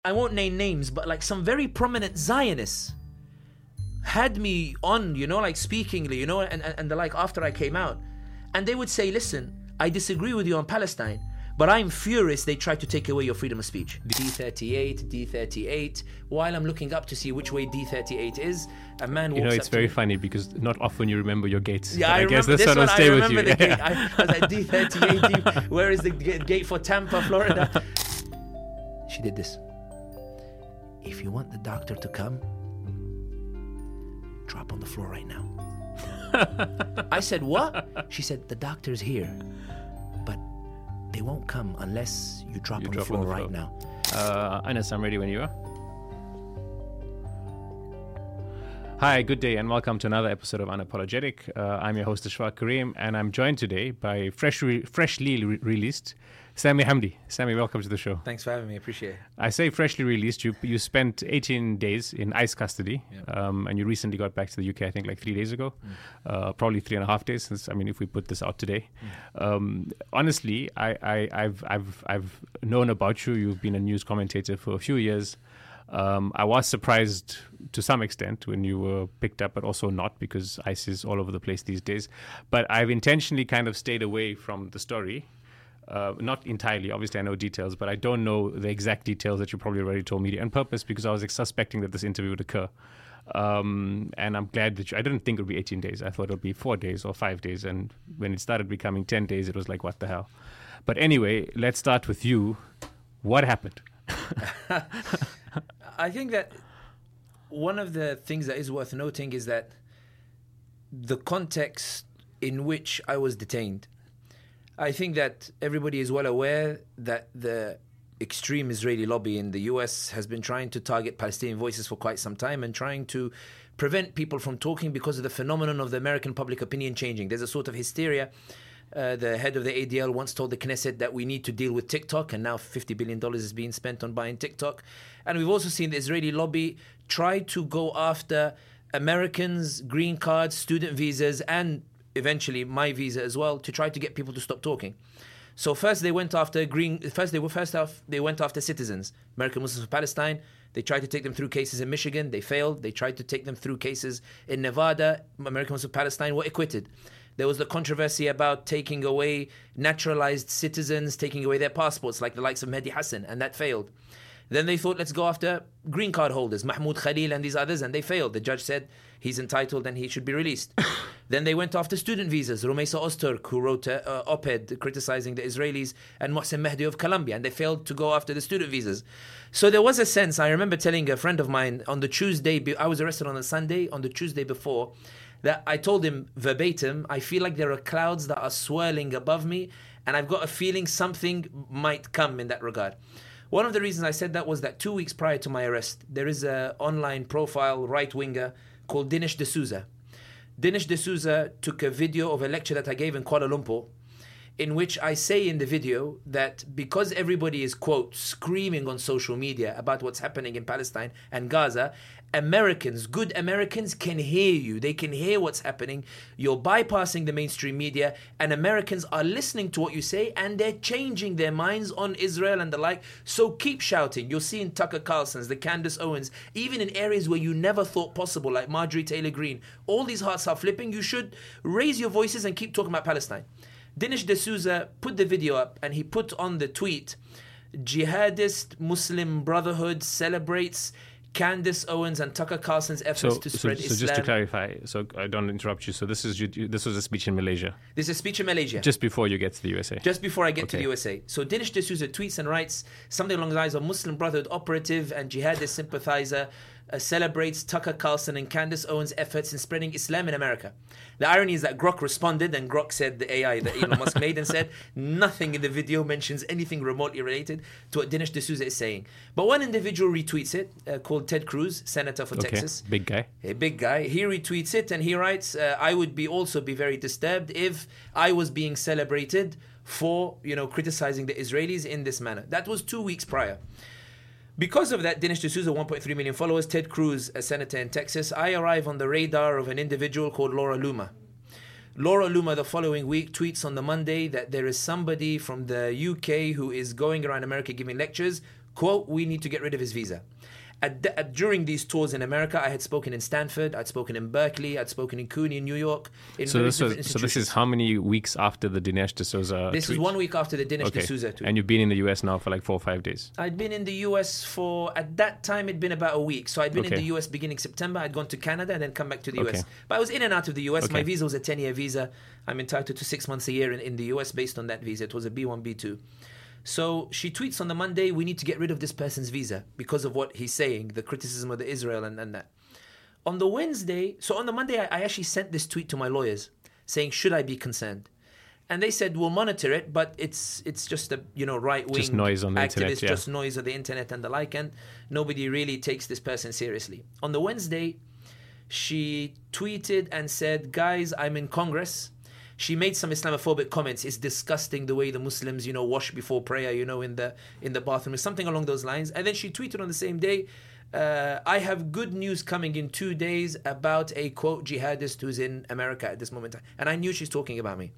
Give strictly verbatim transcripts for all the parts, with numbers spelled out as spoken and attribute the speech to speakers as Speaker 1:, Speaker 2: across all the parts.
Speaker 1: I won't name names, but like some very prominent Zionists had me on, you know, like speakingly, you know, and, and, and the like after I came out. And they would say, listen, I disagree with you on Palestine, but I'm furious they tried to take away your freedom of speech. D thirty-eight, D thirty-eight. While I'm looking up to see which way D thirty-eight is, a man walks
Speaker 2: You know,
Speaker 1: up
Speaker 2: it's
Speaker 1: to
Speaker 2: very
Speaker 1: me.
Speaker 2: funny because not often you remember your gates.
Speaker 1: Yeah,
Speaker 2: But
Speaker 1: I,
Speaker 2: I,
Speaker 1: remember
Speaker 2: guess this
Speaker 1: this
Speaker 2: one will
Speaker 1: one.
Speaker 2: stay
Speaker 1: I
Speaker 2: with
Speaker 1: remember
Speaker 2: you.
Speaker 1: the gate. I, I was like, D thirty-eight, D, where is the g- gate for Tampa, Florida? She did this. If you want the doctor to come, drop on the floor right now. I said, what? She said, the doctor's here, but they won't come unless you drop,
Speaker 2: You
Speaker 1: on,
Speaker 2: drop
Speaker 1: the floor
Speaker 2: on the
Speaker 1: right
Speaker 2: floor.
Speaker 1: now.
Speaker 2: Uh, Anas, I'm ready when you are. Hi, good day, and welcome to another episode of Unapologetic. Uh, I'm your host, Ashfaq Kareem, and I'm joined today by fresh re- freshly re- released Sami Hamdi. Sami, welcome to the show.
Speaker 1: Thanks for having me. Appreciate it.
Speaker 2: I say freshly released. You you spent eighteen days in ICE custody,
Speaker 1: Yeah.
Speaker 2: um, and you recently got back to the U K, I think, like three days ago.
Speaker 1: Mm.
Speaker 2: Uh, probably three and a half days since, I mean, if we put this out today.
Speaker 1: Mm.
Speaker 2: Um, honestly, I, I, I've, I've, I've known about you. You've been a news commentator for a few years. Um, I was surprised to some extent when you were picked up, but also not, because ICE is all over the place these days. But I've intentionally kind of stayed away from the story. Uh, not entirely, obviously I know details, but I don't know the exact details that you probably already told me on purpose, because I was like, suspecting that this interview would occur. Um, and I'm glad that you, I didn't think it would be eighteen days. I thought it would be four days or five days. And when it started becoming ten days, it was like, what the hell? But anyway, let's start with you. What happened?
Speaker 1: I think that one of the things that is worth noting is that the context in which I was detained. I think that everybody is well aware that the extreme Israeli lobby in the U S has been trying to target Palestinian voices for quite some time and trying to prevent people from talking because of the phenomenon of the American public opinion changing. There's a sort of hysteria. Uh, the head of the A D L once told the Knesset that we need to deal with TikTok, and now fifty billion dollars is being spent on buying TikTok. And we've also seen the Israeli lobby try to go after Americans, green cards, student visas, and eventually my visa as well, to try to get people to stop talking. So first they went after green. First they were first off they went after citizens, American Muslims of Palestine. They tried to take them through cases in Michigan. They failed. They tried to take them through cases in Nevada. American Muslims of Palestine were acquitted. There was the controversy about taking away naturalized citizens, taking away their passports, like the likes of Mehdi Hassan, and that failed. Then they thought, let's go after green card holders, Mahmoud Khalil and these others, and they failed. The judge said he's entitled and he should be released. Then they went after student visas, Rumeisa Ozturk, who wrote an uh, op-ed criticizing the Israelis, and Mohsen Mehdi of Colombia, and they failed to go after the student visas. So there was a sense, I remember telling a friend of mine on the Tuesday, I was arrested on a Sunday, on the Tuesday before, that I told him verbatim, I feel like there are clouds that are swirling above me, and I've got a feeling something might come in that regard. One of the reasons I said that was that two weeks prior to my arrest, there is an online profile right-winger called Dinesh D'Souza. Dinesh D'Souza took a video of a lecture that I gave in Kuala Lumpur, in which I say in the video that because everybody is, quote, screaming on social media about what's happening in Palestine and Gaza, Americans, good Americans, can hear you. They can hear what's happening. You're bypassing the mainstream media, and Americans are listening to what you say, and they're changing their minds on Israel and the like. So keep shouting. You're seeing Tucker Carlson's, the Candace Owens, even in areas where you never thought possible, like Marjorie Taylor Greene. All these hearts are flipping. You should raise your voices and keep talking about Palestine. Dinesh D'Souza put the video up, and he put on the tweet, Jihadist Muslim Brotherhood celebrates Candace Owens and Tucker Carlson's efforts
Speaker 2: So,
Speaker 1: to
Speaker 2: so,
Speaker 1: spread
Speaker 2: so
Speaker 1: Islam.
Speaker 2: just to clarify, so I don't interrupt you. So this is you, this was a speech in Malaysia,
Speaker 1: This is a speech in Malaysia.
Speaker 2: just before you get to the U S A.
Speaker 1: Just before I get to
Speaker 2: Okay.
Speaker 1: the U S A. So Dinesh D'Souza tweets and writes something along the lines of Muslim Brotherhood operative and jihadist sympathizer uh, celebrates Tucker Carlson and Candace Owens' efforts in spreading Islam in America. The irony is that Grok responded, and Grok said, the A I that Elon Musk made, and said nothing in the video mentions anything remotely related to what Dinesh D'Souza is saying. But one individual retweets it, uh, called Ted Cruz, senator for
Speaker 2: Okay,
Speaker 1: Texas.
Speaker 2: big guy.
Speaker 1: A big guy. He retweets it and he writes, uh, I would be also be very disturbed if I was being celebrated for, you know, criticizing the Israelis in this manner. That was two weeks prior. Because of that, Dinesh D'Souza, one point three million followers, Ted Cruz, a senator in Texas, I arrive on the radar of an individual called Laura Luma. Laura Luma the following week tweets on the Monday that there is somebody from the U K who is going around America giving lectures Quote, we need to get rid of his visa. At, at, during these tours in America, I had spoken in Stanford, I'd spoken in Berkeley, I'd spoken in CUNY in New York. In
Speaker 2: so, this was, so this is how many weeks after the Dinesh D'Souza
Speaker 1: This
Speaker 2: tweet?
Speaker 1: is one week after the Dinesh
Speaker 2: okay.
Speaker 1: D'Souza tweet.
Speaker 2: And you've been in the U S now for like four or five days?
Speaker 1: I'd been in the U S for, at that time, it'd been about a week. So I'd been
Speaker 2: okay.
Speaker 1: in the U S beginning September, I'd gone to Canada and then come back to the
Speaker 2: okay.
Speaker 1: U S. But I was in and out of the U S.
Speaker 2: Okay.
Speaker 1: My visa was a ten-year visa. I'm entitled to six months a year in, in the U S based on that visa. It was a B one, B two. So she tweets on the Monday, we need to get rid of this person's visa because of what he's saying, the criticism of the Israel and, and that. On the Wednesday, so on the Monday, I, I actually sent this tweet to my lawyers saying, should I be concerned? And they said, we'll monitor it, but it's it's just a you know right-wing
Speaker 2: just noise on the
Speaker 1: activist,
Speaker 2: internet, yeah.
Speaker 1: just noise on the internet and the like, and nobody really takes this person seriously. On the Wednesday, she tweeted and said, guys, I'm in Congress. She made some Islamophobic comments. It's disgusting the way the Muslims, you know, wash before prayer, you know, in the in the bathroom, something along those lines. And then she tweeted on the same day, uh, I have good news coming in two days about a, quote, jihadist who's in America at this moment. And I knew she's talking about me.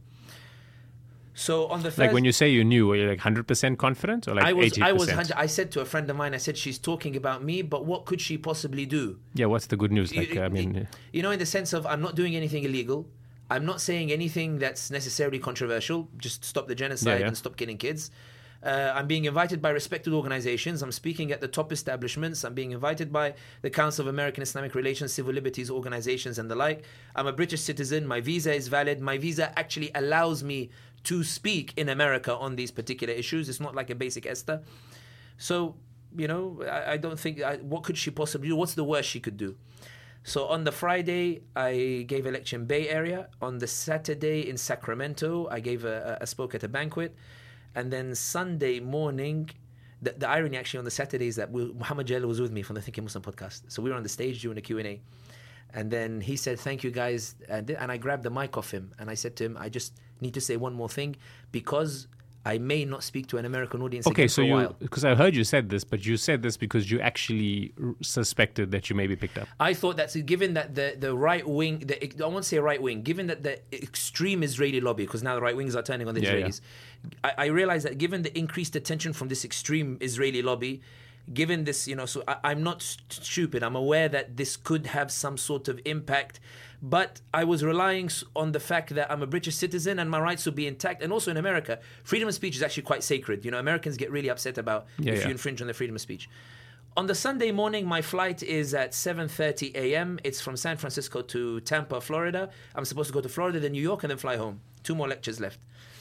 Speaker 1: So on the first,
Speaker 2: like when you say you knew, were you like one hundred percent confident or like
Speaker 1: I was,
Speaker 2: eighty percent?
Speaker 1: I was. I said to a friend of mine, I said, she's talking about me, but what could she possibly do?
Speaker 2: Yeah, what's the good news? Like,
Speaker 1: you,
Speaker 2: I mean,
Speaker 1: you know, in the sense of I'm not doing anything illegal. I'm not saying anything that's necessarily controversial. Just stop the genocide
Speaker 2: yeah, yeah.
Speaker 1: and stop killing kids. Uh, I'm being invited by respected organizations. I'm speaking at the top establishments. I'm being invited by the Council of American Islamic Relations, Civil Liberties organizations and the like. I'm a British citizen. My visa is valid. My visa actually allows me to speak in America on these particular issues. It's not like a basic ESTA. So, you know, I, I don't think, I, what could she possibly do? What's the worst she could do? So on the Friday, I gave a lecture in Bay Area. On the Saturday in Sacramento, I gave a, a spoke at a banquet. And then Sunday morning, the, the irony actually on the Saturday is that we, Muhammad Jalal was with me from the Thinking Muslim podcast. So we were on the stage doing a Q and A. And then he said, thank you guys. And, and I grabbed the mic off him. And I said to him, I just need to say one more thing because I may not speak to an American audience
Speaker 2: okay,
Speaker 1: again
Speaker 2: so
Speaker 1: for a
Speaker 2: you,
Speaker 1: while.
Speaker 2: Because I heard you said this, but you said this because you actually r- suspected that you may be picked up.
Speaker 1: I thought that given that the, the right wing, the, I won't say right wing, given that the extreme Israeli lobby, because now the right wings are turning on the
Speaker 2: Yeah,
Speaker 1: Israelis, yeah. I, I realized that given the increased attention from this extreme Israeli lobby, given this, you know, so I, I'm not st- stupid. I'm aware that this could have some sort of impact. But I was relying on the fact that I'm a British citizen and my rights will be intact. And also in America, freedom of speech is actually quite sacred. You know, Americans get really upset about
Speaker 2: yeah,
Speaker 1: if
Speaker 2: yeah.
Speaker 1: you infringe on their freedom of speech. On the Sunday morning, my flight is at seven thirty a.m. It's from San Francisco to Tampa, Florida. I'm supposed to go to Florida, then New York, and then fly home. Two more lectures left.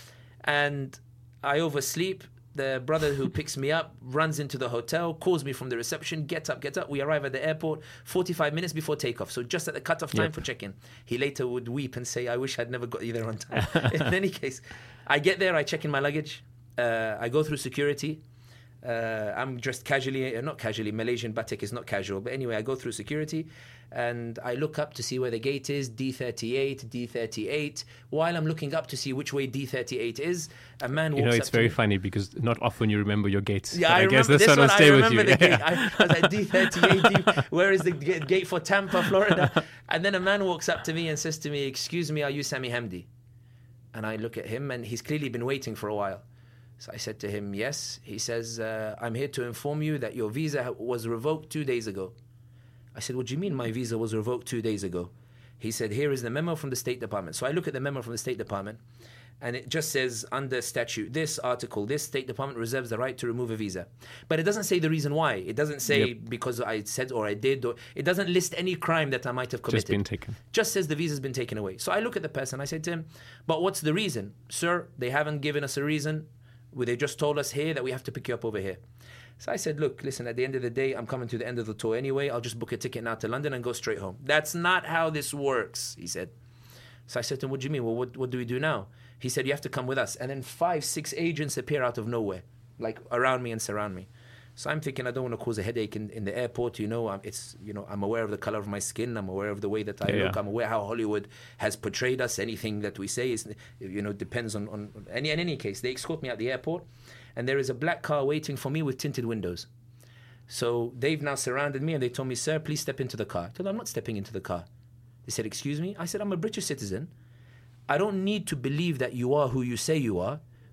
Speaker 1: And I oversleep. The brother who picks me up runs into the hotel, calls me from the reception, get up, get up. We arrive at the airport forty-five minutes before takeoff. So just at the cutoff time
Speaker 2: yep.
Speaker 1: for check-in. He later would weep and say, I wish I'd never got you there on time. In any case, I get there, I check in my luggage. Uh, I go through security. Uh, I'm dressed casually, uh, not casually, Malaysian batik is not casual. But anyway, I go through security and I look up to see where the gate is, D thirty-eight, D thirty-eight. While I'm looking up to see which way D thirty-eight is, a man walks up
Speaker 2: You know, it's
Speaker 1: to
Speaker 2: very
Speaker 1: me.
Speaker 2: funny because not often you remember your gates.
Speaker 1: Yeah,
Speaker 2: but
Speaker 1: I,
Speaker 2: I,
Speaker 1: remember
Speaker 2: guess this,
Speaker 1: this
Speaker 2: one will
Speaker 1: one.
Speaker 2: stay
Speaker 1: I
Speaker 2: with
Speaker 1: remember
Speaker 2: you.
Speaker 1: the
Speaker 2: Yeah.
Speaker 1: gate. I, I was at D thirty-eight. D, where is the g- gate for Tampa, Florida? And then a man walks up to me and says to me, excuse me, are you Sami Hamdi? And I look at him and he's clearly been waiting for a while. So I said to him, yes. He says, uh, I'm here to inform you that your visa was revoked two days ago. I said, what do you mean my visa was revoked two days ago? He said, here is the memo from the State Department. So I look at the memo from the State Department and it just says under statute, this article, this State Department reserves the right to remove a visa. But it doesn't say the reason why. It doesn't say
Speaker 2: Yep.
Speaker 1: because I said or I did. Or it doesn't list any crime that I might have committed.
Speaker 2: Just been taken.
Speaker 1: Just says the visa's been taken away. So I look at the person. I said to him, but what's the reason? Sir, they haven't given us a reason. They just told us here that we have to pick you up over here. So I said, look, listen, at the end of the day, I'm coming to the end of the tour anyway. I'll just book a ticket now to London and go straight home. That's not how this works, he said. So I said to him, what do you mean? Well, what, what do we do now? He said, you have to come with us. And then five, six agents appear out of nowhere, like around me and surround me. So I'm thinking I don't want to cause a headache in, in the airport. You know, I'm, it's you know I'm aware of the color of my skin. I'm aware of the way that I
Speaker 2: yeah,
Speaker 1: look.
Speaker 2: yeah.
Speaker 1: I'm aware how Hollywood has portrayed us. Anything that we say is, you know, depends on, on any. In any case, they escort me out the airport, and there is a black car waiting for me with tinted windows. So they've now surrounded me, and they told me, "Sir, please step into the car." I told them, "I'm not stepping into the car." They said, "Excuse me?" I said, "I'm a British citizen. I don't need to believe that you are who you say you are.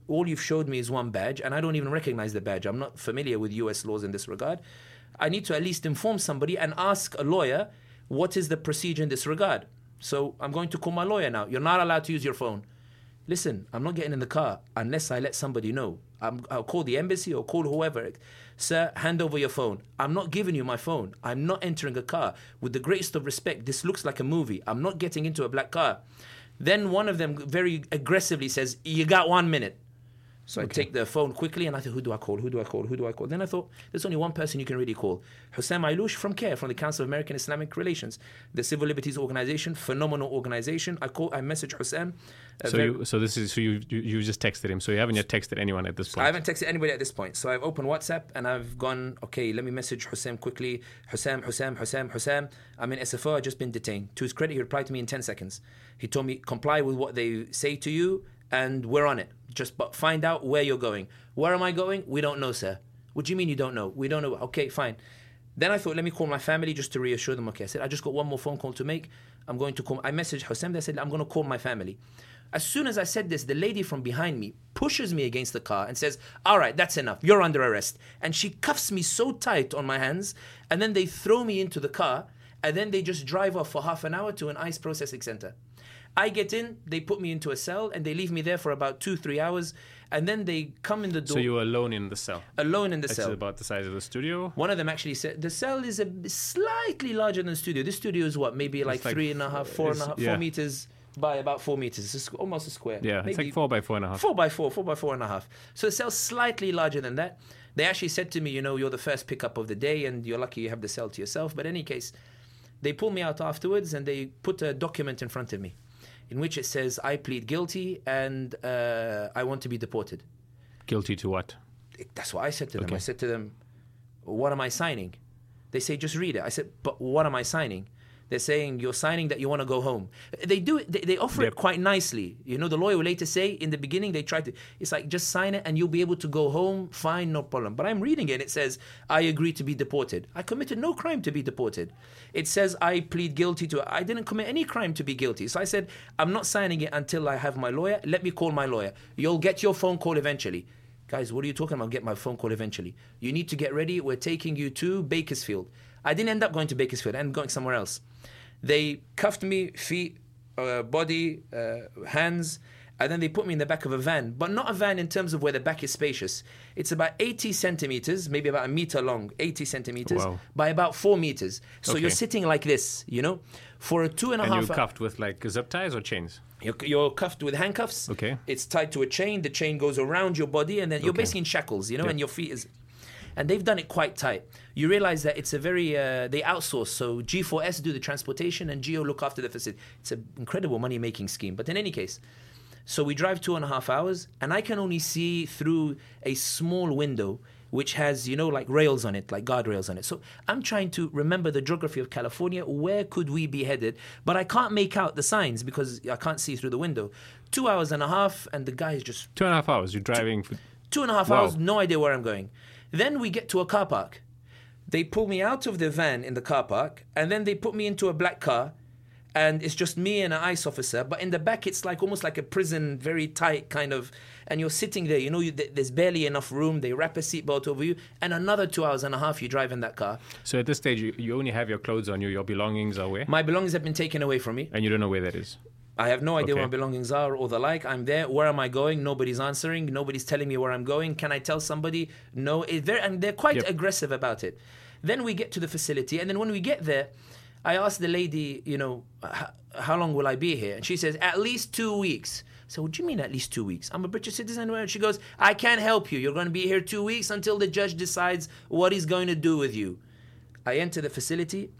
Speaker 1: all you've showed me is one badge, and I don't even recognize the badge. I'm not familiar with U S laws in this regard. I need to at least inform somebody and ask a lawyer, what is the procedure in this regard? So I'm going to call my lawyer now. You're not allowed to use your phone. Listen, I'm not getting in the car unless I let somebody know. I'm, I'll call the embassy or call whoever. Sir, hand over your phone. I'm not giving you my phone. I'm not entering a car. With the greatest of respect, this looks like a movie. I'm not getting into a black car. Then one of them very aggressively says, you got one minute. So okay. I take the phone quickly and I thought, who do I call? Who do I call? Who do I call? Then I thought, there's only one person you can really call. Hussein Ailouche from CARE, from the Council of American Islamic Relations, the Civil Liberties Organization, phenomenal organization. I call, I message Hussein.
Speaker 2: So you, so this is, so you, you, you just texted him. So you haven't yet texted anyone at this point?
Speaker 1: I haven't texted anybody at this point. So I've opened WhatsApp and I've gone, okay, let me message Hussein quickly. Hussein, Hussein, Hussein, Hussein. I'm in S F O, I've just been detained. To his credit, he replied to me in ten seconds. He told me, comply with what they say to you, and we're on it. Just but find out where you're going. Where am I going? We don't know, sir. What do you mean you don't know? We don't know. Okay, fine. Then I thought, let me call my family just to reassure them. Okay, I said, I just got one more phone call to make. I'm going to call. I messaged Hussein. I said, I'm going to call my family. As soon as I said this, the lady from behind me pushes me against the car and says, all right, that's enough. You're under arrest. And she cuffs me so tight on my hands. And then they throw me into the car. And then they just drive off for half an hour to an ICE processing center. I get in, they put me into a cell, and they leave me there for about two, three hours, and then they come in the door.
Speaker 2: So you were alone in the cell?
Speaker 1: Alone in the
Speaker 2: That's
Speaker 1: cell.
Speaker 2: About the size of the studio?
Speaker 1: One of them actually said, the cell is a slightly larger than the studio. This studio is what, maybe like, like three and a half, four and a half, yeah. four meters by about four meters. It's almost a square.
Speaker 2: Yeah, maybe it's like four by four and a half.
Speaker 1: Four by four, four by four and a half. So the cell's slightly larger than that. They actually said to me, you know, you're the first pickup of the day, and you're lucky you have the cell to yourself. But in any case, they pull me out afterwards, and they put a document in front of me, in which it says, I plead guilty and uh, I want to be deported.
Speaker 2: Guilty to what?
Speaker 1: That's what I said to them.
Speaker 2: Okay.
Speaker 1: I said to them, what am I signing? They say, just read it. I said, but what am I signing? They're saying, you're signing that you want to go home. They do it, they, they offer yep. it quite nicely. You know, the lawyer will later say, in the beginning, they try to, it's like, just sign it and you'll be able to go home, fine, no problem. But I'm reading it and it says, I agree to be deported. I committed no crime to be deported. It says, I plead guilty to, I didn't commit any crime to be guilty. So I said, I'm not signing it until I have my lawyer. Let me call my lawyer. You'll get your phone call eventually. Guys, what are you talking about? Get my phone call eventually. You need to get ready. We're taking you to Bakersfield. I didn't end up going to Bakersfield. I ended up going somewhere else. They cuffed me, feet, uh, body, uh, hands, and then they put me in the back of a van. But not a van in terms of where the back is spacious. It's about eighty centimeters, maybe about a meter long, eighty centimeters,
Speaker 2: wow.
Speaker 1: by about four meters. So
Speaker 2: okay.
Speaker 1: you're sitting like this, you know, for a two and a
Speaker 2: and
Speaker 1: half...
Speaker 2: And you're cuffed with like zip ties or chains?
Speaker 1: You're, you're cuffed with handcuffs.
Speaker 2: Okay.
Speaker 1: It's tied to a chain. The chain goes around your body, and then you're
Speaker 2: okay.
Speaker 1: basically in shackles, you know,
Speaker 2: yeah.
Speaker 1: and your feet is... And they've done it quite tight. You realize that it's a very, uh, they outsource. So G four S do the transportation and Geo look after the facility. It's an incredible money-making scheme. But in any case, so we drive two and a half hours, and I can only see through a small window, which has, you know, like rails on it, like guardrails on it. So I'm trying to remember the geography of California. Where could we be headed? But I can't make out the signs because I can't see through the window. Two hours and a half, and the guy is just...
Speaker 2: Two and a half hours. You're driving...
Speaker 1: Two, for... two and a half
Speaker 2: wow.
Speaker 1: hours, no idea where I'm going. Then we get to a car park. They pull me out of the van in the car park, and then they put me into a black car, and it's just me and an ICE officer. But in the back, it's like almost like a prison, very tight kind of, and you're sitting there, you know, you, there's barely enough room. They wrap a seatbelt over you, and another two hours and a half you drive in that car.
Speaker 2: So at this stage, you, you only have your clothes on you, your belongings are where?
Speaker 1: My belongings have been taken away from me.
Speaker 2: And you don't know where that is?
Speaker 1: I have no idea
Speaker 2: okay.
Speaker 1: where my belongings are or the like. I'm there. Where am I going? Nobody's answering. Nobody's telling me where I'm going. Can I tell somebody? No. It, they're, and they're quite
Speaker 2: yep.
Speaker 1: aggressive about it. Then we get to the facility. And then when we get there, I ask the lady, you know, how long will I be here? And she says, at least two weeks. So what do you mean at least two weeks? I'm a British citizen. And she goes, I can't help you. You're going to be here two weeks until the judge decides what he's going to do with you. I enter the facility.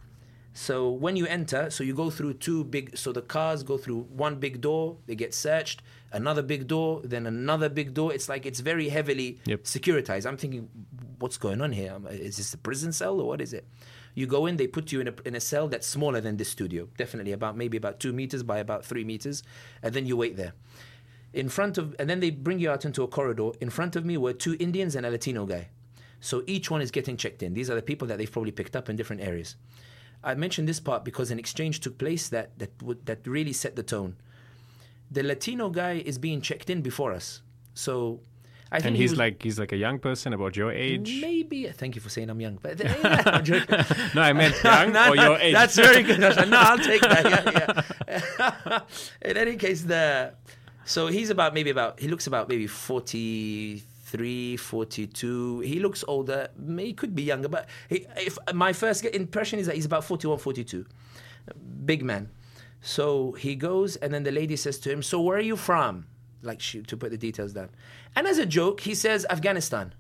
Speaker 1: So when you enter, so you go through two big, so the cars go through one big door, they get searched, another big door, then another big door. It's like it's very heavily
Speaker 2: yep.
Speaker 1: securitized. I'm thinking, what's going on here? Is this a prison cell or what is it? You go in, they put you in a, in a cell that's smaller than this studio, definitely about maybe about two meters by about three meters, and then you wait there. In front of, and then they bring you out into a corridor. In front of me were two Indians and a Latino guy. So each one is getting checked in. These are the people that they've probably picked up in different areas. I mentioned this part because an exchange took place that that would, that really set the tone. The Latino guy is being checked in before us. So I think
Speaker 2: And
Speaker 1: he
Speaker 2: he's
Speaker 1: was
Speaker 2: like he's like a young person about your age.
Speaker 1: maybe. Thank you for saying I'm young, but I'm joking.
Speaker 2: No, I meant young
Speaker 1: No,
Speaker 2: or
Speaker 1: no,
Speaker 2: your age.
Speaker 1: That's very good. No, I'll take that. Yeah, yeah. In any case, the so he's about maybe about he looks about maybe forty-three, forty-two. He looks older. He could be younger, but he, if my first impression is that he's about forty-one, forty-two. Big man. So he goes, and then the lady says to him, "So where are you from?" Like she, to put the details down. And as a joke, he says, "Afghanistan."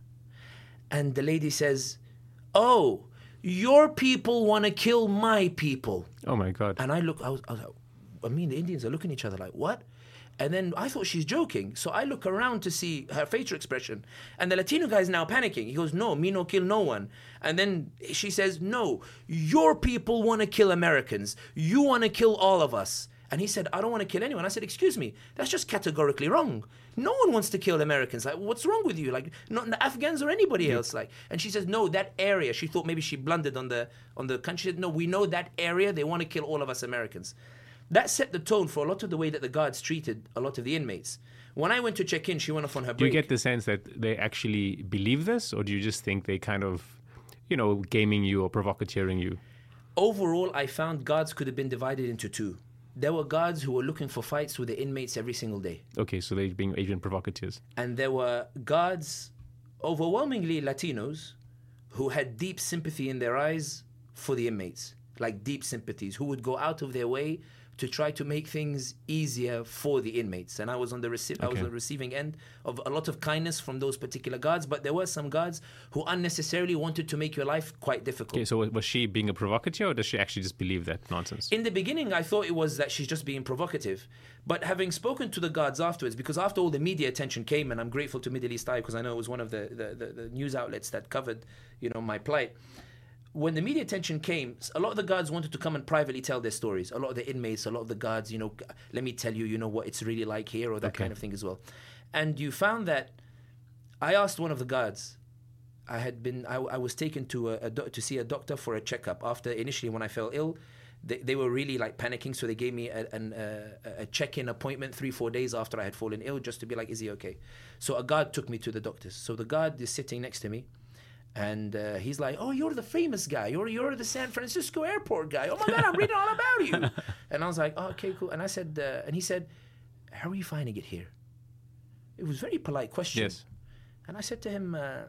Speaker 1: And the lady says, "Oh, your people want to kill my people."
Speaker 2: Oh my God.
Speaker 1: And I look, I was, I was like, I mean, the Indians are looking at each other like, what? And then I thought she's joking. So I look around to see her facial expression. And the Latino guy is now panicking. He goes, "No, me no kill no one." And then she says, "No, your people want to kill Americans. You want to kill all of us." And he said, "I don't want to kill anyone." I said, "Excuse me, that's just categorically wrong. No one wants to kill Americans. Like, what's wrong with you? Like, not the Afghans or anybody else." Like, and she says, "No, that area." She thought maybe she blundered on the on the country. She said, "No, we know that area. They want to kill all of us Americans." That set the tone for a lot of the way that the guards treated a lot of the inmates. When I went to check in, she went off on her break.
Speaker 2: Do you get the sense that they actually believe this, or do you just think they kind of, you know, gaming you or provocateering you?
Speaker 1: Overall, I found guards could have been divided into two. There were guards who were looking for fights with the inmates every single day.
Speaker 2: Okay, so they're being agent provocateurs.
Speaker 1: And there were guards, overwhelmingly Latinos, who had deep sympathy in their eyes for the inmates. Like deep sympathies, who would go out of their way to try to make things easier for the inmates. And I was on the rece- okay. I was on the receiving end of a lot of kindness from those particular guards, but there were some guards who unnecessarily wanted to make your life quite difficult.
Speaker 2: Okay, so was she being a provocateur, or does she actually just believe that nonsense?
Speaker 1: In the beginning, I thought it was that she's just being provocative. But having spoken to the guards afterwards, because after all the media attention came, and I'm grateful to Middle East Eye because I know it was one of the, the, the, the news outlets that covered, you know, my plight. When the media attention came, a lot of the guards wanted to come and privately tell their stories. A lot of the inmates, a lot of the guards, you know, let me tell you, you know, what it's really like here, or that
Speaker 2: okay.
Speaker 1: kind of thing as well. And you found that I asked one of the guards, I had been, I, I was taken to a, a do, to see a doctor for a checkup. After initially when I fell ill, they, they were really like panicking, so they gave me a, an, a, a check-in appointment three, four days after I had fallen ill, just to be like, is he okay? So a guard took me to the doctors. So the guard is sitting next to me. And uh, he's like, "Oh, you're the famous guy. You're you're the San Francisco airport guy. Oh my God, I'm reading all about you." And I was like, "Oh, okay, cool." And I said, uh, and he said, "How are you finding it here?" It was a very polite question.
Speaker 2: Yes.
Speaker 1: And I said to him, uh,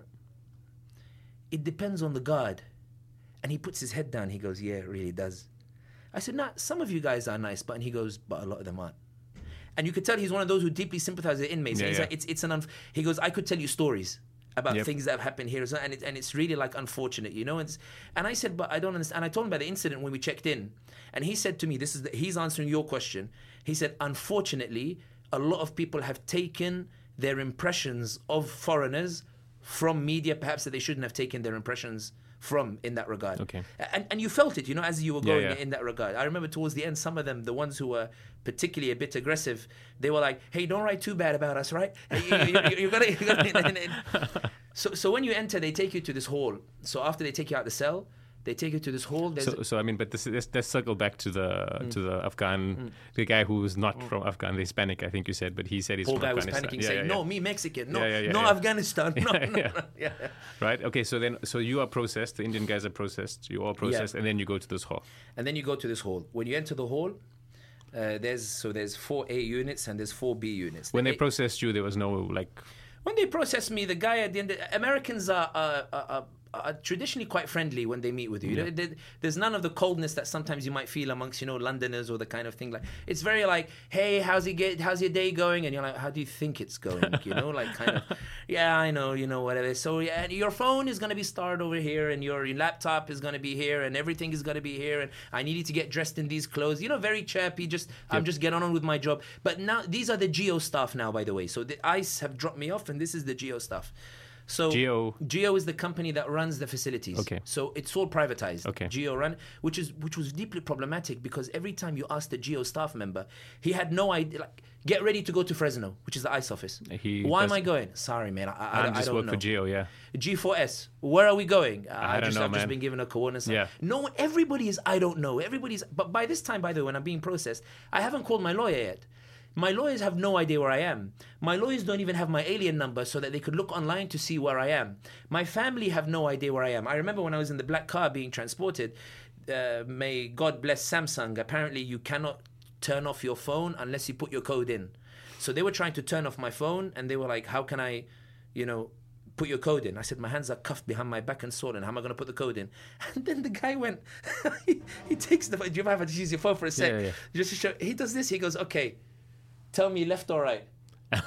Speaker 1: "It depends on the guard." And he puts his head down. He goes, "Yeah, it really does." I said, "Nah, some of you guys are nice," but and he goes, "But a lot of them aren't." And you could tell he's one of those who deeply sympathize with the inmates.
Speaker 2: Yeah,
Speaker 1: he's
Speaker 2: yeah.
Speaker 1: like, it's it's an. Unf-. He goes, "I could tell you stories about
Speaker 2: yep.
Speaker 1: things that have happened here, and, it, and it's really like unfortunate, you know." And, and I said, "But I don't understand." And I told him about the incident when we checked in, and he said to me, "This is the, he's answering your question." He said, "Unfortunately, a lot of people have taken their impressions of foreigners from media, perhaps that they shouldn't have taken their impressions from in that regard."
Speaker 2: Okay.
Speaker 1: And and you felt it, you know, as you were
Speaker 2: Yeah,
Speaker 1: going
Speaker 2: yeah.
Speaker 1: in that regard. I remember towards the end, some of them, the ones who were particularly a bit aggressive, they were like, "Hey, don't write too bad about us, right? You, you, you, you gotta, you gotta and, and, so, so when you enter, they take you to this hall. So after they take you out the cell, they take you to this hall. There's
Speaker 2: So, so I mean, but this, let's, let's circle back to the
Speaker 1: Mm.
Speaker 2: to the Afghan,
Speaker 1: Mm.
Speaker 2: the guy who was not from Afghan, the Hispanic, I think you said, but he said he's
Speaker 1: Poor
Speaker 2: from
Speaker 1: guy was
Speaker 2: Afghanistan.
Speaker 1: panicking,
Speaker 2: Yeah,
Speaker 1: saying,
Speaker 2: yeah,
Speaker 1: "No,
Speaker 2: yeah.
Speaker 1: me Mexican, no,
Speaker 2: Yeah, yeah, yeah,
Speaker 1: no
Speaker 2: yeah.
Speaker 1: Afghanistan, no,
Speaker 2: Yeah,
Speaker 1: no,
Speaker 2: yeah.
Speaker 1: no." Yeah.
Speaker 2: Right. Okay. So then, so you are processed. The Indian guys are processed. You all processed, and then you go to this hall.
Speaker 1: And then you go to this hall. When you enter the hall, uh, there's so there's four A units and there's four B units.
Speaker 2: When
Speaker 1: The
Speaker 2: they
Speaker 1: A-
Speaker 2: processed you, there was no like.
Speaker 1: When they process me, the guy at the end, Americans are, are, are, are, are traditionally quite friendly when they meet with you.
Speaker 2: Yeah.
Speaker 1: There- There's none of the coldness that sometimes you might feel amongst, you know, Londoners or the kind of thing. Like, it's very like, "Hey, how's it get? How's your day going?" And you're like, "How do you think it's going?" You know, like kind of, "Yeah, I know, you know, whatever." So yeah, and your phone is gonna be started over here, and your, your laptop is gonna be here, and everything is gonna be here, and I need you to get dressed in these clothes. You know, very chirpy. Just I'm
Speaker 2: Yep.
Speaker 1: just getting on with my job. But now these are the Geo staff now, by the way. So the ICE have dropped me off, and this is the Geo staff. So
Speaker 2: Geo.
Speaker 1: Geo is the company that runs the facilities.
Speaker 2: Okay.
Speaker 1: So it's all privatized.
Speaker 2: Okay.
Speaker 1: Geo run, which is which was deeply problematic because every time you asked the Geo staff member, he had no idea. Like, "Get ready to go to Fresno, which is the ICE office."
Speaker 2: He
Speaker 1: Why
Speaker 2: does-
Speaker 1: am I going? Sorry, man. I, I,
Speaker 2: I
Speaker 1: I
Speaker 2: just
Speaker 1: don't
Speaker 2: work
Speaker 1: know.
Speaker 2: for Geo. Yeah.
Speaker 1: G four S. Where are we going?
Speaker 2: I don't
Speaker 1: just,
Speaker 2: know,
Speaker 1: I've just
Speaker 2: man.
Speaker 1: been given a coordinate.
Speaker 2: Yeah.
Speaker 1: No one. Everybody is. I don't know. Everybody's. But by this time, by the way, when I'm being processed, I haven't called my lawyer yet. My lawyers have no idea where I am. My lawyers don't even have my alien number so that they could look online to see where I am. My family have no idea where I am. I remember when I was in the black car being transported, uh, may God bless Samsung, apparently you cannot turn off your phone unless you put your code in. So they were trying to turn off my phone, and they were like, how can I, you know, put your code in? I said, my hands are cuffed behind my back and swollen. How am I going to put the code in? And then the guy went, he, he takes the phone. Do you ever have to use your phone for a sec?
Speaker 2: Yeah, yeah.
Speaker 1: Just to show, he does this. He goes, okay, tell me left or right. And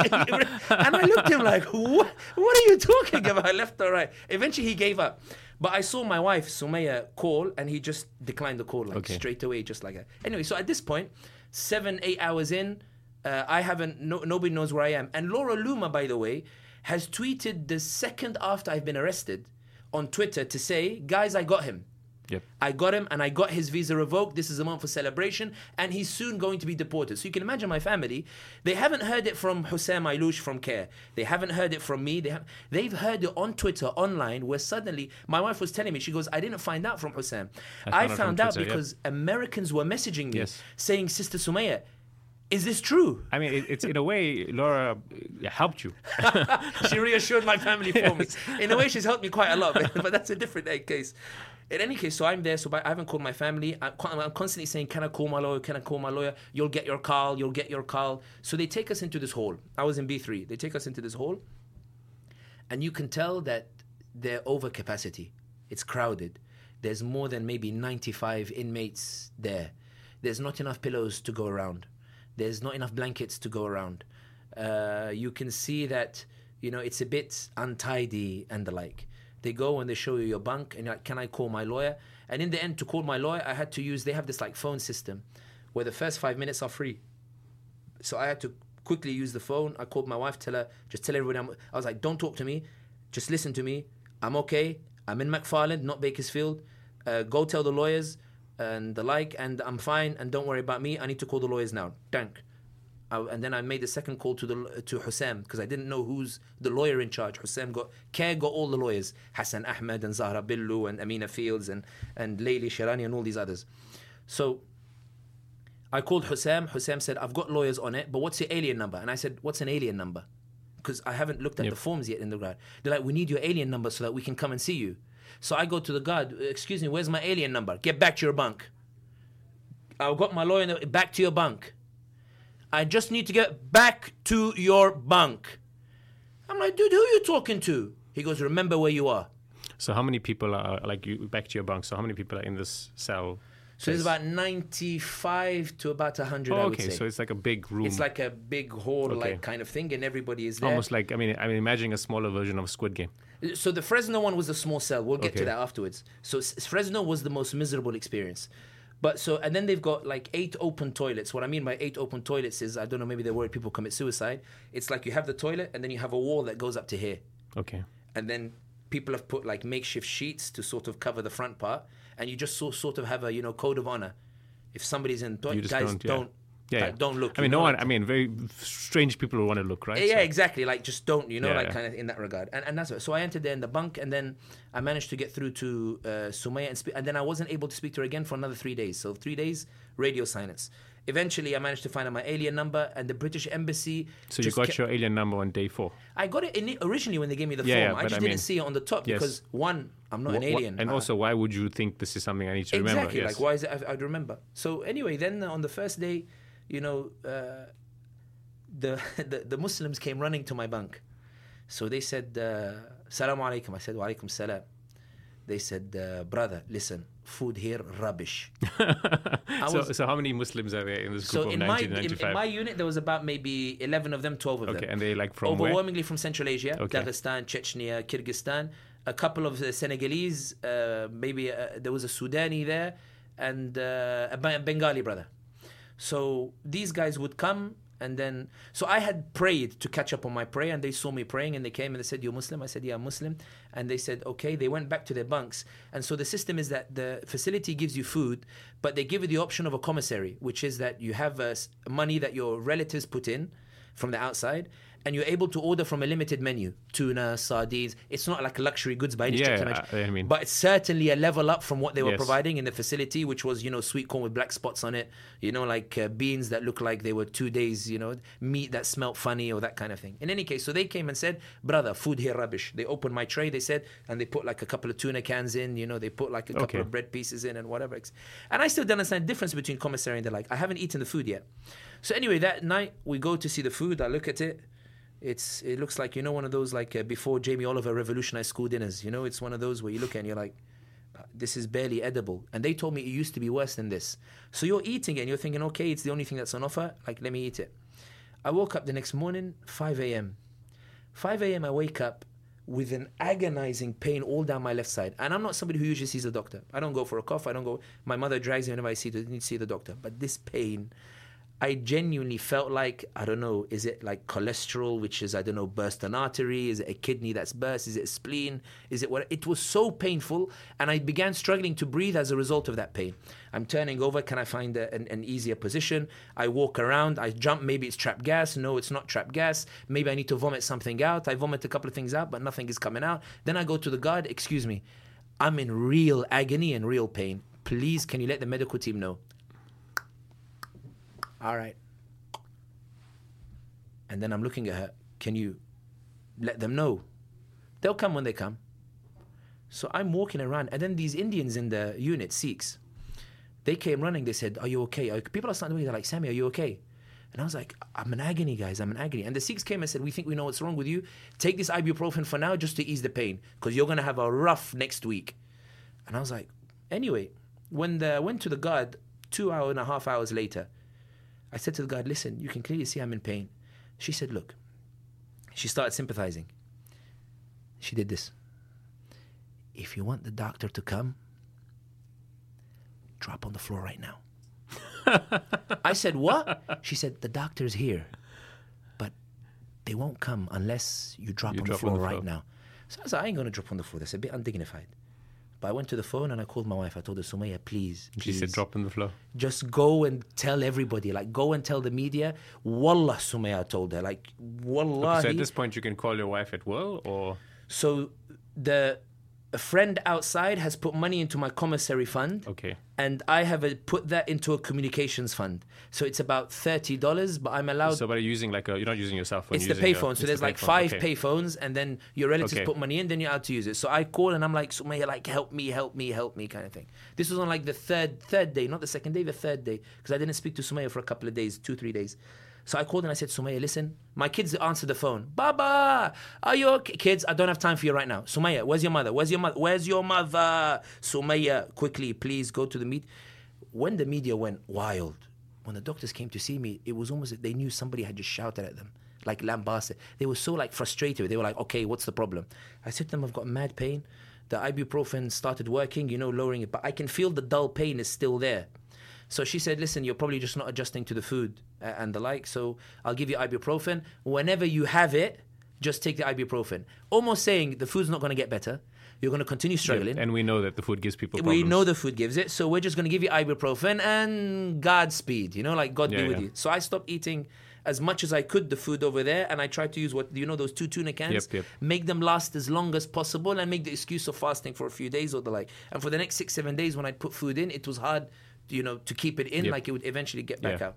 Speaker 1: I looked at him like, what, what are you talking about, left or right? Eventually he gave up. But I saw my wife, Sumaya, call, and he just declined the call, like
Speaker 2: Okay.
Speaker 1: straight away, just like that. Anyway, so at this point, seven, eight hours in, uh, I haven't, no, nobody knows where I am. And Laura Luma, by the way, has tweeted the second after I've been arrested on Twitter to say, guys, I got him.
Speaker 2: Yep.
Speaker 1: I got him and I got his visa revoked. This is a month for celebration, and he's soon going to be deported. So you can imagine my family. They haven't heard it from Hussein Ailouche from CARE. They haven't heard it from me. They have, they've heard it on Twitter, online, where suddenly my wife was telling me, she goes, I didn't find out from Hussein. I,
Speaker 2: I found out
Speaker 1: found
Speaker 2: from
Speaker 1: out
Speaker 2: Twitter,
Speaker 1: because
Speaker 2: yep.
Speaker 1: Americans were messaging me
Speaker 2: Yes.
Speaker 1: saying, Sister Sumaya, is this true?
Speaker 2: I mean, it, it's in a way, Laura uh, helped you.
Speaker 1: She reassured my family for me. In a way, she's helped me quite a lot, but that's a different uh, case. In any case, so I'm there, so I haven't called my family. I'm, I'm constantly saying, can I call my lawyer? Can I call my lawyer? You'll get your call, you'll get your call. So they take us into this hall. I was in B three. They take us into this hall, and you can tell that they're over capacity. It's crowded. There's more than maybe ninety-five inmates there. There's not enough pillows to go around. There's not enough blankets to go around. Uh, you can see that, you know, it's a bit untidy and the like. They go and they show you your bunk, and you're like, can I call my lawyer? And in the end, to call my lawyer, I had to use, they have this like phone system where the first five minutes are free. So I had to quickly use the phone. I called my wife, tell her, just tell everybody, I'm, I was like, don't talk to me. Just listen to me. I'm okay. I'm in McFarland, not Bakersfield. Uh, go tell the lawyers and the like, and I'm fine, and don't worry about me. I need to call the lawyers now. Dank. I, and then I made the second call to the to Hussam, because I didn't know who's the lawyer in charge. Hussam got, CARE got all the lawyers. Hassan Ahmed and Zahra Billu and Amina Fields and, and Layli Shirani and all these others. So I called Hussam. Hussam said, I've got lawyers on it, but what's your alien number? And I said, what's an alien number? Because I haven't looked at
Speaker 2: Yep.
Speaker 1: the forms yet in the guard. They're like, we need your alien number so that we can come and see you. So I go to the guard, excuse me, where's my alien number? Get back to your bunk. I've got my lawyer, back to your bunk. I just need to get back to your bunk. I'm like, dude, who are you talking to? He goes, remember where you are.
Speaker 2: So how many people are, like, you back to your bunk, so how many people are in this cell?
Speaker 1: So there's about ninety-five to about one hundred,
Speaker 2: Oh,
Speaker 1: I would
Speaker 2: okay,
Speaker 1: say.
Speaker 2: so it's like a big room.
Speaker 1: It's like a big hall,
Speaker 2: Okay.
Speaker 1: like kind of thing, and everybody is there.
Speaker 2: almost like, I mean, I'm imagining a smaller version of Squid Game.
Speaker 1: So the Fresno one was a small cell. We'll get to
Speaker 2: Okay.
Speaker 1: that afterwards. So S- Fresno was the most miserable experience. But so, and then they've got like eight open toilets. What I mean by eight open toilets is, I don't know, maybe they're worried people commit suicide. It's like you have the toilet and then you have a wall that goes up to here.
Speaker 2: Okay.
Speaker 1: And then people have put like makeshift sheets to sort of cover the front part. And you just so, sort of have a, you know, code of honor. If somebody's in
Speaker 2: You
Speaker 1: toilet,
Speaker 2: just
Speaker 1: guys,
Speaker 2: don't,
Speaker 1: don't,
Speaker 2: yeah. Yeah,
Speaker 1: like,
Speaker 2: yeah.
Speaker 1: don't look.
Speaker 2: I mean,
Speaker 1: you
Speaker 2: no
Speaker 1: know,
Speaker 2: one,
Speaker 1: like-
Speaker 2: I mean, very strange people will want to look, right?
Speaker 1: Yeah,
Speaker 2: So-
Speaker 1: exactly. Like, just don't, you know,
Speaker 2: Yeah,
Speaker 1: like
Speaker 2: yeah.
Speaker 1: kind of in that regard. And and that's it. So I entered there in the bunk, and then I managed to get through to uh, Sumaya, and, spe- and then I wasn't able to speak to her again for another three days. So three days, radio silence. Eventually, I managed to find out my alien number, and the British Embassy.
Speaker 2: So you
Speaker 1: just
Speaker 2: got
Speaker 1: kept-
Speaker 2: your alien number on day four.
Speaker 1: I got it in, originally when they gave me the
Speaker 2: Yeah,
Speaker 1: form.
Speaker 2: yeah,
Speaker 1: I
Speaker 2: but
Speaker 1: just
Speaker 2: I
Speaker 1: didn't
Speaker 2: mean-
Speaker 1: see it on the top
Speaker 2: Yes.
Speaker 1: because one, I'm not an
Speaker 2: Wha- wha-
Speaker 1: alien.
Speaker 2: and
Speaker 1: Uh,
Speaker 2: also, why would you think this is something I need to remember?
Speaker 1: Exactly.
Speaker 2: Yes.
Speaker 1: Like, why is it? I, I'd remember. So anyway, then uh, on the first day, you know, uh, the, the the Muslims came running to my bunk. So they said, uh, "Salaam alaikum." I said, "Wa alaikum salam." They said, uh, "Brother, listen, food here rubbish." I
Speaker 2: so,
Speaker 1: was-
Speaker 2: so how many Muslims are there in this group
Speaker 1: So
Speaker 2: of
Speaker 1: in my
Speaker 2: nineteen
Speaker 1: in,
Speaker 2: ninety-five?
Speaker 1: in my unit, there was about maybe eleven of them, twelve of
Speaker 2: Okay,
Speaker 1: them.
Speaker 2: and they like from where?
Speaker 1: Overwhelmingly from Central Asia,
Speaker 2: Okay.
Speaker 1: Dagestan, Chechnya, Kyrgyzstan. A couple of uh, Senegalese, uh, maybe uh, there was a Sudani there, and uh, a Ba- Bengali brother. So these guys would come, and then so I had prayed to catch up on my prayer, and they saw me praying, and they came and they said, "You're Muslim?" I said, "Yeah, I'm Muslim." And they said, "Okay." They went back to their bunks, and so the system is that the facility gives you food, but they give you the option of a commissary, which is that you have uh, s- money that your relatives put in from the outside, and you're able to order from a limited menu. Tuna, sardines. It's not like luxury goods by any stretch of the
Speaker 2: Yeah,
Speaker 1: imagination.
Speaker 2: I, I mean,
Speaker 1: But it's certainly a level up from what they were
Speaker 2: Yes.
Speaker 1: providing in the facility, which was, you know, sweet corn with black spots on it, you know, like uh, beans that look like they were two days, you know, meat that smelt funny or that kind of thing. In any case, so they came and said, brother, food here rubbish. They opened my tray, they said, and they put like a couple of tuna cans in, you know, they put like a couple
Speaker 2: Okay.
Speaker 1: of bread pieces in and whatever. And I still don't understand the difference between commissary and the like. I haven't eaten the food yet. So anyway, that night we go to see the food. I look at it. It's it looks like, you know, one of those like uh, before Jamie Oliver revolutionized school dinners. You know, it's one of those where you look at it and you're like, this is barely edible. And they told me it used to be worse than this. So you're eating it and you're thinking, okay, it's the only thing that's on offer. Like, let me eat it. I woke up the next morning, five a.m. five a.m. I wake up with an agonizing pain all down my left side. And I'm not somebody who usually sees a doctor. I don't go for a cough. I don't go. My mother drags me whenever I see the, need to see the doctor. But this pain, I genuinely felt like, I don't know, is it like cholesterol, which is, I don't know, burst an artery? Is it a kidney that's burst? Is it a spleen? Is it what? It was so painful, and I began struggling to breathe as a result of that pain. I'm turning over. Can I find a, an, an easier position? I walk around. I jump. Maybe it's trapped gas. No, it's not trapped gas. Maybe I need to vomit something out. I vomit a couple of things out, but nothing is coming out. Then I go to the guard. Excuse me, I'm in real agony and real pain. Please, can you let the medical team know? All right. And then I'm looking at her. Can you let them know? They'll come when they come. So I'm walking around. And then these Indians in the unit, Sikhs, they came running. They said, are you okay? Are you... People are starting to wait. They're like, Sammy, are you okay? And I was like, I'm in agony, guys. I'm in agony. And the Sikhs came and said, we think we know what's wrong with you. Take this ibuprofen for now just to ease the pain, because you're going to have a rough next week. And I was like, anyway, when the, I went to the guard two hour and a half hours later, I said to the guard, listen, you can clearly see I'm in pain. She said, look. She started sympathizing. She did this. If you want the doctor to come, drop on the floor right now. I said, what? She said, the doctor's here, but they won't come unless you drop,
Speaker 2: You
Speaker 1: on,
Speaker 2: drop
Speaker 1: the floor
Speaker 2: on the
Speaker 1: right
Speaker 2: floor.
Speaker 1: now. So I said, I ain't going to drop on the floor. That's a bit undignified. But I went to the phone and I called my wife. I told her, Sumaya, please,
Speaker 2: she
Speaker 1: please.
Speaker 2: said, drop on the floor.
Speaker 1: Just go and tell everybody. Like, go and tell the media. Wallah, Sumaya, I told her. Like, wallahi.
Speaker 2: So at this point, you can call your wife at will, or
Speaker 1: So the a friend outside has put money into my commissary fund.
Speaker 2: okay,
Speaker 1: And I have a, put that into a communications fund. So it's about thirty dollars, but I'm allowed...
Speaker 2: so but you're using like a, you're not using your cell phone.
Speaker 1: It's
Speaker 2: you're
Speaker 1: the
Speaker 2: using
Speaker 1: payphone.
Speaker 2: a-
Speaker 1: So
Speaker 2: it's
Speaker 1: there's
Speaker 2: the
Speaker 1: like
Speaker 2: payphone.
Speaker 1: five
Speaker 2: Okay.
Speaker 1: payphones, and then your relatives
Speaker 2: Okay.
Speaker 1: put money in, then you're allowed to use it. So I call and I'm like, Sumaya, like, help me, help me, help me, kind of thing. This was on like the third third day, not the second day, the third day, because I didn't speak to Sumaya for a couple of days, two, three days. So I called and I said, Sumaya, listen, my kids answered the phone. Baba, are you okay? Kids, I don't have time for you right now. Sumaya, where's your mother? Where's your mother? Where's your mother? Sumaya, quickly, please go to the meet. When the media went wild, when the doctors came to see me, it was almost like they knew somebody had just shouted at them, like lambasted. They were so like frustrated. They were like, okay, what's the problem? I said to them, I've got mad pain. The ibuprofen started working, you know, lowering it, but I can feel the dull pain is still there. So she said, listen, you're probably just not adjusting to the food uh, and the like, so I'll give you ibuprofen. Whenever you have it, just take the ibuprofen. Almost saying the food's not going to get better. You're going to continue struggling.
Speaker 2: Yeah, and we know that the food gives people problems.
Speaker 1: We know the food gives it, so we're just going to give you ibuprofen and Godspeed, you know, like God
Speaker 2: Yeah,
Speaker 1: be with
Speaker 2: yeah.
Speaker 1: you. So I stopped eating as much as I could the food over there, and I tried to use what, you know, those two tuna cans,
Speaker 2: Yep, yep.
Speaker 1: make them last as long as possible and make the excuse of fasting for a few days or the like. And for the next six, seven days when I'd put food in, it was hard, you know, to keep it in,
Speaker 2: Yep.
Speaker 1: like it would eventually get back
Speaker 2: Yeah.
Speaker 1: out.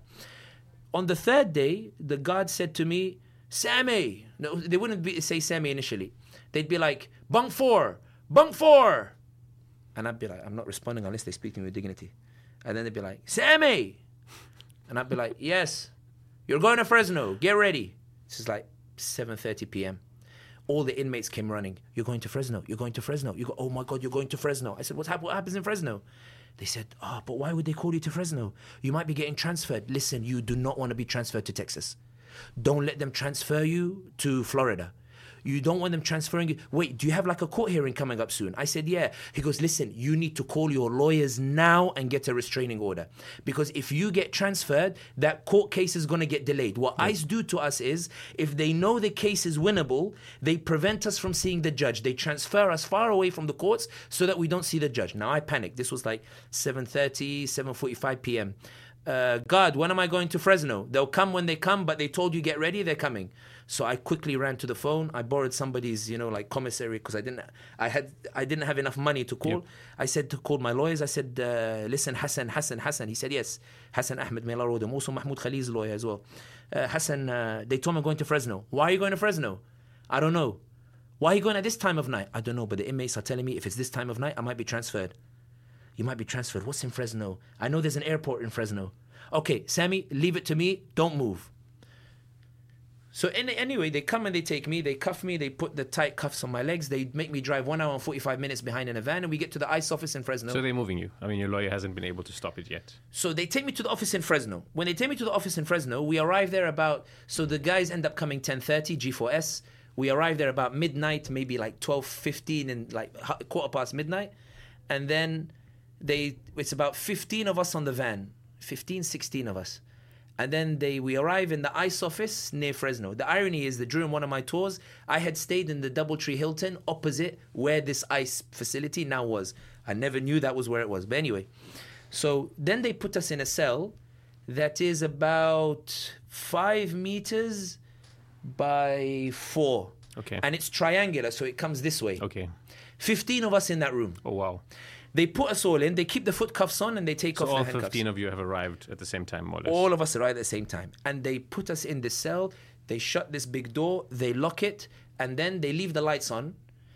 Speaker 1: On the third day, the guard said to me, Sammy. No, they wouldn't be, say Sammy initially. They'd be like, bunk four, bunk four. And I'd be like, I'm not responding unless they speak to me with dignity. And then they'd be like, Sammy. And I'd be like, yes, you're going to Fresno. Get ready. This is like seven thirty p.m. All the inmates came running. You're going to Fresno. You're going to Fresno. You go, oh my God, you're going to Fresno. I said, what's hap- what happens in Fresno? They said, oh, but why would they call you to Fresno? You might be getting transferred. Listen, you do not want to be transferred to Texas. Don't let them transfer you to Florida. You don't want them transferring you. Wait, do you have like a court hearing coming up soon? I said, yeah. He goes, listen, you need to call your lawyers now and get a restraining order. Because if you get transferred, that court case is going to get delayed. What yeah. ICE do to us is, if they know the case is winnable, they prevent us from seeing the judge. They transfer us far away from the courts so that we don't see the judge. Now, I panicked. This was like seven thirty, seven forty-five p.m. Uh, God, when am I going to Fresno? They'll come when they come, but they told you get ready, they're coming. So I quickly ran to the phone. I borrowed somebody's, you know, like commissary because I didn't, I had, I didn't have enough money to call. Yep. I said to call my lawyers. I said, uh, listen, Hassan, Hassan, Hassan. He said yes, Hassan Ahmed, may Allah reward him. Also Mahmoud Khalil's lawyer as well. Uh, Hassan, uh, they told me I'm going to Fresno. Why are you going to Fresno? I don't know. Why are you going at this time of night? I don't know, but the inmates are telling me if it's this time of night, I might be transferred. You might be transferred. What's in Fresno? I know there's an airport in Fresno. Okay, Sammy, leave it to me. Don't move. So in, anyway, they come and they take me. They cuff me. They put the tight cuffs on my legs. They make me drive one hour and forty-five minutes behind in a van, and we get to the ICE office in Fresno.
Speaker 2: So they're moving you. I mean, your lawyer hasn't been able to stop it yet.
Speaker 1: So they take me to the office in Fresno. When they take me to the office in Fresno, we arrive there about... So the guys end up coming ten thirty, G four S. We arrive there about midnight, maybe like twelve fifteen and like quarter past midnight. And then they it's about fifteen of us on the van. fifteen, sixteen of us. And then they we arrive in the ICE office near Fresno. The irony is that during one of my tours, I had stayed in the Doubletree Hilton opposite where this ICE facility now was. I never knew that was where it was. But anyway, so then they put us in a cell that is about five meters by four.
Speaker 2: Okay.
Speaker 1: And it's triangular, so it comes this way.
Speaker 2: Okay.
Speaker 1: fifteen of us in that room.
Speaker 2: Oh, wow.
Speaker 1: They put us all in, they keep the foot cuffs on, and they take
Speaker 2: so
Speaker 1: off
Speaker 2: all
Speaker 1: the handcuffs.
Speaker 2: fifteen of you have arrived at the same time, more or less?
Speaker 1: All of us arrived at the same time. And they put us in this cell, they shut this big door, they lock it, and then they leave the lights on.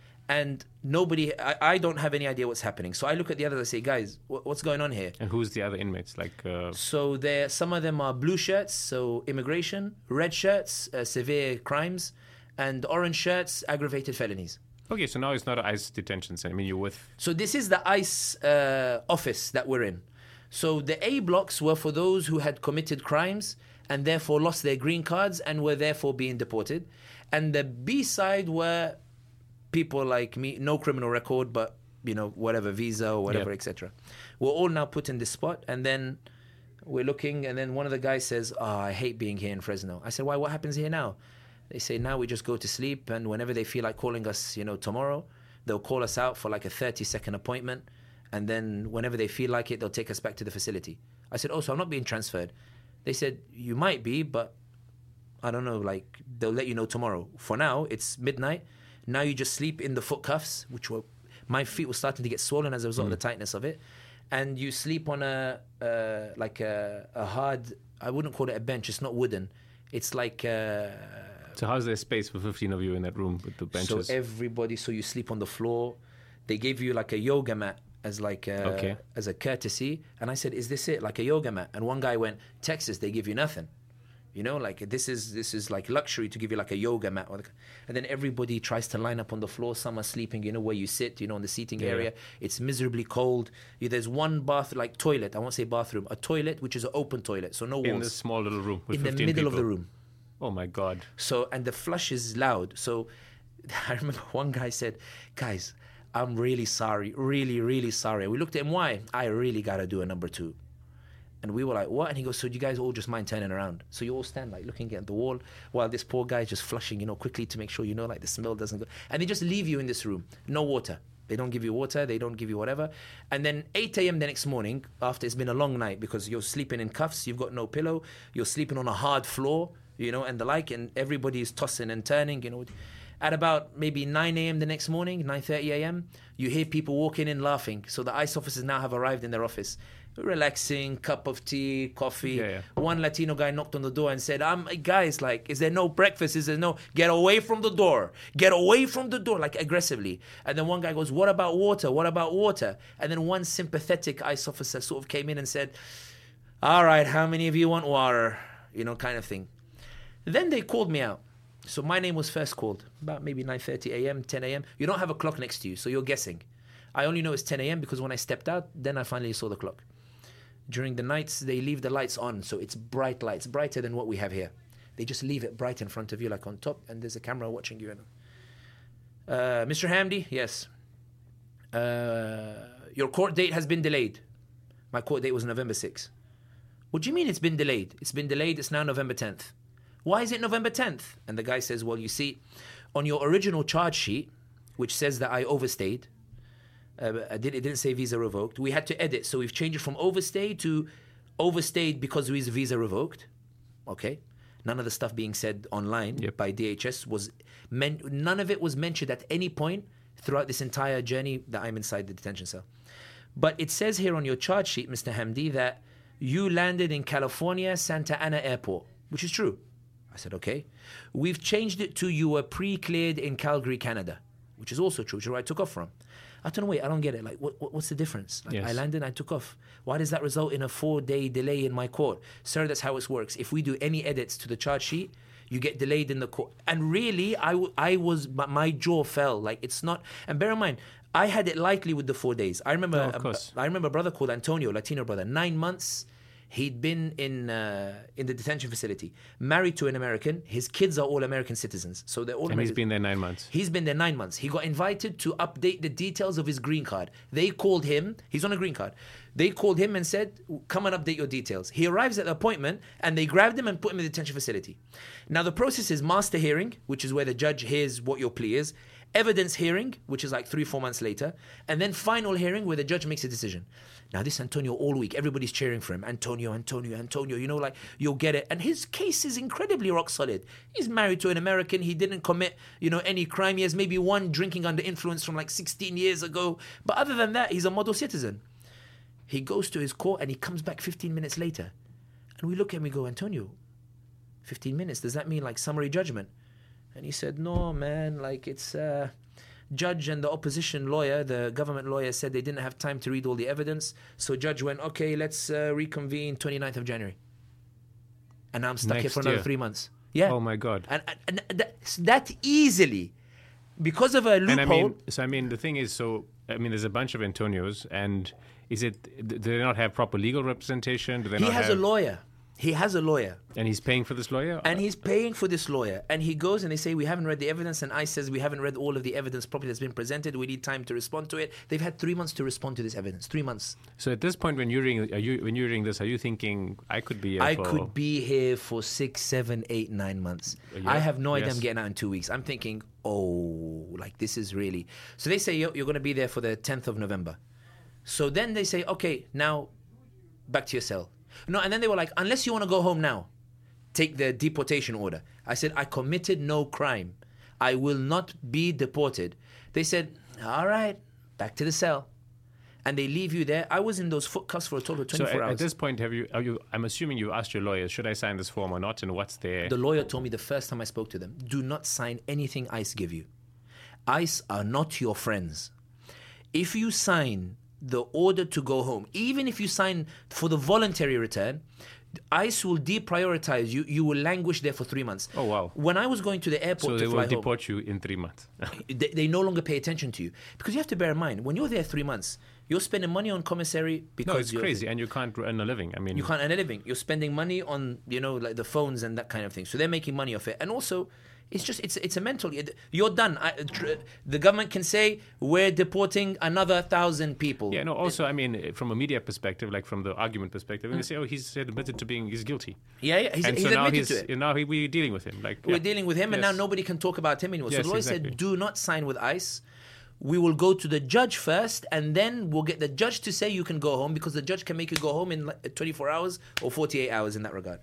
Speaker 1: And nobody, I, I don't have any idea what's happening. So I look at the others, I say, guys, what, what's going on here?
Speaker 2: And who's the other inmates? Like, uh...
Speaker 1: So there, some of them are blue shirts, so immigration, red shirts, uh, severe crimes, and orange shirts, aggravated felonies.
Speaker 2: Okay, so now it's not an ICE detention center. I mean, you're with...
Speaker 1: So this is the ICE uh, office that we're in. So the A blocks were for those who had committed crimes and therefore lost their green cards and were therefore being deported. And the B side were people like me, no criminal record, but, you know, whatever, visa or whatever,
Speaker 2: yeah.
Speaker 1: et cetera. We're all now put in this spot, and then we're looking, and then one of the guys says, oh, I hate being here in Fresno. I said, why, what happens here now? They say, now we just go to sleep, and whenever they feel like calling us, you know, tomorrow, they'll call us out for like a thirty-second appointment, and then whenever they feel like it, they'll take us back to the facility. I said, oh, so I'm not being transferred. They said, you might be, but I don't know, like, they'll let you know tomorrow. For now, it's midnight. Now you just sleep in the foot cuffs, which were, my feet were starting to get swollen as a result mm. of the tightness of it. And you sleep on a, uh, like a, a hard, I wouldn't call it a bench, it's not wooden. It's like... Uh,
Speaker 2: So how's there space for fifteen of you in that room with the benches?
Speaker 1: So everybody, so you sleep on the floor. They gave you like a yoga mat as like a,
Speaker 2: okay.
Speaker 1: as a courtesy. And I said, is this it? Like a yoga mat? And one guy went, Texas, they give you nothing. You know, like this is this is like luxury to give you like a yoga mat. And then everybody tries to line up on the floor. Some are sleeping, you know, where you sit, you know, in the seating
Speaker 2: yeah.
Speaker 1: area. It's miserably cold. Yeah, there's one bath, like toilet. I won't say bathroom. A toilet, which is an open toilet. So no walls.
Speaker 2: In this small little room with
Speaker 1: in
Speaker 2: fifteen
Speaker 1: the middle
Speaker 2: people.
Speaker 1: of the room.
Speaker 2: Oh, my God.
Speaker 1: So, and the flush is loud. So I remember one guy said, guys, I'm really sorry, really, really sorry. We looked at him, why? I really got to do a number two. And we were like, what? And he goes, so do you guys all just mind turning around? So you all stand like looking at the wall while this poor guy is just flushing, you know, quickly to make sure, you know, like the smell doesn't go. And they just leave you in this room. No water. They don't give you water. They don't give you whatever. And then eight a.m. the next morning, after it's been a long night, because you're sleeping in cuffs, you've got no pillow, you're sleeping on a hard floor, you know, and the like, and everybody is tossing and turning, you know. At about maybe nine a.m. the next morning, nine thirty a.m., you hear people walking in laughing. So the ICE officers now have arrived in their office. Relaxing, cup of tea, coffee.
Speaker 2: Yeah, yeah.
Speaker 1: One Latino guy knocked on the door and said, um, guys, like, is there no breakfast? Is there no, get away from the door. Get away from the door, like aggressively. And then one guy goes, what about water? What about water? And then one sympathetic ICE officer sort of came in and said, all right, how many of you want water? You know, kind of thing. Then they called me out. So my name was first called, about maybe nine thirty a.m., ten a.m. You don't have a clock next to you, so you're guessing. I only know it's ten a.m. because when I stepped out, then I finally saw the clock. During the nights, they leave the lights on, so it's bright lights, brighter than what we have here. They just leave it bright in front of you, like on top, and there's a camera watching you. Uh, Mister Hamdi, yes. Uh, your court date has been delayed. My court date was November sixth. What do you mean it's been delayed? It's been delayed, it's now November tenth. Why is it November tenth? And the guy says, well, you see, on your original charge sheet, which says that I overstayed, uh, I did, it didn't say visa revoked, we had to edit. So we've changed it from overstay to overstayed because of his visa revoked. Okay. None of the stuff being said online
Speaker 2: Yep.
Speaker 1: by D H S was men- none of it was mentioned at any point throughout this entire journey that I'm inside the detention cell. But it says here on your charge sheet, Mister Hamdi, that you landed in California Santa Ana Airport, which is true. I said, okay. We've changed it to you were pre-cleared in Calgary, Canada, which is also true, which is where I took off from. I don't know, wait, I don't get it. Like, what, what what's the difference? Like,
Speaker 2: Yes.
Speaker 1: I landed, I took off. Why does that result in a four-day delay in my court? Sir, that's how it works. If we do any edits to the charge sheet, you get delayed in the court. And really, I, w- I was, my, my jaw fell. Like, it's not, and bear in mind, I had it lightly with the four days. I remember,
Speaker 2: Oh, of course.
Speaker 1: a, I remember a brother called Antonio, Latino brother, nine months. He'd been in uh, in the detention facility, married to an American. His kids are all American citizens, so they're all.
Speaker 2: And he's
Speaker 1: American.
Speaker 2: been there nine months.
Speaker 1: He's been there nine months. He got invited to update the details of his green card. They called him. He's on a green card. They called him and said, "Come and update your details." He arrives at the appointment, and they grabbed him and put him in the detention facility. Now the process is master hearing, which is where the judge hears what your plea is. Evidence hearing, which is like three, four months later, and then final hearing where the judge makes a decision. Now this Antonio all week, everybody's cheering for him. Antonio, Antonio, Antonio, you know, like you'll get it. And his case is incredibly rock solid. He's married to an American. He didn't commit, you know, any crime. He has maybe one drinking under influence from like sixteen years ago. But other than that, he's a model citizen. He goes to his court and he comes back fifteen minutes later. And we look at him and we go, Antonio, fifteen minutes, does that mean like summary judgment? And he said, no, man, like it's uh judge and the opposition lawyer, the government lawyer, said they didn't have time to read all the evidence. So judge went, okay, let's uh, reconvene twenty-ninth of January. And now I'm stuck here
Speaker 2: Next
Speaker 1: for another
Speaker 2: year.
Speaker 1: three months. Yeah.
Speaker 2: Oh my God.
Speaker 1: And, and, and that, that easily, because of a loophole.
Speaker 2: And I mean, so I mean, the thing is, so I mean, there's a bunch of Antonios, and is it? Do they not have proper legal representation? Do they
Speaker 1: he
Speaker 2: not
Speaker 1: has
Speaker 2: have,
Speaker 1: a lawyer. He has a lawyer.
Speaker 2: and he's paying for this lawyer.
Speaker 1: And he's paying for this lawyer. And he goes and they say, we haven't read the evidence. And ICE says, we haven't read all of the evidence properly that's been presented. We need time to respond to it. They've had three months to respond to this evidence. Three months.
Speaker 2: So at this point, when you're reading, are you when you're reading this, are you thinking I could be? Here
Speaker 1: I
Speaker 2: for,
Speaker 1: could be here for six, seven, eight, nine months.
Speaker 2: Yeah,
Speaker 1: I have no idea
Speaker 2: yes.
Speaker 1: I'm getting out in two weeks. I'm thinking, oh, like this is really. So they say, you're, you're going to be there for the tenth of November. So then they say, okay, now back to your cell. No, and then they were like, unless you want to go home now, take the deportation order. I said, I committed no crime. I will not be deported. They said, all right, back to the cell. And they leave you there. I was in those foot cuffs for a total of
Speaker 2: So
Speaker 1: twenty-four
Speaker 2: at,
Speaker 1: hours.
Speaker 2: at this point, have you? Are you? I'm assuming you asked your lawyers, should I sign this form or not, and what's there?
Speaker 1: The lawyer told me the first time I spoke to them, do not sign anything ICE give you. ICE are not your friends. If you sign the order to go home, even if you sign for the voluntary return, ICE will deprioritize you. You will languish there for three months.
Speaker 2: Oh, wow.
Speaker 1: When I was going to the airport
Speaker 2: so
Speaker 1: to
Speaker 2: they
Speaker 1: fly
Speaker 2: will
Speaker 1: home,
Speaker 2: deport you in three months.
Speaker 1: they, they no longer pay attention to you. Because you have to bear in mind, when you're there three months, you're spending money on commissary because
Speaker 2: No, it's
Speaker 1: you're-
Speaker 2: crazy, and you can't earn a living. I mean,
Speaker 1: you can't earn a living. You're spending money on, you know, like the phones and that kind of thing. So they're making money off it. And also, it's just, it's it's a mental, you're done. I, tr- the government can say, we're deporting another thousand people.
Speaker 2: Yeah, no, also, I mean, from a media perspective, like from the argument perspective,
Speaker 1: Mm.
Speaker 2: they say, oh, he's admitted to being, he's guilty.
Speaker 1: Yeah, yeah, he's,
Speaker 2: and
Speaker 1: he's
Speaker 2: so now
Speaker 1: admitted
Speaker 2: he's,
Speaker 1: to it.
Speaker 2: now he, we're dealing with him. Like
Speaker 1: We're
Speaker 2: yeah.
Speaker 1: dealing with him, and now
Speaker 2: Yes.
Speaker 1: nobody can talk about him anymore. so
Speaker 2: Yes,
Speaker 1: the lawyer
Speaker 2: exactly.
Speaker 1: said, do not sign with ICE. We will go to the judge first, and then we'll get the judge to say you can go home, because the judge can make you go home in like twenty-four hours or forty-eight hours in that regard.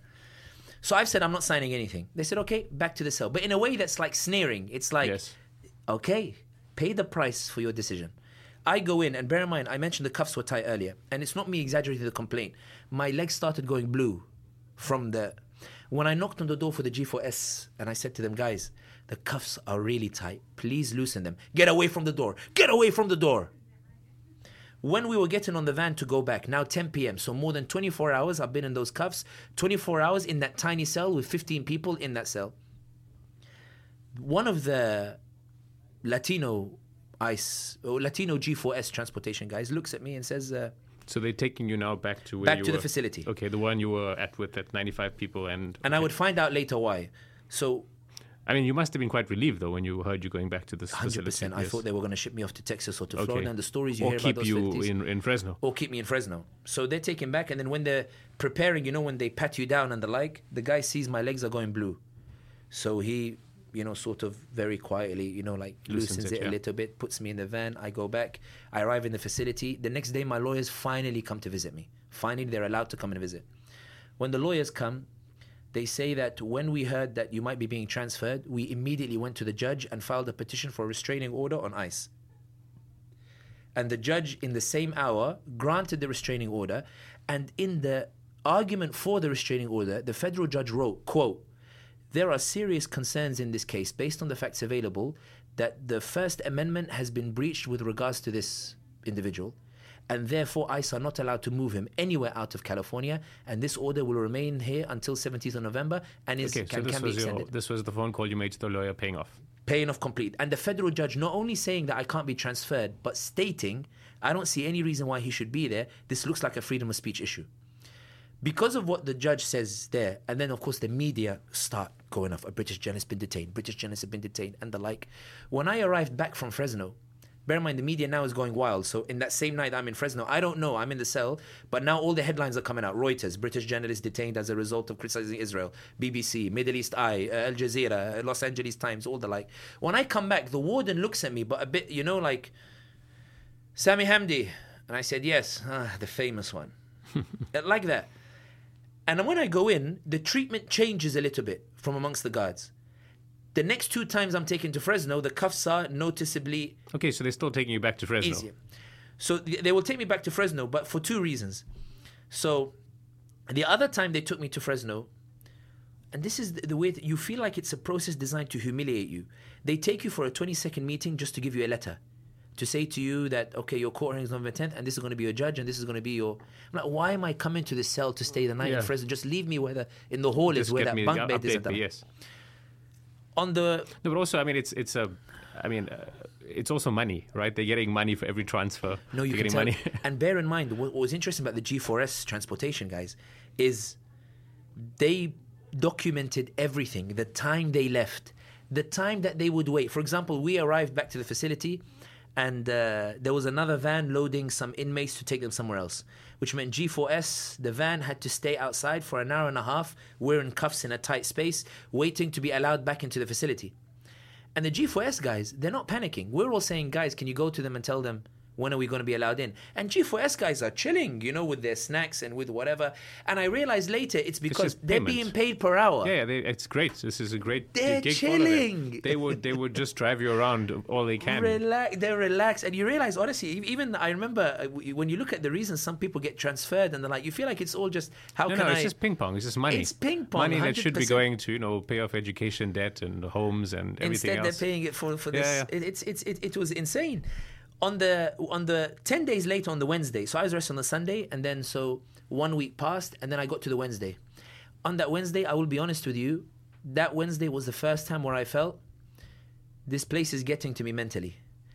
Speaker 1: So I've said I'm not signing anything. They said, okay, back to the cell. But in a way that's like sneering. It's like,
Speaker 2: Yes.
Speaker 1: okay, pay the price for your decision. I go in, and bear in mind, I mentioned the cuffs were tight earlier, and it's not me exaggerating the complaint. My legs started going blue from the... When I knocked on the door for the G four S, and I said to them, guys, the cuffs are really tight. Please loosen them. Get away from the door. Get away from the door. When we were getting on the van to go back, now ten p.m., so more than twenty-four hours I've been in those cuffs, twenty-four hours in that tiny cell with fifteen people in that cell. One of the Latino ICE, or Latino G four S transportation guys looks at me and says, uh,
Speaker 2: So they're taking you now back to where
Speaker 1: back
Speaker 2: you
Speaker 1: to
Speaker 2: were.
Speaker 1: the facility.
Speaker 2: Okay, the one you were at with that ninety-five people, and
Speaker 1: And I
Speaker 2: okay.
Speaker 1: would find out later why. So
Speaker 2: I mean, you must have been quite relieved though when you heard you going back to this
Speaker 1: one hundred
Speaker 2: facility.
Speaker 1: percent. I
Speaker 2: Yes.
Speaker 1: thought they were going to ship me off to Texas or to
Speaker 2: Okay.
Speaker 1: Florida, and the stories you
Speaker 2: or
Speaker 1: hear
Speaker 2: keep
Speaker 1: about those
Speaker 2: you
Speaker 1: facilities.
Speaker 2: in in Fresno.
Speaker 1: Or keep me in Fresno. So they're taken back, and then when they're preparing, you know, when they pat you down and the like, the guy sees my legs are going blue. So he, you know, sort of very quietly, you know, like
Speaker 2: Loosens
Speaker 1: loosens,
Speaker 2: it,
Speaker 1: it,
Speaker 2: yeah.
Speaker 1: a little bit, puts me in the van. I go back. I arrive in the facility. The next day, my lawyers finally come to visit me. Finally, they're allowed to come and visit. When the lawyers come, they say that when we heard that you might be being transferred, we immediately went to the judge and filed a petition for a restraining order on ICE. And the judge, in the same hour, granted the restraining order. And in the argument for the restraining order, the federal judge wrote, quote, "There are serious concerns in this case based on the facts available that the First Amendment has been breached with regards to this individual, and therefore ICE are not allowed to move him anywhere out of California, and this order will remain here until seventeenth of November and is,
Speaker 2: okay,
Speaker 1: can,
Speaker 2: so this
Speaker 1: can be
Speaker 2: was
Speaker 1: extended."
Speaker 2: Your, this was the phone call you made to the lawyer paying off.
Speaker 1: Paying off complete. And the federal judge not only saying that I can't be transferred, but stating, I don't see any reason why he should be there. This looks like a freedom of speech issue. Because of what the judge says there, and then of course the media start going off, a British journalist has been detained, British journalists have been detained, and the like. When I arrived back from Fresno, bear in mind the media now is going wild, so in that same night I'm in Fresno, I don't know, I'm in the cell, but now all the headlines are coming out. Reuters, British journalist detained as a result of criticizing Israel, B B C, Middle East Eye, uh, Al Jazeera, uh, Los Angeles Times, all the like. When I come back, the warden looks at me, but a bit, you know, like, "Sami Hamdi," and I said, "Yes," ah, the famous one. Like that. And when I go in, the treatment changes a little bit from amongst the guards. The next two times I'm taken to Fresno, the cuffs are noticeably
Speaker 2: Okay, so they're still taking you back to Fresno.
Speaker 1: easier. So th- they will take me back to Fresno, but for two reasons. So the other time they took me to Fresno, and this is the, the way that you feel like it's a process designed to humiliate you. They take you for a twenty-second meeting just to give you a letter, to say to you that, okay, your court hearing is November tenth, and this is going to be your judge, and this is going to be your... I'm like, why am I coming to this cell to stay the night
Speaker 2: Yeah.
Speaker 1: in Fresno? Just leave me where the, in the hall
Speaker 2: Just
Speaker 1: is where
Speaker 2: get
Speaker 1: that
Speaker 2: me
Speaker 1: bunk
Speaker 2: the
Speaker 1: bed is.
Speaker 2: update,
Speaker 1: At the,
Speaker 2: but yes.
Speaker 1: On the...
Speaker 2: No, but also, I mean, it's it's a, I mean, uh, it's also money, right? They're getting money for every transfer.
Speaker 1: No, you
Speaker 2: They're
Speaker 1: can
Speaker 2: getting
Speaker 1: tell.
Speaker 2: money.
Speaker 1: And bear in mind, what was interesting about the G four S transportation, guys, is they documented everything, the time they left, the time that they would wait. For example, we arrived back to the facility, and uh, there was another van loading some inmates to take them somewhere else, which meant G four S, the van had to stay outside for an hour and a half, wearing cuffs in a tight space, waiting to be allowed back into the facility. And the G four S guys, they're not panicking. We're all saying, guys, can you go to them and tell them, when are we going to be allowed in? And G four S guys are chilling, you know, with their snacks and with whatever. And I realized later it's because
Speaker 2: just
Speaker 1: they're
Speaker 2: payment.
Speaker 1: being paid per hour.
Speaker 2: Yeah, yeah they, it's great. This is a great
Speaker 1: They're
Speaker 2: gig for all of them.
Speaker 1: chilling.
Speaker 2: They would they would just drive you around all they can.
Speaker 1: Relax, they're relaxed, and you realize, honestly, e- even I remember uh, w- when you look at the reasons some people get transferred, and they're like, you feel like it's all just how
Speaker 2: No,
Speaker 1: can
Speaker 2: no,
Speaker 1: I?
Speaker 2: it's just ping pong. It's just money.
Speaker 1: It's ping pong,
Speaker 2: Money that should be
Speaker 1: one hundred percent.
Speaker 2: going to, you know, pay off education debt and homes and everything
Speaker 1: Instead,
Speaker 2: else.
Speaker 1: they're paying it for for
Speaker 2: Yeah,
Speaker 1: this.
Speaker 2: yeah.
Speaker 1: It, it's it's it, it was insane. On the on the ten days later on the Wednesday, so I was arrested on the Sunday, and then so one week passed, and then I got to the Wednesday. On that Wednesday, I will be honest with you, that Wednesday was the first time where I felt this place is getting to me mentally.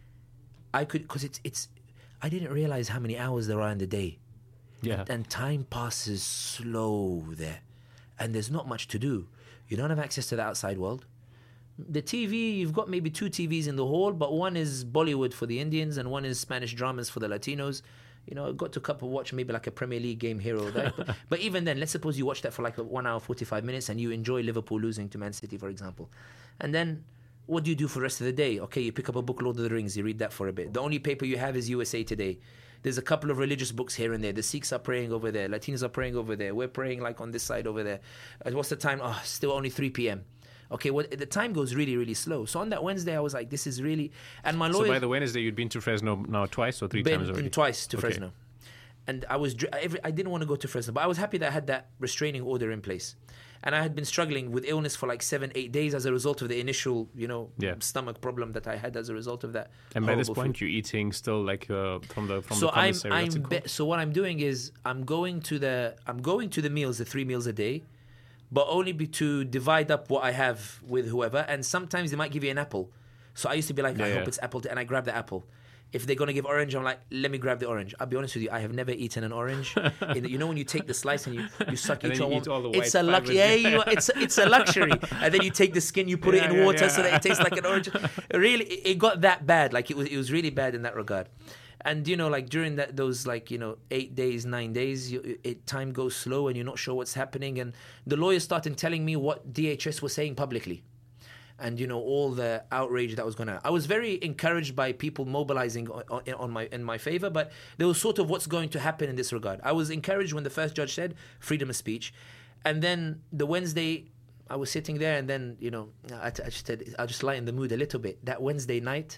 Speaker 1: I could, because it's it's, I didn't realize how many hours there are in the day.
Speaker 2: Yeah.
Speaker 1: And time passes slow there. And there's not much to do. You don't have access to the outside world. The T V, you've got maybe two T Vs in the hall, but one is Bollywood for the Indians and one is Spanish dramas for the Latinos. You know, I got to couple watch maybe like a Premier League game here or there. But, but even then, let's suppose you watch that for like one hour, forty-five minutes and you enjoy Liverpool losing to Man City, for example. And then what do you do for the rest of the day? Okay, you pick up a book, Lord of the Rings, you read that for a bit. The only paper you have is U S A Today. There's a couple of religious books here and there. The Sikhs are praying over there. Latinos are praying over there. We're praying like on this side over there. Uh, what's the time? Oh, still only three p.m. Okay, well, the time goes really, really slow. So on that Wednesday, I was like, this is really... And my lawyer...
Speaker 2: So by the Wednesday, you'd been to Fresno now twice or three
Speaker 1: been,
Speaker 2: times already?
Speaker 1: been twice to
Speaker 2: Okay.
Speaker 1: Fresno. And I was dr- every, I didn't want to go to Fresno, but I was happy that I had that restraining order in place. And I had been struggling with illness for like seven, eight days as a result of the initial, you know,
Speaker 2: Yeah.
Speaker 1: stomach problem that I had as a result of that.
Speaker 2: And by this
Speaker 1: horrible
Speaker 2: point,
Speaker 1: food.
Speaker 2: you're eating still like uh, from the from
Speaker 1: so
Speaker 2: the
Speaker 1: I'm,
Speaker 2: commissary.
Speaker 1: I'm
Speaker 2: what's it
Speaker 1: be-
Speaker 2: called?
Speaker 1: so what I'm doing is I'm going to the I'm going to the meals, the three meals a day, but only be to divide up what I have with whoever. And sometimes they might give you an apple. So I used to be like,
Speaker 2: Yeah,
Speaker 1: I
Speaker 2: yeah.
Speaker 1: hope it's apple, and I grab the apple. If they're gonna give orange, I'm like, let me grab the orange. I'll be honest with you, I have never eaten an orange. In the, you know when you take the slice and you, you suck
Speaker 2: And
Speaker 1: each
Speaker 2: then you
Speaker 1: one.
Speaker 2: eat all the
Speaker 1: It's
Speaker 2: white
Speaker 1: a luxury.
Speaker 2: fibers.
Speaker 1: Yeah, you, it's it's a luxury. And then you take the skin, you put
Speaker 2: Yeah,
Speaker 1: it in
Speaker 2: yeah,
Speaker 1: water
Speaker 2: yeah.
Speaker 1: so that it tastes like an orange. Really, it, it got that bad. Like it was it was really bad in that regard. And you know, like during that those like you know eight days, nine days, you, it time goes slow and you're not sure what's happening. And the lawyers started telling me what D H S was saying publicly. and you know all the outrage that was going on. I was very encouraged by people mobilizing on, on, on my in my favor, but there was sort of what's going to happen in this regard. I was encouraged when the first judge said freedom of speech, and then the Wednesday I was sitting there, and then you know I, I just said I'll just lighten the mood a little bit. That Wednesday night,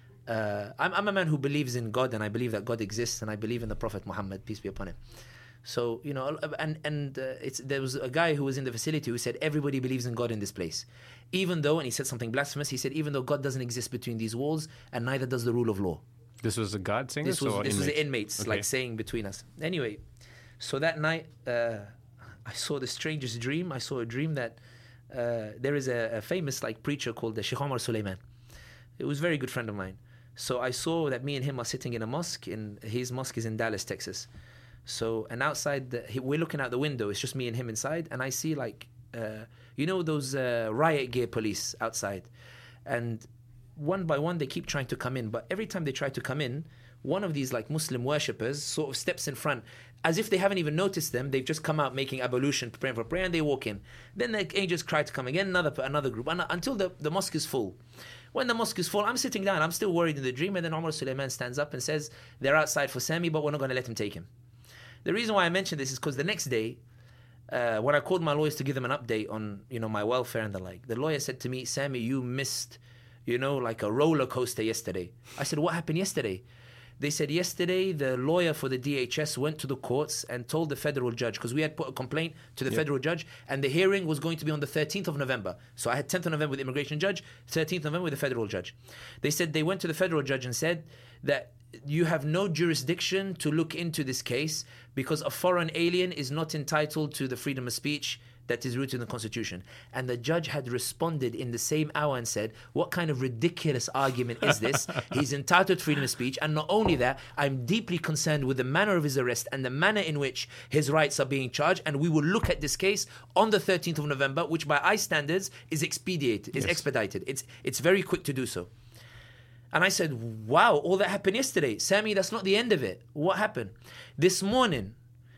Speaker 1: uh, I'm, I'm a man who believes in God, and I believe that God exists, and I believe in the Prophet Muhammad, peace be upon him. So, you know, and and uh, it's there was a guy who was in the facility who said everybody believes in God in this place. Even though, and he said something blasphemous, he said even though God doesn't exist between these walls, and neither does the rule of law.
Speaker 2: This was a guard saying
Speaker 1: this?
Speaker 2: This
Speaker 1: was,
Speaker 2: or
Speaker 1: this
Speaker 2: inmates?
Speaker 1: was the inmates,
Speaker 2: Okay.
Speaker 1: like saying between us. Anyway, so that night, uh, I saw the strangest dream. I saw a dream that uh, there is a, a famous like preacher called the Sheikh Omar Suleiman. It was a very good friend of mine. So I saw that me and him are sitting in a mosque. In his mosque is in Dallas, Texas. So, and outside, the, he, we're looking out the window. It's just me and him inside. And I see like, uh, you know, those uh, riot gear police outside. And one by one, they keep trying to come in. But every time they try to come in, one of these like Muslim worshippers sort of steps in front. As if they haven't even noticed them. They've just come out making ablution, preparing for prayer, and they walk in. Then the angels cry to come again, another another group, and, until the, the mosque is full. When the mosque is full, I'm sitting down. I'm still worried in the dream. And then Omar Suleiman stands up and says, they're outside for Sami, but we're not going to let him take him. The reason why I mention this is because the next day, uh, when I called my lawyers to give them an update on, you know, my welfare and the like, the lawyer said to me, Sami, you missed, you know, like a roller coaster yesterday. I said, what happened yesterday? They said yesterday the lawyer for the D H S went to the courts and told the federal judge, because we had put a complaint to the yep. federal judge, and the hearing was going to be on the thirteenth of November. So I had tenth of November with the immigration judge, thirteenth of November with the federal judge. They said they went to the federal judge and said that you have no jurisdiction to look into this case because a foreign alien is not entitled to the freedom of speech that is rooted in the Constitution. And the judge had responded in the same hour and said, what kind of ridiculous argument is this? He's entitled to freedom of speech. And not only that, I'm deeply concerned with the manner of his arrest and the manner in which his rights are being charged. And we will look at this case on the thirteenth of November, which by I standards is expedited, is
Speaker 2: Yes.
Speaker 1: expedited. It's, it's very quick to do so. And I said, wow, all that happened yesterday. Sami, that's not the end of it. What happened? This morning,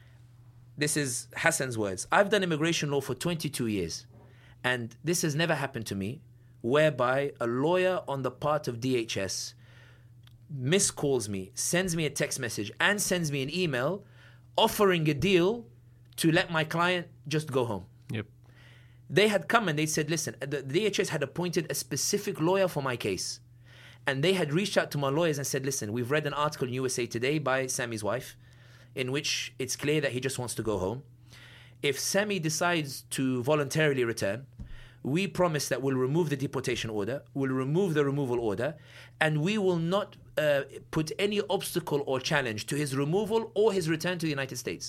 Speaker 1: this is Hassan's words. I've done immigration law for twenty-two years. And this has never happened to me, whereby a lawyer on the part of D H S miscalls me, sends me a text message, and sends me an email offering a deal to let my client just go home.
Speaker 2: Yep.
Speaker 1: They had come and they said, listen, the D H S had appointed a specific lawyer for my case. And they had reached out to my lawyers and said, listen, we've read an article in U S A Today by Sami's wife, in which it's clear that he just wants to go home. If Sami decides to voluntarily return, we promise that we'll remove the deportation order, we'll remove the removal order, and we will not uh, put any obstacle or challenge to his removal or his return to the United States.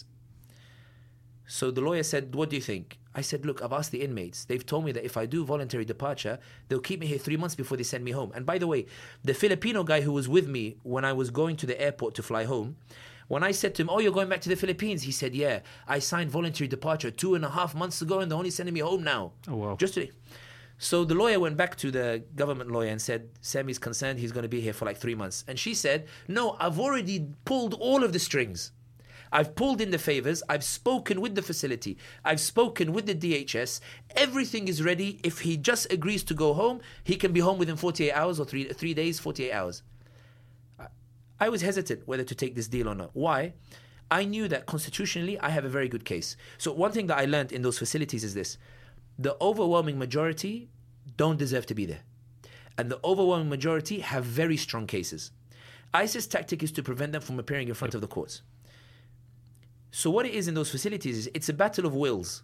Speaker 1: So the lawyer said, what do you think? I said, look, I've asked the inmates. They've told me that if I do voluntary departure, they'll keep me here three months before they send me home. And by the way, the Filipino guy who was with me when I was going to the airport to fly home, when I said to him, oh, you're going back to the Philippines? He said, yeah, I signed voluntary departure two and a half months ago and they're only sending me home now.
Speaker 2: Oh, wow.
Speaker 1: Just today. So the lawyer went back to the government lawyer and said, Sami's concerned, he's going to be here for like three months. And she said, no, I've already pulled all of the strings. I've pulled in the favors. I've spoken with the facility. I've spoken with the D H S. Everything is ready. If he just agrees to go home, he can be home within forty-eight hours or three, three days, forty-eight hours. I was hesitant whether to take this deal or not. Why? I knew that constitutionally I have a very good case. So one thing that I learned in those facilities is this. The overwhelming majority don't deserve to be there. And the overwhelming majority have very strong cases. ISIS tactic is to prevent them from appearing in front of the courts. So what it is in those facilities is it's a battle of wills.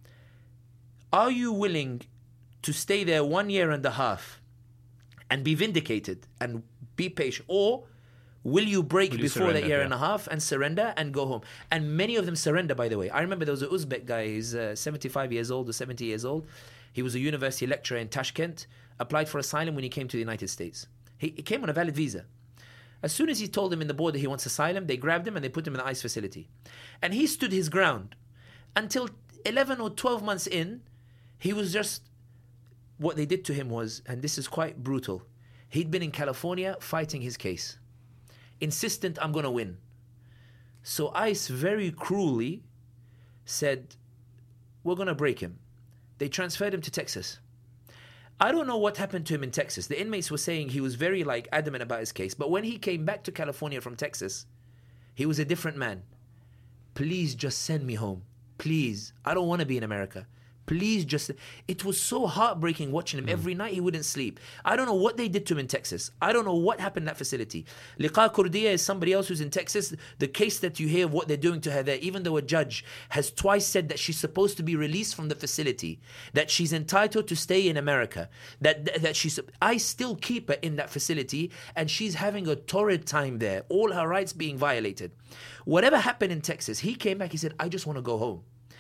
Speaker 1: Are you willing to stay there one year and a half and be vindicated and be patient? Or will you break
Speaker 2: will you
Speaker 1: before that year
Speaker 2: yeah.
Speaker 1: and a half and surrender and go home? And many of them surrender, by the way. I remember there was an Uzbek guy, he's uh, seventy-five years old or seventy years old. He was a university lecturer in Tashkent, applied for asylum when he came to the United States. He, he came on a valid visa. As soon as he told them in the border he wants asylum, they grabbed him and they put him in the ICE facility. And he stood his ground. Until eleven or twelve months in, he was just... What they did to him was, and this is quite brutal, he'd been in California fighting his case. Insistent, I'm going to win. So ICE very cruelly said, we're going to break him. They transferred him to Texas. I don't know what happened to him in Texas. The inmates were saying he was very like adamant about his case. But when he came back to California from Texas, he was a different man. Please just send me home. Please. I don't want to be in America. Please just... It was so heartbreaking watching him. Mm. Every night he wouldn't sleep. I don't know what they did to him in Texas. I don't know what happened in that facility. Liqa Kurdiya is somebody else who's in Texas. The case that you hear of what they're doing to her there, even though a judge has twice said that she's supposed to be released from the facility, that she's entitled to stay in America, that, that she's... I still keep her in that facility, and she's having a torrid time there. All her rights being violated. Whatever happened in Texas, he came back, he said, I just want to go home.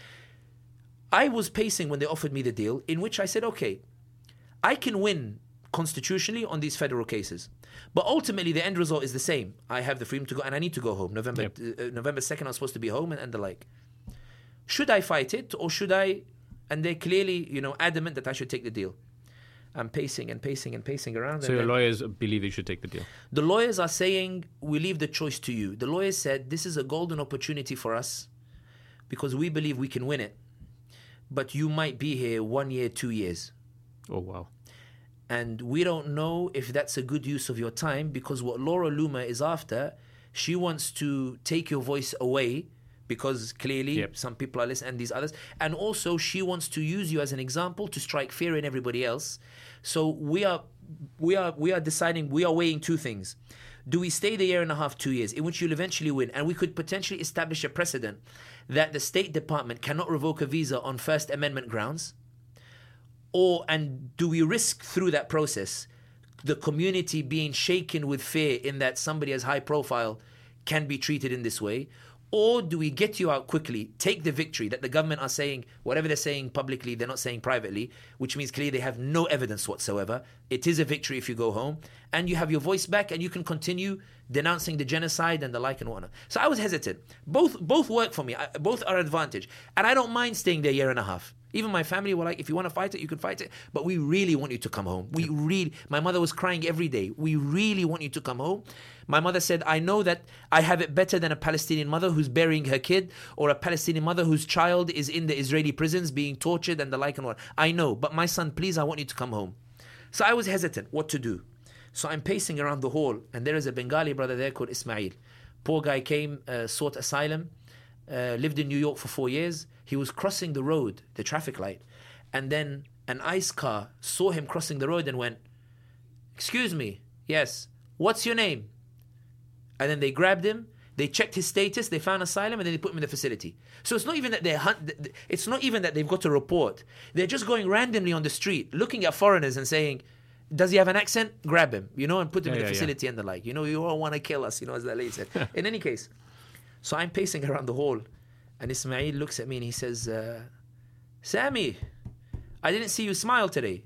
Speaker 1: I was pacing when they offered me the deal, in which I said, okay, I can win constitutionally on these federal cases, but ultimately the end result is the same. I have the freedom to go, and I need to go home. November yep. uh, November second, I'm supposed to be home, and, and the like. Should I fight it, or should I? And they're clearly, you know, adamant that I should take the deal. I'm pacing and pacing and pacing around.
Speaker 2: So your lawyers believe you should take the deal?
Speaker 1: The lawyers are saying, we leave the choice to you. The lawyers said, this is a golden opportunity for us because we believe we can win it. But you might be here one year, two years.
Speaker 2: Oh, wow.
Speaker 1: And we don't know if that's a good use of your time, because what Laura Loomer is after, she wants to take your voice away, because clearly yep. some people are listening and these others. And also she wants to use you as an example to strike fear in everybody else. So we are, we are, we are deciding, we are weighing two things. Do we stay the year and a half, two years, in which you'll eventually win? And we could potentially establish a precedent that the State Department cannot revoke a visa on First Amendment grounds? Or, and do we risk through that process the community being shaken with fear in that somebody as high profile can be treated in this way? Or do we get you out quickly, take the victory that the government are saying, whatever they're saying publicly, they're not saying privately, which means clearly they have no evidence whatsoever. It is a victory if you go home, and you have your voice back, and you can continue denouncing the genocide and the like and whatnot. So I was hesitant. Both both work for me. I, both are advantage. And I don't mind staying there a year and a half. Even my family were like, if you want to fight it, you can fight it. But we really want you to come home. We really, my mother was crying every day. We really want you to come home. My mother said, I know that I have it better than a Palestinian mother who's burying her kid, or a Palestinian mother whose child is in the Israeli prisons being tortured and the like and what. I know, but my son, please, I want you to come home. So I was hesitant what to do. So I'm pacing around the hall, and there is a Bengali brother there called Ismail. Poor guy came, uh, sought asylum, uh, lived in New York for four years. He was crossing the road, the traffic light, and then an ICE car saw him crossing the road and went, excuse me, yes, what's your name? And then they grabbed him, they checked his status, they found asylum, and then they put him in the facility. So it's not even that they're hunt, it's not even that they've got a report. They're just going randomly on the street, looking at foreigners and saying, does he have an accent? Grab him, you know, and put him yeah, in the yeah, facility yeah. and the like. You know, you all want to kill us, you know, as that lady said. In any case, so I'm pacing around the hall, and Ismail looks at me and he says, uh, Sammy, I didn't see you smile today.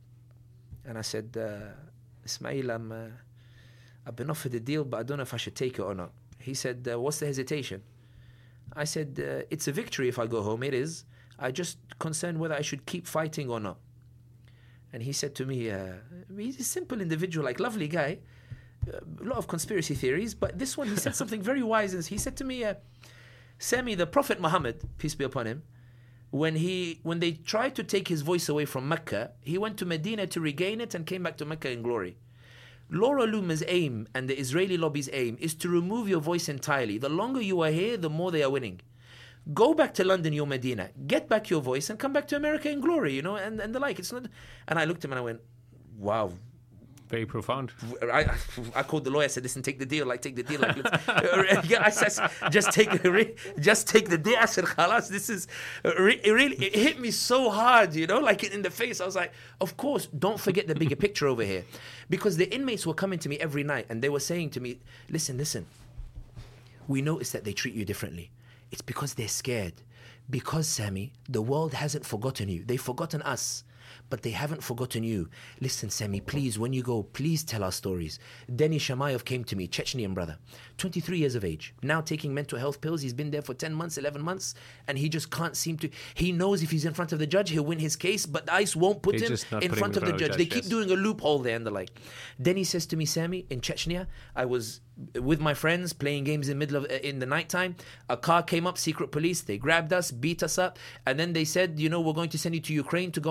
Speaker 1: And I said, uh, Ismail, I'm, uh, I've been offered a deal, but I don't know if I should take it or not. He said, uh, what's the hesitation? I said, uh, it's a victory if I go home. It is. I just concerned whether I should keep fighting or not. And he said to me, uh, he's a simple individual, like lovely guy, a lot of conspiracy theories, but this one, he said something very wise. He said to me, uh, Sami, the Prophet Muhammad, peace be upon him, when he when they tried to take his voice away from Mecca, he went to Medina to regain it and came back to Mecca in glory. Laura Loomer's aim and the Israeli lobby's aim is to remove your voice entirely. The longer you are here, the more they are winning. Go back to London, your Medina, get back your voice and come back to America in glory, you know, and, and the like. It's not. And I looked at him and I went, wow.
Speaker 2: Very profound.
Speaker 1: I, I, I called the lawyer. I said, "Listen, take the deal. Like, take the deal. Like, let's, I said, just take, just take the deal." I said, "Khalas, this is it really." It hit me so hard, you know, like in the face. I was like, "Of course, don't forget the bigger picture over here," because the inmates were coming to me every night and they were saying to me, "Listen, listen. We noticed that they treat you differently. It's because they're scared. Because, Sami, the world hasn't forgotten you. They've forgotten us. But they haven't forgotten you. Listen, Sami, please, when you go, please tell our stories." Denny Shamayov came to me, Chechnyan brother, twenty-three years of age, now taking mental health pills. He's been there for ten months, eleven months, and he just can't seem to. He knows if he's in front of the judge, he'll win his case, but ICE won't put him in front of the judge. judge. They keep yes. doing a loophole there and the like. Denny says to me, "Sami, in Chechnya, I was with my friends playing games in the middle of uh, in the nighttime. A car came up, secret police. They grabbed us, beat us up, and then they said, you know, we're going to send you to Ukraine to go and fight against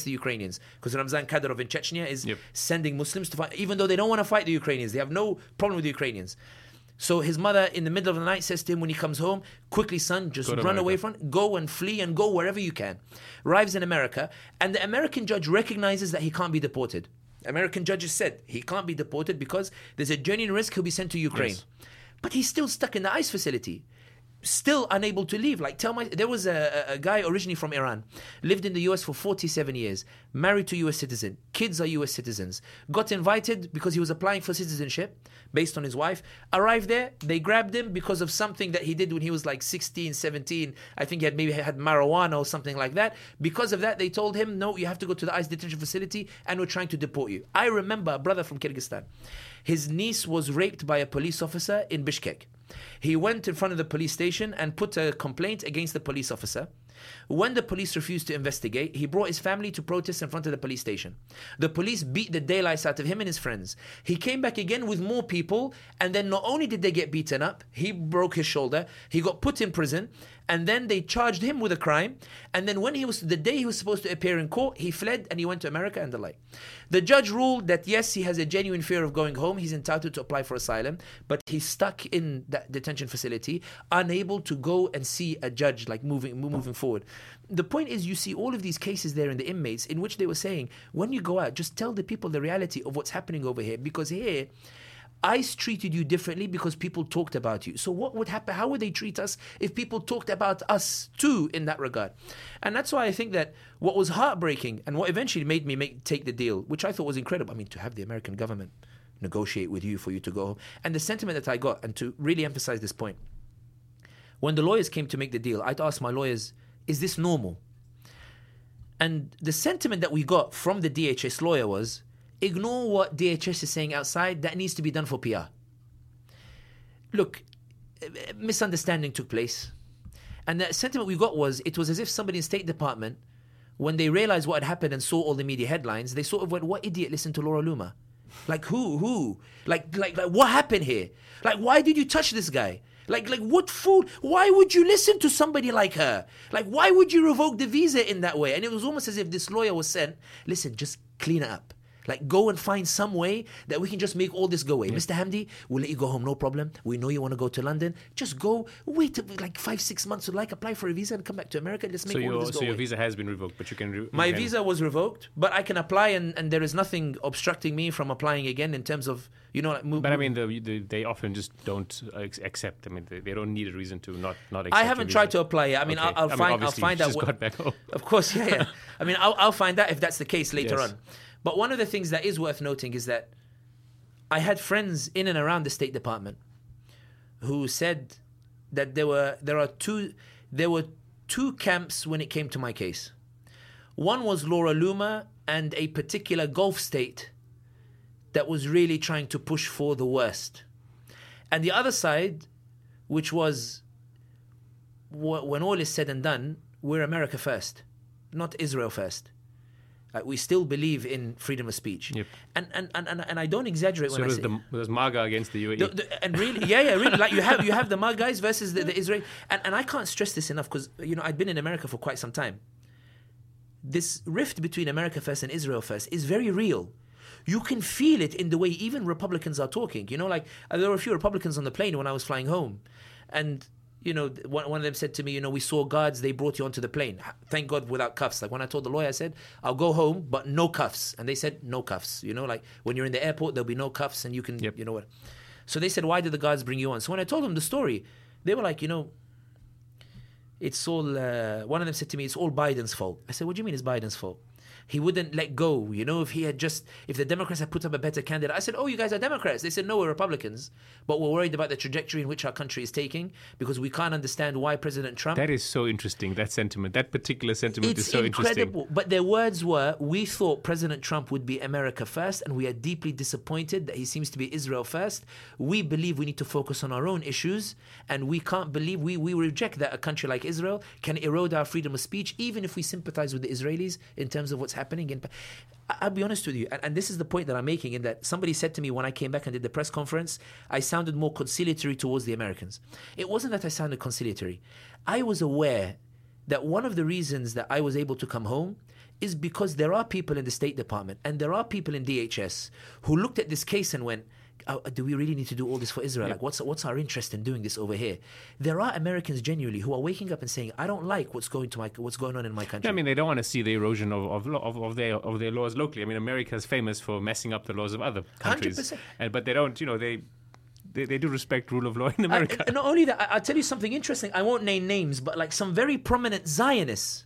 Speaker 1: against the Ukrainians, because Ramzan Kadyrov in Chechnya is
Speaker 2: Yep.
Speaker 1: sending Muslims to fight, even though they don't want to fight the Ukrainians. They have no problem with the Ukrainians. So his mother, in the middle of the night, says to him when he comes home, quickly, son, just
Speaker 2: Go to
Speaker 1: run
Speaker 2: America.
Speaker 1: away from it. Go and flee and go wherever you can. Arrives in America, and the American judge recognizes that he can't be deported. American judges said he can't be deported because there's a genuine risk he'll be sent to Ukraine.
Speaker 2: Yes.
Speaker 1: But he's still stuck in the ICE facility, still unable to leave. Like, tell my, there was a, a guy originally from Iran, lived in the U S for forty-seven years, married to U S citizen, kids are U S citizens, got invited because he was applying for citizenship based on his wife, arrived there, they grabbed him because of something that he did when he was like sixteen, seventeen, I think he had maybe had marijuana or something like that. Because of that, they told him, no, you have to go to the ICE detention facility and we're trying to deport you. I remember a brother from Kyrgyzstan. His niece was raped by a police officer in Bishkek. He went in front of the police station and put a complaint against the police officer. When the police refused to investigate, he brought his family to protest in front of the police station. The police beat the daylights out of him and his friends. He came back again with more people, and then not only did they get beaten up, he broke his shoulder, he got put in prison, and then they charged him with a crime. And then when he was, the day he was supposed to appear in court, he fled and he went to America and the like. The judge ruled that yes, he has a genuine fear of going home, he's entitled to apply for asylum, but he's stuck in that detention facility, unable to go and see a judge, like moving moving forward. The point is, you see all of these cases there in the inmates in which they were saying, when you go out, just tell the people the reality of what's happening over here, because here ICE treated you differently because people talked about you. So what would happen? How would they treat us if people talked about us too in that regard? And that's why I think that what was heartbreaking and what eventually made me make, take the deal, which I thought was incredible. I mean, to have the American government negotiate with you for you to go home. And the sentiment that I got, and to really emphasize this point, when the lawyers came to make the deal, I'd ask my lawyers, is this normal? And the sentiment that we got from the D H S lawyer was, ignore what D H S is saying outside, that needs to be done for P R. Look, misunderstanding took place. And the sentiment we got was, it was as if somebody in State Department, when they realized what had happened and saw all the media headlines, they sort of went, what idiot listened to Laura Loomer? Like who? Who? Like, like, like what happened here? Like, why did you touch this guy? Like, like what fool? Why would you listen to somebody like her? Like, why would you revoke the visa in that way? And it was almost as if this lawyer was sent, listen, just clean it up. Like, go and find some way that we can just make all this go away. Yeah. Mister Hamdi, we'll let you go home, no problem. We know you want to go to London. Just go, wait like five, six months to like apply for a visa and come back to America. Let's make
Speaker 2: so
Speaker 1: all
Speaker 2: your,
Speaker 1: this go
Speaker 2: So your
Speaker 1: away.
Speaker 2: visa has been revoked, but you can... Re-
Speaker 1: My
Speaker 2: you can...
Speaker 1: visa was revoked, but I can apply and, and there is nothing obstructing me from applying again in terms of, you know... Like, move,
Speaker 2: but I mean, the, the, they often just don't uh, accept. I mean, they, they don't need a reason to not, not accept
Speaker 1: I haven't tried to apply it. I mean,
Speaker 2: okay.
Speaker 1: I'll, I'll
Speaker 2: I mean,
Speaker 1: find, I'll
Speaker 2: obviously
Speaker 1: find
Speaker 2: you
Speaker 1: out...
Speaker 2: just
Speaker 1: what,
Speaker 2: got back home.
Speaker 1: Of course, yeah, yeah. I mean, I'll, I'll find out if that's the case later
Speaker 2: Yes.
Speaker 1: on. But one of the things that is worth noting is that I had friends in and around the State Department who said that there were there are two there were two camps when it came to my case. One was Laura Loomer and a particular Gulf state that was really trying to push for the worst. And the other side, which was, when all is said and done, we're America first, not Israel first. Like, we still believe in freedom of speech.
Speaker 2: Yep.
Speaker 1: And, and, and, and, and I don't exaggerate
Speaker 2: So
Speaker 1: when I
Speaker 2: there's,
Speaker 1: say...
Speaker 2: the, there's MAGA against the U A E.
Speaker 1: The, the, and really, yeah, yeah, really. Like, you have you have the MAGA guys versus the, the Israel... And, and I can't stress this enough because, you know, I'd been in America for quite some time. This rift between America first and Israel first is very real. You can feel it in the way even Republicans are talking. You know, like, there were a few Republicans on the plane when I was flying home. And... You know, one, one of them said to me, you know, we saw guards, they brought you onto the plane. Thank God without cuffs. Like, when I told the lawyer, I said, I'll go home, but no cuffs. And they said, no cuffs. You know, like, when you're in the airport, there'll be no cuffs and you can,
Speaker 2: Yep.
Speaker 1: you know what. So they said, why did the guards bring you on? So when I told them the story, they were like, you know, it's all, uh, one of them said to me, it's all Biden's fault. I said, what do you mean it's Biden's fault? He wouldn't let go, you know, if he had just, if the Democrats had put up a better candidate. I said, oh, you guys are Democrats. They said, no, we're Republicans. But we're worried about the trajectory in which our country is taking because we can't understand why President Trump...
Speaker 2: That is so interesting, that sentiment. That particular sentiment
Speaker 1: it's
Speaker 2: is so
Speaker 1: incredible.
Speaker 2: interesting.
Speaker 1: But their words were, we thought President Trump would be America first, and we are deeply disappointed that he seems to be Israel first. We believe we need to focus on our own issues, and we can't believe, we, we reject that a country like Israel can erode our freedom of speech, even if we sympathize with the Israelis in terms of what's happening in... I'll be honest with you, and, and this is the point that I'm making, in that somebody said to me when I came back and did the press conference, I sounded more conciliatory towards the Americans. It wasn't that I sounded conciliatory. I was aware that one of the reasons that I was able to come home is because there are people in the State Department and there are people in D H S who looked at this case and went, oh, do we really need to do all this for Israel?
Speaker 2: Yeah.
Speaker 1: Like, what's what's our interest in doing this over here? There are Americans genuinely who are waking up and saying, I don't like what's going to my what's going on in my country.
Speaker 2: Yeah, I mean, they don't want to see the erosion of of, lo- of of their of their laws locally. I mean, America is famous for messing up the laws of other countries,
Speaker 1: one hundred percent.
Speaker 2: and but they don't. You know, they. They, they do respect rule of law in America.
Speaker 1: I, and not only that, I, I'll tell you something interesting. I won't name names, but like some very prominent Zionists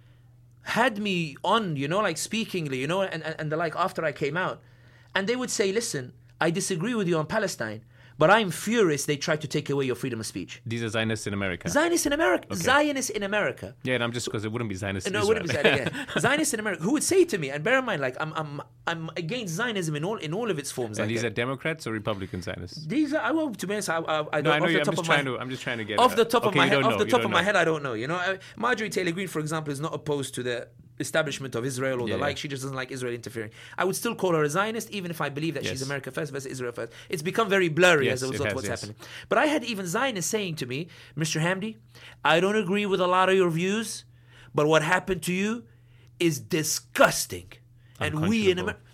Speaker 1: had me on, you know, like speakingly, you know, and, and, and the like after I came out. And they would say, listen, I disagree with you on Palestine, but I'm furious they tried to take away your freedom of speech.
Speaker 2: These are Zionists in America.
Speaker 1: Zionists in America.
Speaker 2: Okay.
Speaker 1: Zionists in America.
Speaker 2: Yeah, and I'm just because it wouldn't be Zionists in
Speaker 1: No, it
Speaker 2: Israel.
Speaker 1: wouldn't be Zionists. Yeah. Zionists in America who would say to me, and bear in mind, like I'm, I'm, I'm against Zionism in all in all of its forms.
Speaker 2: And
Speaker 1: like
Speaker 2: these
Speaker 1: uh,
Speaker 2: are Democrats or Republican Zionists?
Speaker 1: these are. I will, to be honest, I, I, I don't.
Speaker 2: No, I know.
Speaker 1: off
Speaker 2: You,
Speaker 1: the
Speaker 2: I'm
Speaker 1: top
Speaker 2: just
Speaker 1: of
Speaker 2: trying
Speaker 1: my,
Speaker 2: to. I'm just trying to get
Speaker 1: off
Speaker 2: uh,
Speaker 1: the top
Speaker 2: okay,
Speaker 1: of my
Speaker 2: you
Speaker 1: head,
Speaker 2: don't
Speaker 1: off
Speaker 2: know,
Speaker 1: the
Speaker 2: you
Speaker 1: top
Speaker 2: don't
Speaker 1: of my
Speaker 2: know.
Speaker 1: head, I don't know. You know, uh, Marjorie Taylor Greene, for example, is not opposed to the establishment of Israel or the
Speaker 2: Yeah,
Speaker 1: like.
Speaker 2: yeah.
Speaker 1: She just doesn't like Israel interfering. I would still call her a Zionist, even if I believe that she's
Speaker 2: Yes.
Speaker 1: America first versus Israel first. It's become very blurry
Speaker 2: Yes,
Speaker 1: as a
Speaker 2: it
Speaker 1: result
Speaker 2: has,
Speaker 1: of what's
Speaker 2: yes.
Speaker 1: happening. But I had even Zionists saying to me, Mister Hamdi, I don't agree with a lot of your views, but what happened to you is disgusting. And we in
Speaker 2: Unconscionable.
Speaker 1: America.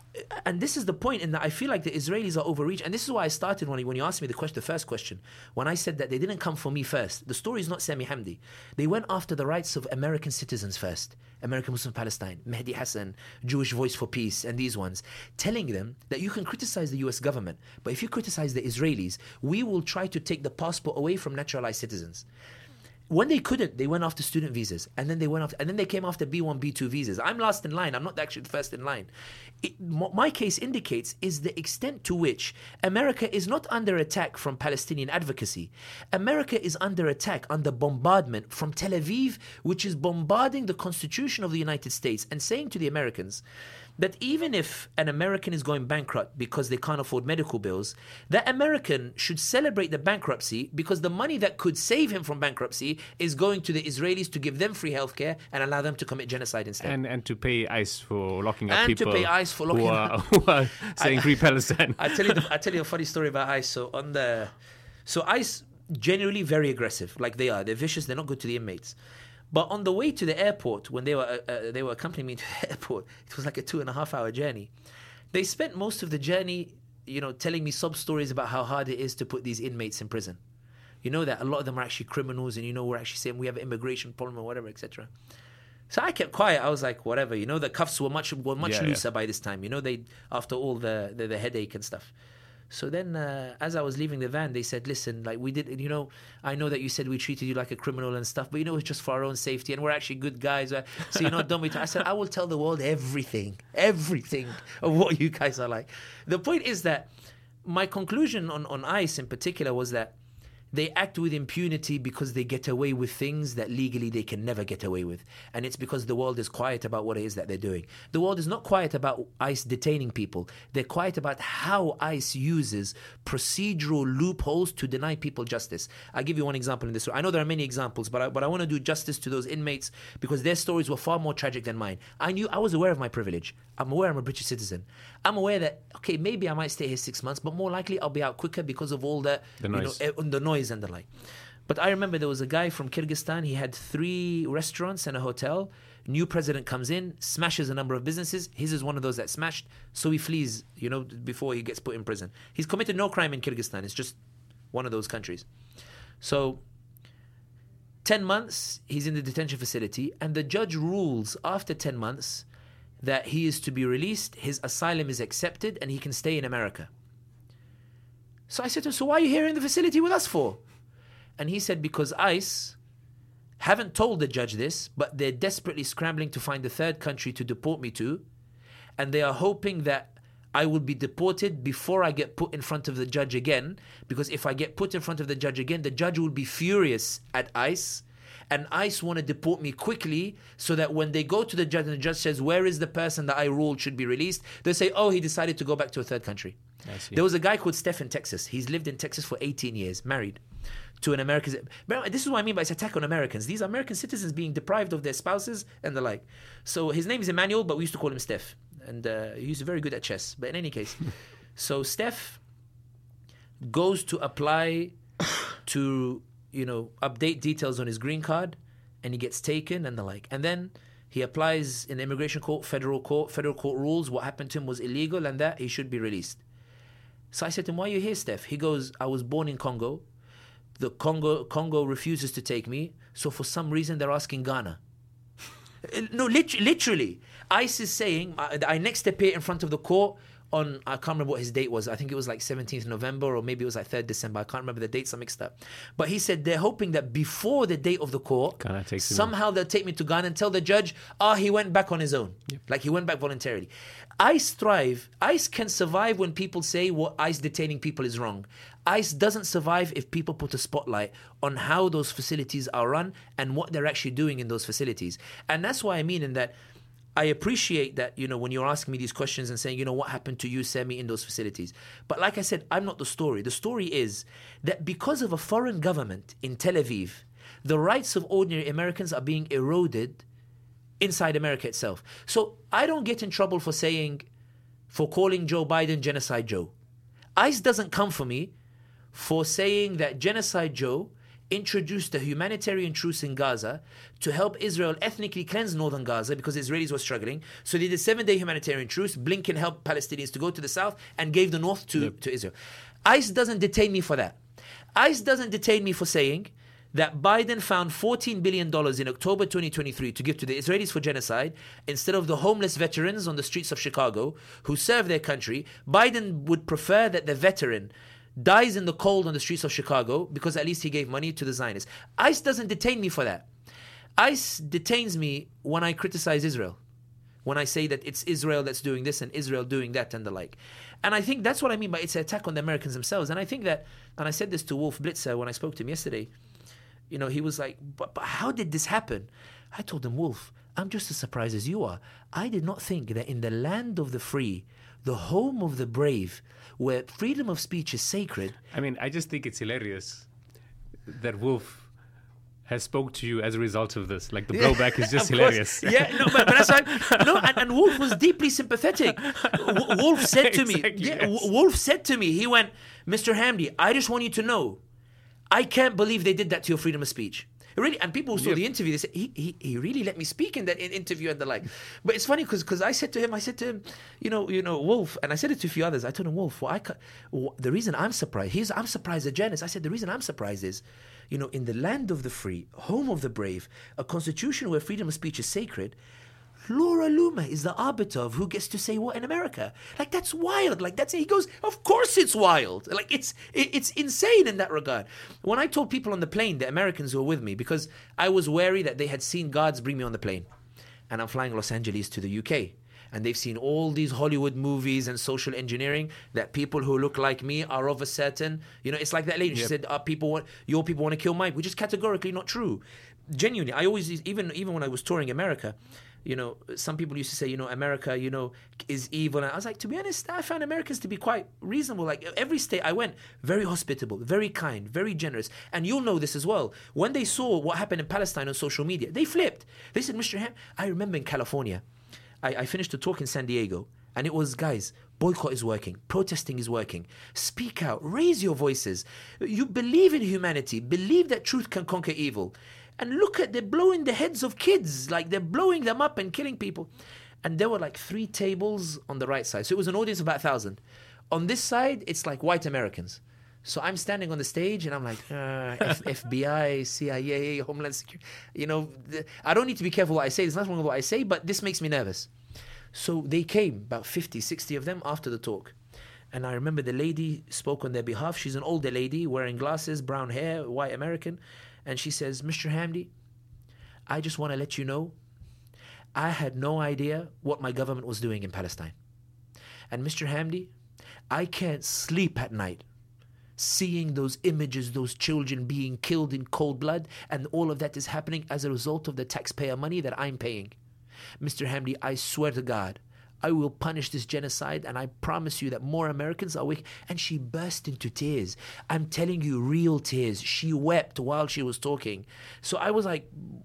Speaker 1: And this is the point, in that I feel like the Israelis are overreached. And this is why I started when you, when you asked me the question, the first question, when I said that they didn't come for me first. The story is not Sami Hamdi. They went after the rights of American citizens first. American Muslim Palestine, Mehdi Hassan, Jewish Voice for Peace, and these ones, telling them that you can criticize the U S government, but if you criticize the Israelis, we will try to take the passport away from naturalized citizens. When they couldn't, they went after student visas, and then they went after, and then they came after B one, B two visas. I'm last in line. I'm not actually the first in line. It, m- my case indicates is the extent to which America is not under attack from Palestinian advocacy. America is under attack, under bombardment from Tel Aviv, which is bombarding the Constitution of the United States and saying to the Americans that even if an American is going bankrupt because they can't afford medical bills, that American should celebrate the bankruptcy because the money that could save him from bankruptcy is going to the Israelis to give them free healthcare and allow them to commit genocide instead.
Speaker 2: And and to pay ICE for locking up
Speaker 1: And to
Speaker 2: people
Speaker 1: pay ICE for locking
Speaker 2: who are,
Speaker 1: up-
Speaker 2: who are saying free Palestine.
Speaker 1: I tell you, the, I tell you a funny story about ICE. So on the, so ICE generally very aggressive, like they are. They're vicious. They're not good to the inmates. But on the way to the airport, when they were uh, uh, they were accompanying me to the airport, it was like a two and a half hour journey. They spent most of the journey, you know, telling me sob stories about how hard it is to put these inmates in prison. You know that a lot of them are actually criminals, and you know we're actually saying we have an immigration problem or whatever, et cetera. So I kept quiet. I was like, whatever. You know, the cuffs were much were much
Speaker 2: Yeah, yeah.
Speaker 1: looser by this time. You know, they after all the the, the headache and stuff. So then, uh, as I was leaving the van, they said, listen, like we did, you know, I know that you said we treated you like a criminal and stuff, but you know, it's just for our own safety and we're actually good guys. Uh, so you're not done with it. I said, I will tell the world everything, everything of what you guys are like. The point is that my conclusion on, on ICE in particular was that they act with impunity because they get away with things that legally they can never get away with. And it's because the world is quiet about what it is that they're doing. The world is not quiet about ICE detaining people. They're quiet about how ICE uses procedural loopholes to deny people justice. I'll give you one example in this. I know there are many examples, but I, but I want to do justice to those inmates because their stories were far more tragic than mine. I knew, I was aware of my privilege. I'm aware I'm a British citizen. I'm aware that, okay, maybe I might stay here six months, but more likely I'll be out quicker because of all the,
Speaker 2: The
Speaker 1: you know,
Speaker 2: noise.
Speaker 1: eh, the noise and the like. But I remember there was a guy from Kyrgyzstan. He had three restaurants and a hotel. New president comes in, smashes a number of businesses. His is one of those that smashed. So he flees, you know, before he gets put in prison. He's committed no crime in Kyrgyzstan. It's just one of those countries. So ten months, he's in the detention facility. And the judge rules after ten months that he is to be released. His asylum is accepted and he can stay in America. So I said to him, so why are you here in the facility with us for? And he said, because ICE haven't told the judge this, but they're desperately scrambling to find a third country to deport me to. And they are hoping that I will be deported before I get put in front of the judge again. Because if I get put in front of the judge again, the judge will be furious at ICE. And ICE want to deport me quickly so that when they go to the judge and the judge says, where is the person that I ruled should be released? They say, oh, he decided to go back to a third country.
Speaker 2: I see.
Speaker 1: There was a guy called Steph in Texas. He's lived in Texas for eighteen years, married to an American. This is what I mean by it's attack on Americans. These are American citizens being deprived of their spouses and the like. So his name is Emmanuel, but we used to call him Steph. And uh, he's very good at chess. But in any case, so Steph goes to apply to, you know, update details on his green card, and he gets taken and the like. And then He applies in the immigration court, federal court, federal court rules. What happened to him was illegal and that he should be released. So I said to him, why are you here, Steph? He goes, I was born in Congo. The Congo Congo refuses to take me. So for some reason, they're asking Ghana. No, lit- literally. ICE is saying, I, I next appear in front of the court on, I can't remember what his date was. I think it was like seventeenth November or maybe it was like third December. I can't remember the dates, I'm mixed up. But he said they're hoping that before the date of the court, somehow they'll take me to Ghana and tell the judge, ah, oh, he went back on his own. Yep. Like he went back voluntarily. ICE thrive. ICE can survive when people say what ICE detaining people is wrong. ICE doesn't survive if people put a spotlight on how those facilities are run and what they're actually doing in those facilities. And that's why I mean in that I appreciate that, you know, when you're asking me these questions and saying, you know, what happened to you, Semi, in those facilities. But like I said, I'm not the story. The story is that because of a foreign government in Tel Aviv, the rights of ordinary Americans are being eroded inside America itself. So I don't get in trouble for saying, for calling Joe Biden Genocide Joe. ICE doesn't come for me for saying that Genocide Joe introduced a humanitarian truce in Gaza to help Israel ethnically cleanse northern Gaza because the Israelis were struggling. So they did a seven-day humanitarian truce. Blinken helped Palestinians to go to the south and gave the north to, yep. to Israel. ICE doesn't detain me for that. ICE doesn't detain me for saying that Biden found fourteen billion dollars in October twenty twenty-three to give to the Israelis for genocide instead of the homeless veterans on the streets of Chicago who serve their country. Biden would prefer that the veteran dies in the cold on the streets of Chicago because at least he gave money to the Zionists. ICE doesn't detain me for that. ICE detains me when I criticize Israel, when I say that it's Israel that's doing this and Israel doing that and the like. And I think that's what I mean by it's an attack on the Americans themselves. And I think that, and I said this to Wolf Blitzer when I spoke to him yesterday, you know, he was like, but, but how did this happen? I told him, Wolf, I'm just as surprised as you are. I did not think that in the land of the free, the home of the brave, where freedom of speech is sacred.
Speaker 2: I mean, I just think it's hilarious that Wolf has spoke to you as a result of this. Like the blowback is just hilarious.
Speaker 1: Yeah, no, but, but that's right. No, and, and Wolf was deeply sympathetic. W- Wolf said to
Speaker 2: exactly,
Speaker 1: me, yeah,
Speaker 2: yes.
Speaker 1: w- Wolf said to me, he went, Mister Hamdi, I just want you to know, I can't believe they did that to your freedom of speech. Really, and people who saw yep. the interview, they said, he, he he really let me speak in that in interview and the like. But it's funny because because I said to him, I said to him, you know, you know, Wolf, and I said it to a few others. I told him, Wolf, well, I ca- well, the reason I'm surprised, he's I'm surprised at Janice. I said the reason I'm surprised is, you know, in the land of the free, home of the brave, a constitution where freedom of speech is sacred, Laura Luma is the arbiter of who gets to say what in America. Like, that's wild. Like, that's, he goes, of course it's wild. Like, it's it, it's insane in that regard. When I told people on the plane, the Americans who were with me, because I was wary that they had seen guards bring me on the plane. And I'm flying Los Angeles to the U K. And they've seen all these Hollywood movies and social engineering that people who look like me are of a certain, you know, it's like that lady. She yep. said, uh, people want, your people want to kill Mike, which is categorically not true. Genuinely, I always, even even when I was touring America, you know, some people used to say, you know, America, you know, is evil. And I was like, to be honest, I found Americans to be quite reasonable. Like every state I went, very hospitable, very kind, very generous. And you'll know this as well. When they saw what happened in Palestine on social media, they flipped. They said, Mister Ham, I remember in California, I, I finished a talk in San Diego, and it was, guys, boycott is working, protesting is working, speak out, raise your voices. You believe in humanity, believe that truth can conquer evil. And look at, they're blowing the heads of kids, like they're blowing them up and killing people. And there were like three tables on the right side. So it was an audience of about a thousand. On this side, it's like white Americans. So I'm standing on the stage and I'm like, uh, F- FBI, C I A, Homeland Security. You know, the, I don't need to be careful what I say. There's nothing wrong with what I say, but this makes me nervous. So they came, about fifty, sixty of them after the talk. And I remember the lady spoke on their behalf. She's an older lady wearing glasses, brown hair, white American. And she says, Mister Hamdi, I just want to let you know, I had no idea what my government was doing in Palestine. And Mister Hamdi, I can't sleep at night seeing those images, those children being killed in cold blood, and all of that is happening as a result of the taxpayer money that I'm paying. Mister Hamdi, I swear to God, I will punish this genocide, and I promise you that more Americans are awake. And she burst into tears. I'm telling you, real tears. She wept while she was talking. So I was like,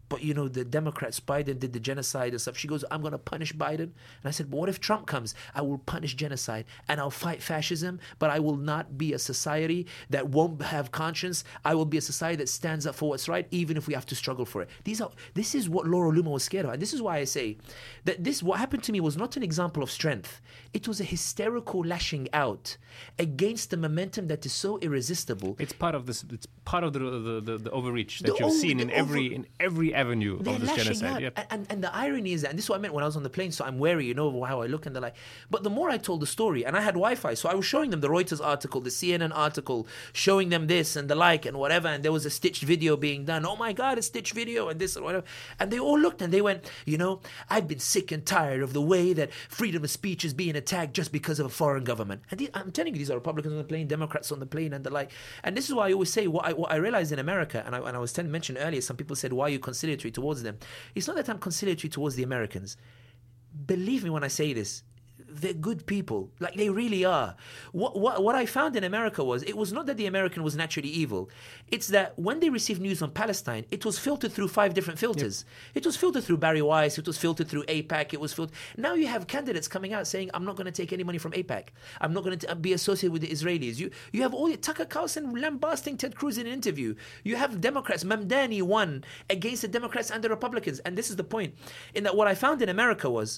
Speaker 1: but you know, the Democrats, Biden did the genocide and stuff. She goes, I'm going to punish Biden. And I said, but what if Trump comes? I will punish genocide and I'll fight fascism, but I will not be a society that won't have conscience. I will be a society that stands up for what's right, even if we have to struggle for it. These are, this is what Laura Loomer was scared of. And this is why I say that this, what happened to me was not an example of strength. It was a hysterical lashing out against the momentum that is so irresistible.
Speaker 2: It's part of this. It's part of the the, the, the overreach that
Speaker 1: The
Speaker 2: you've
Speaker 1: over-
Speaker 2: seen in
Speaker 1: the
Speaker 2: every
Speaker 1: over-
Speaker 2: in every avenue
Speaker 1: They're
Speaker 2: of this
Speaker 1: lashing
Speaker 2: genocide.
Speaker 1: out.
Speaker 2: Yep.
Speaker 1: And, and, and the irony is that, and this is what I meant when I was on the plane, so I'm wary, you know, how I look and the like. But the more I told the story, and I had Wi-Fi, so I was showing them the Reuters article, the C N N article, showing them this and the like and whatever, and there was a stitched video being done. Oh my God, a stitched video and this and whatever. And they all looked and they went, you know, I've been sick and tired of the way that freedom of speech is being attacked just because of a foreign government. And these, I'm telling you, these are Republicans on the plane, Democrats on the plane and the like. And this is why I always say, what I, what I realized in America, and I, and I was telling, mentioned earlier, some people said, why are you conciliatory towards them? It's not that I'm conciliatory towards the Americans. Believe me when I say this, they're good people. Like, they really are. What, what what I found in America was, it was not that the American was naturally evil. It's that when they received news on Palestine, it was filtered through five different filters. Yep. It was filtered through Barry Weiss. It was filtered through AIPAC. It was filtered. Now you have candidates coming out saying, I'm not going to take any money from AIPAC. I'm not going to be associated with the Israelis. You you have all Tucker Carlson lambasting Ted Cruz in an interview. You have Democrats. Mamdani won against the Democrats and the Republicans. And this is the point. In that, what I found in America was,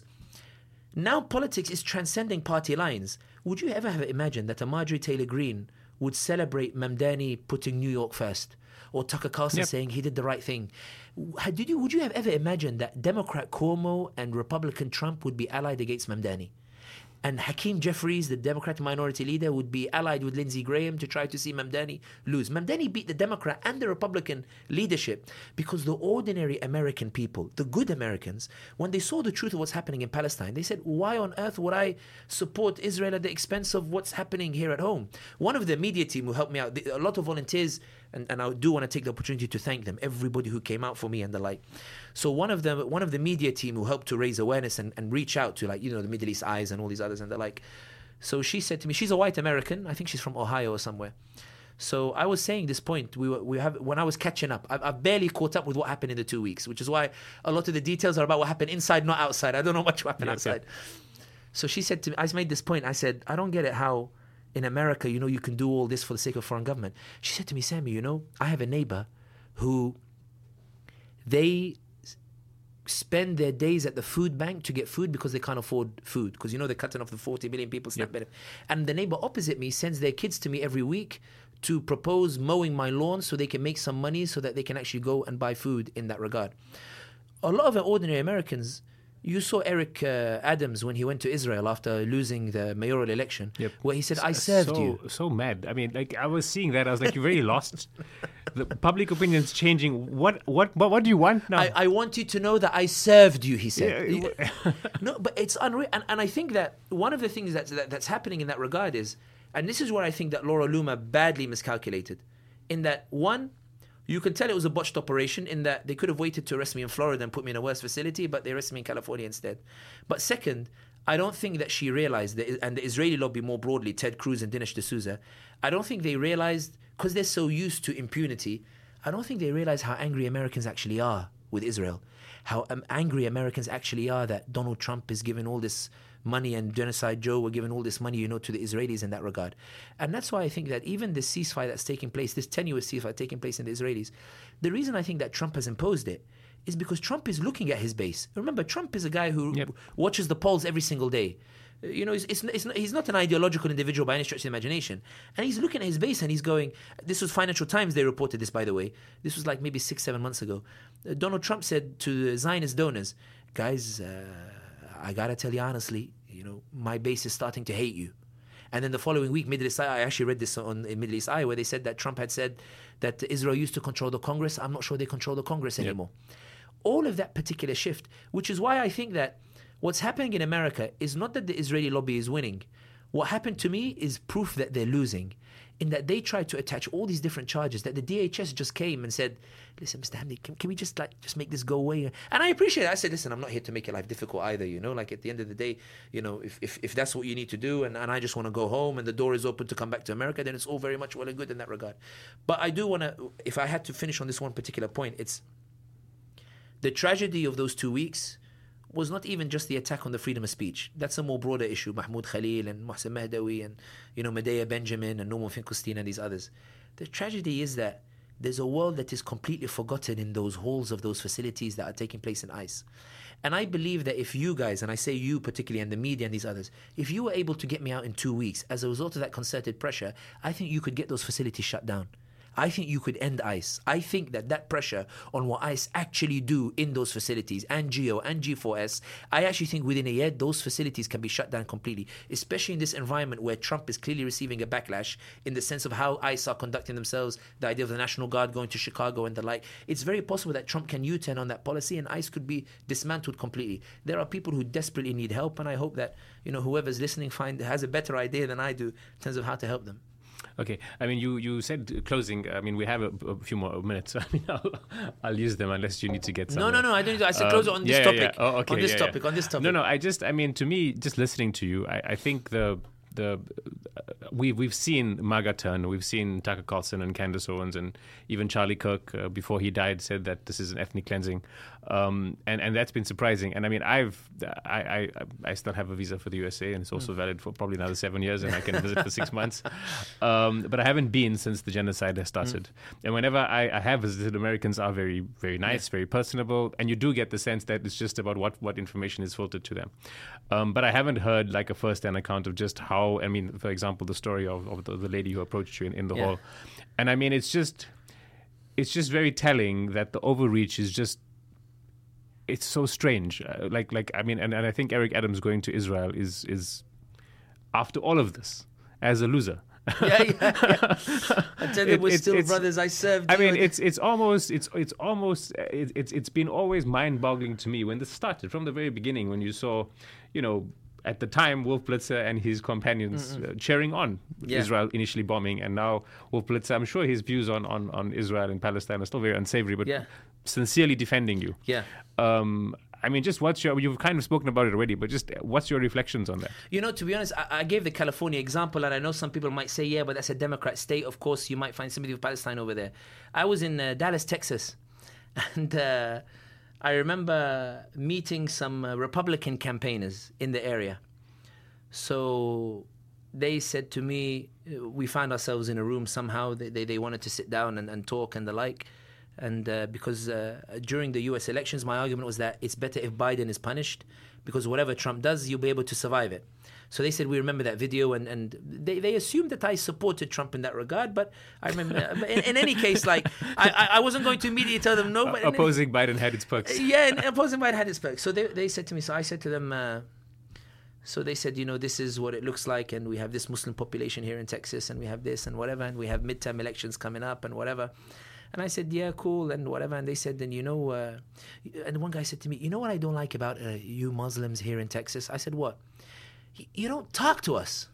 Speaker 1: now politics is transcending party lines. Would you ever have imagined that a Marjorie Taylor Greene would celebrate Mamdani putting New York first, or Tucker Carlson
Speaker 2: Yep.
Speaker 1: saying he did the right thing? Had- Did you? Would you have ever imagined that Democrat Cuomo and Republican Trump would be allied against Mamdani? And Hakeem Jeffries, the Democratic minority leader, would be allied with Lindsey Graham to try to see Mamdani lose. Mamdani beat the Democrat and the Republican leadership because the ordinary American people, the good Americans, when they saw the truth of what's happening in Palestine, they said, why on earth would I support Israel at the expense of what's happening here at home? One of the media team who helped me out, a lot of volunteers, and, and I do want to take the opportunity to thank them, everybody who came out for me and the like. So one of them, one of the media team who helped to raise awareness and, and reach out to, like, you know, the Middle East Eyes and all these others and the like. So she said to me, she's a white American. I think she's from Ohio or somewhere. So I was saying this point, we were, we have, when I was catching up, I've, I've barely caught up with what happened in the two weeks, which is why a lot of the details are about what happened inside, not outside. I don't know much what happened
Speaker 2: Yeah,
Speaker 1: outside.
Speaker 2: okay.
Speaker 1: So she said to me, I made this point. I said, I don't get it how in America, you know, you can do all this for the sake of foreign government. She said to me, Sammy, you know, I have a neighbor who they spend their days at the food bank to get food because they can't afford food, because, you know, they're cutting off the forty million people SNAP
Speaker 2: Yep.
Speaker 1: benefit. And the neighbor opposite me sends their kids to me every week to propose mowing my lawn so they can make some money so that they can actually go and buy food in that regard. A lot of ordinary Americans, you saw Eric uh, Adams when he went to Israel after losing the mayoral election,
Speaker 2: Yep.
Speaker 1: where he said, I served
Speaker 2: so,
Speaker 1: you.
Speaker 2: So mad. I mean, like, I was seeing that. I was like, you're very lost. The public opinion's changing. What what what, what do you want now?
Speaker 1: I, I want you to know that I served you, he said.
Speaker 2: Yeah,
Speaker 1: No, but it's unreal. And, and I think that one of the things that's, that, that's happening in that regard is, and this is where I think that Laura Loomer badly miscalculated, in that, one, you can tell it was a botched operation in that they could have waited to arrest me in Florida and put me in a worse facility, but they arrested me in California instead. But second, I don't think that she realized, that, and the Israeli lobby more broadly, Ted Cruz and Dinesh D'Souza, I don't think they realized, because they're so used to impunity, I don't think they realize how angry Americans actually are with Israel. How um, angry Americans actually are that Donald Trump is giving all this money, and Genocide Joe were giving all this money, you know, to the Israelis in that regard. And that's why I think that even the ceasefire that's taking place, this tenuous ceasefire taking place in the Israelis, the reason I think that Trump has imposed it is because Trump is looking at his base. Remember, Trump is a guy who
Speaker 2: Yep.
Speaker 1: watches the polls every single day. You know, it's, it's, it's not, he's not an ideological individual by any stretch of the imagination. And he's looking at his base and he's going, this was Financial Times, they reported this, by the way. This was like maybe six, seven months ago. Uh, Donald Trump said to the Zionist donors, guys, uh, I got to tell you honestly, you know, my base is starting to hate you. And then the following week, Middle East Eye, I actually read this on in Middle East Eye, where they said that Trump had said that Israel used to control the Congress. I'm not sure they control the Congress
Speaker 2: Yep.
Speaker 1: anymore. All of that particular shift, which is why I think that what's happening in America is not that the Israeli lobby is winning. What happened to me is proof that they're losing, in that they tried to attach all these different charges, that the D H S just came and said, listen, Mister Hamdi, can, can we just like just make this go away? And I appreciate it. I said, listen, I'm not here to make your life difficult either, you know, like at the end of the day, you know, if if, if that's what you need to do, and, and I just want to go home and the door is open to come back to America, then it's all very much well and good in that regard. But I do want to, if I had to finish on this one particular point, it's The tragedy of those two weeks was not even just the attack on the freedom of speech. That's a more broader issue. Mahmoud Khalil and Mohsen Mahdawi and, you know, Medea Benjamin and Noman Finkelstein and these others. The tragedy is that there's a world that is completely forgotten in those halls of those facilities that are taking place in ICE. And I believe that if you guys, and I say you particularly, and the media and these others, if you were able to get me out in two weeks as a result of that concerted pressure, I think you could get those facilities shut down. I think you could end ICE. I think that that pressure on what ICE actually do in those facilities, and GEO and G four S, I actually think within a year, those facilities can be shut down completely, especially in this environment where Trump is clearly receiving a backlash in the sense of how ICE are conducting themselves, the idea of the National Guard going to Chicago and the like. It's very possible that Trump can U-turn on that policy and ICE could be dismantled completely. There are people who desperately need help, and I hope that, you know, whoever's listening find has a better idea than I do in terms of how to help them.
Speaker 2: Okay, I mean, you, you said closing. I mean, we have a, a few more minutes. I mean, I'll, I'll use them unless you need to get some.
Speaker 1: No, no, no. I don't. I said close um, on this
Speaker 2: yeah,
Speaker 1: topic.
Speaker 2: Yeah. Oh, okay,
Speaker 1: on this
Speaker 2: yeah,
Speaker 1: topic.
Speaker 2: Yeah.
Speaker 1: On this topic.
Speaker 2: No, no. I just. I mean, to me, just listening to you, I, I think the the uh, we we've seen MAGA turn. We've seen Tucker Carlson and Candace Owens and even Charlie Kirk uh, before he died said that this is an ethnic cleansing, um, and and that's been surprising. And I mean, I've I, I I still have a visa for the U S A, and it's also mm. valid for probably another seven years, and I can visit for six months. Um, but I haven't been since the genocide has started. Mm. And whenever I, I have visited, Americans are very very nice, yeah. very personable, and you do get the sense that it's just about what what information is filtered to them. Um, but I haven't heard like a first-hand account of just how. I mean, for example, the story of, of the, the lady who approached you in, in the yeah. hall, and I mean, it's just it's just very telling that the overreach is just. It's so strange. Uh, like, like I mean, and, and I think Eric Adams going to Israel is, is after all of this, as a loser.
Speaker 1: yeah, yeah, yeah. I tell you,
Speaker 2: it,
Speaker 1: we're
Speaker 2: it's,
Speaker 1: still
Speaker 2: it's,
Speaker 1: brothers. I served.
Speaker 2: I
Speaker 1: you
Speaker 2: mean,
Speaker 1: and...
Speaker 2: it's it's almost it's it's almost it, it's it's been always mind-boggling to me when this started from the very beginning. When you saw, you know. At the time, Wolf Blitzer and his companions uh, cheering on yeah. Israel initially bombing, and now Wolf Blitzer, I'm sure his views on, on, on Israel and Palestine are still very unsavory, but
Speaker 1: yeah.
Speaker 2: sincerely defending you.
Speaker 1: Yeah.
Speaker 2: Um, I mean, just what's your, you've kind of spoken about it already, but just what's your reflections on that?
Speaker 1: You know, to be honest, I, I gave the California example, and I know some people might say, yeah, but that's a Democrat state. Of course, you might find somebody with Palestine over there. I was in uh, Dallas, Texas, and... Uh, I remember meeting some uh, Republican campaigners in the area. So they said to me, we found ourselves in a room somehow. They they, they wanted to sit down and, and talk and the like. And uh, because uh, during the U S elections, my argument was that it's better if Biden is punished, because whatever Trump does, you'll be able to survive it. So they said, we remember that video, and, and they, they assumed that I supported Trump in that regard. But I remember, in, in any case, like, I, I wasn't going to immediately tell them no. But
Speaker 2: opposing in, Biden had its perks.
Speaker 1: Yeah, and opposing Biden had its perks. So they, they said to me, so I said to them, uh, so they said, you know, this is what it looks like, and we have this Muslim population here in Texas, and we have this and whatever, and we have midterm elections coming up and whatever. And I said, yeah, cool, and whatever. And they said, then, you know, uh, and one guy said to me, you know what I don't like about uh, you Muslims here in Texas? I said, what? You don't talk to us.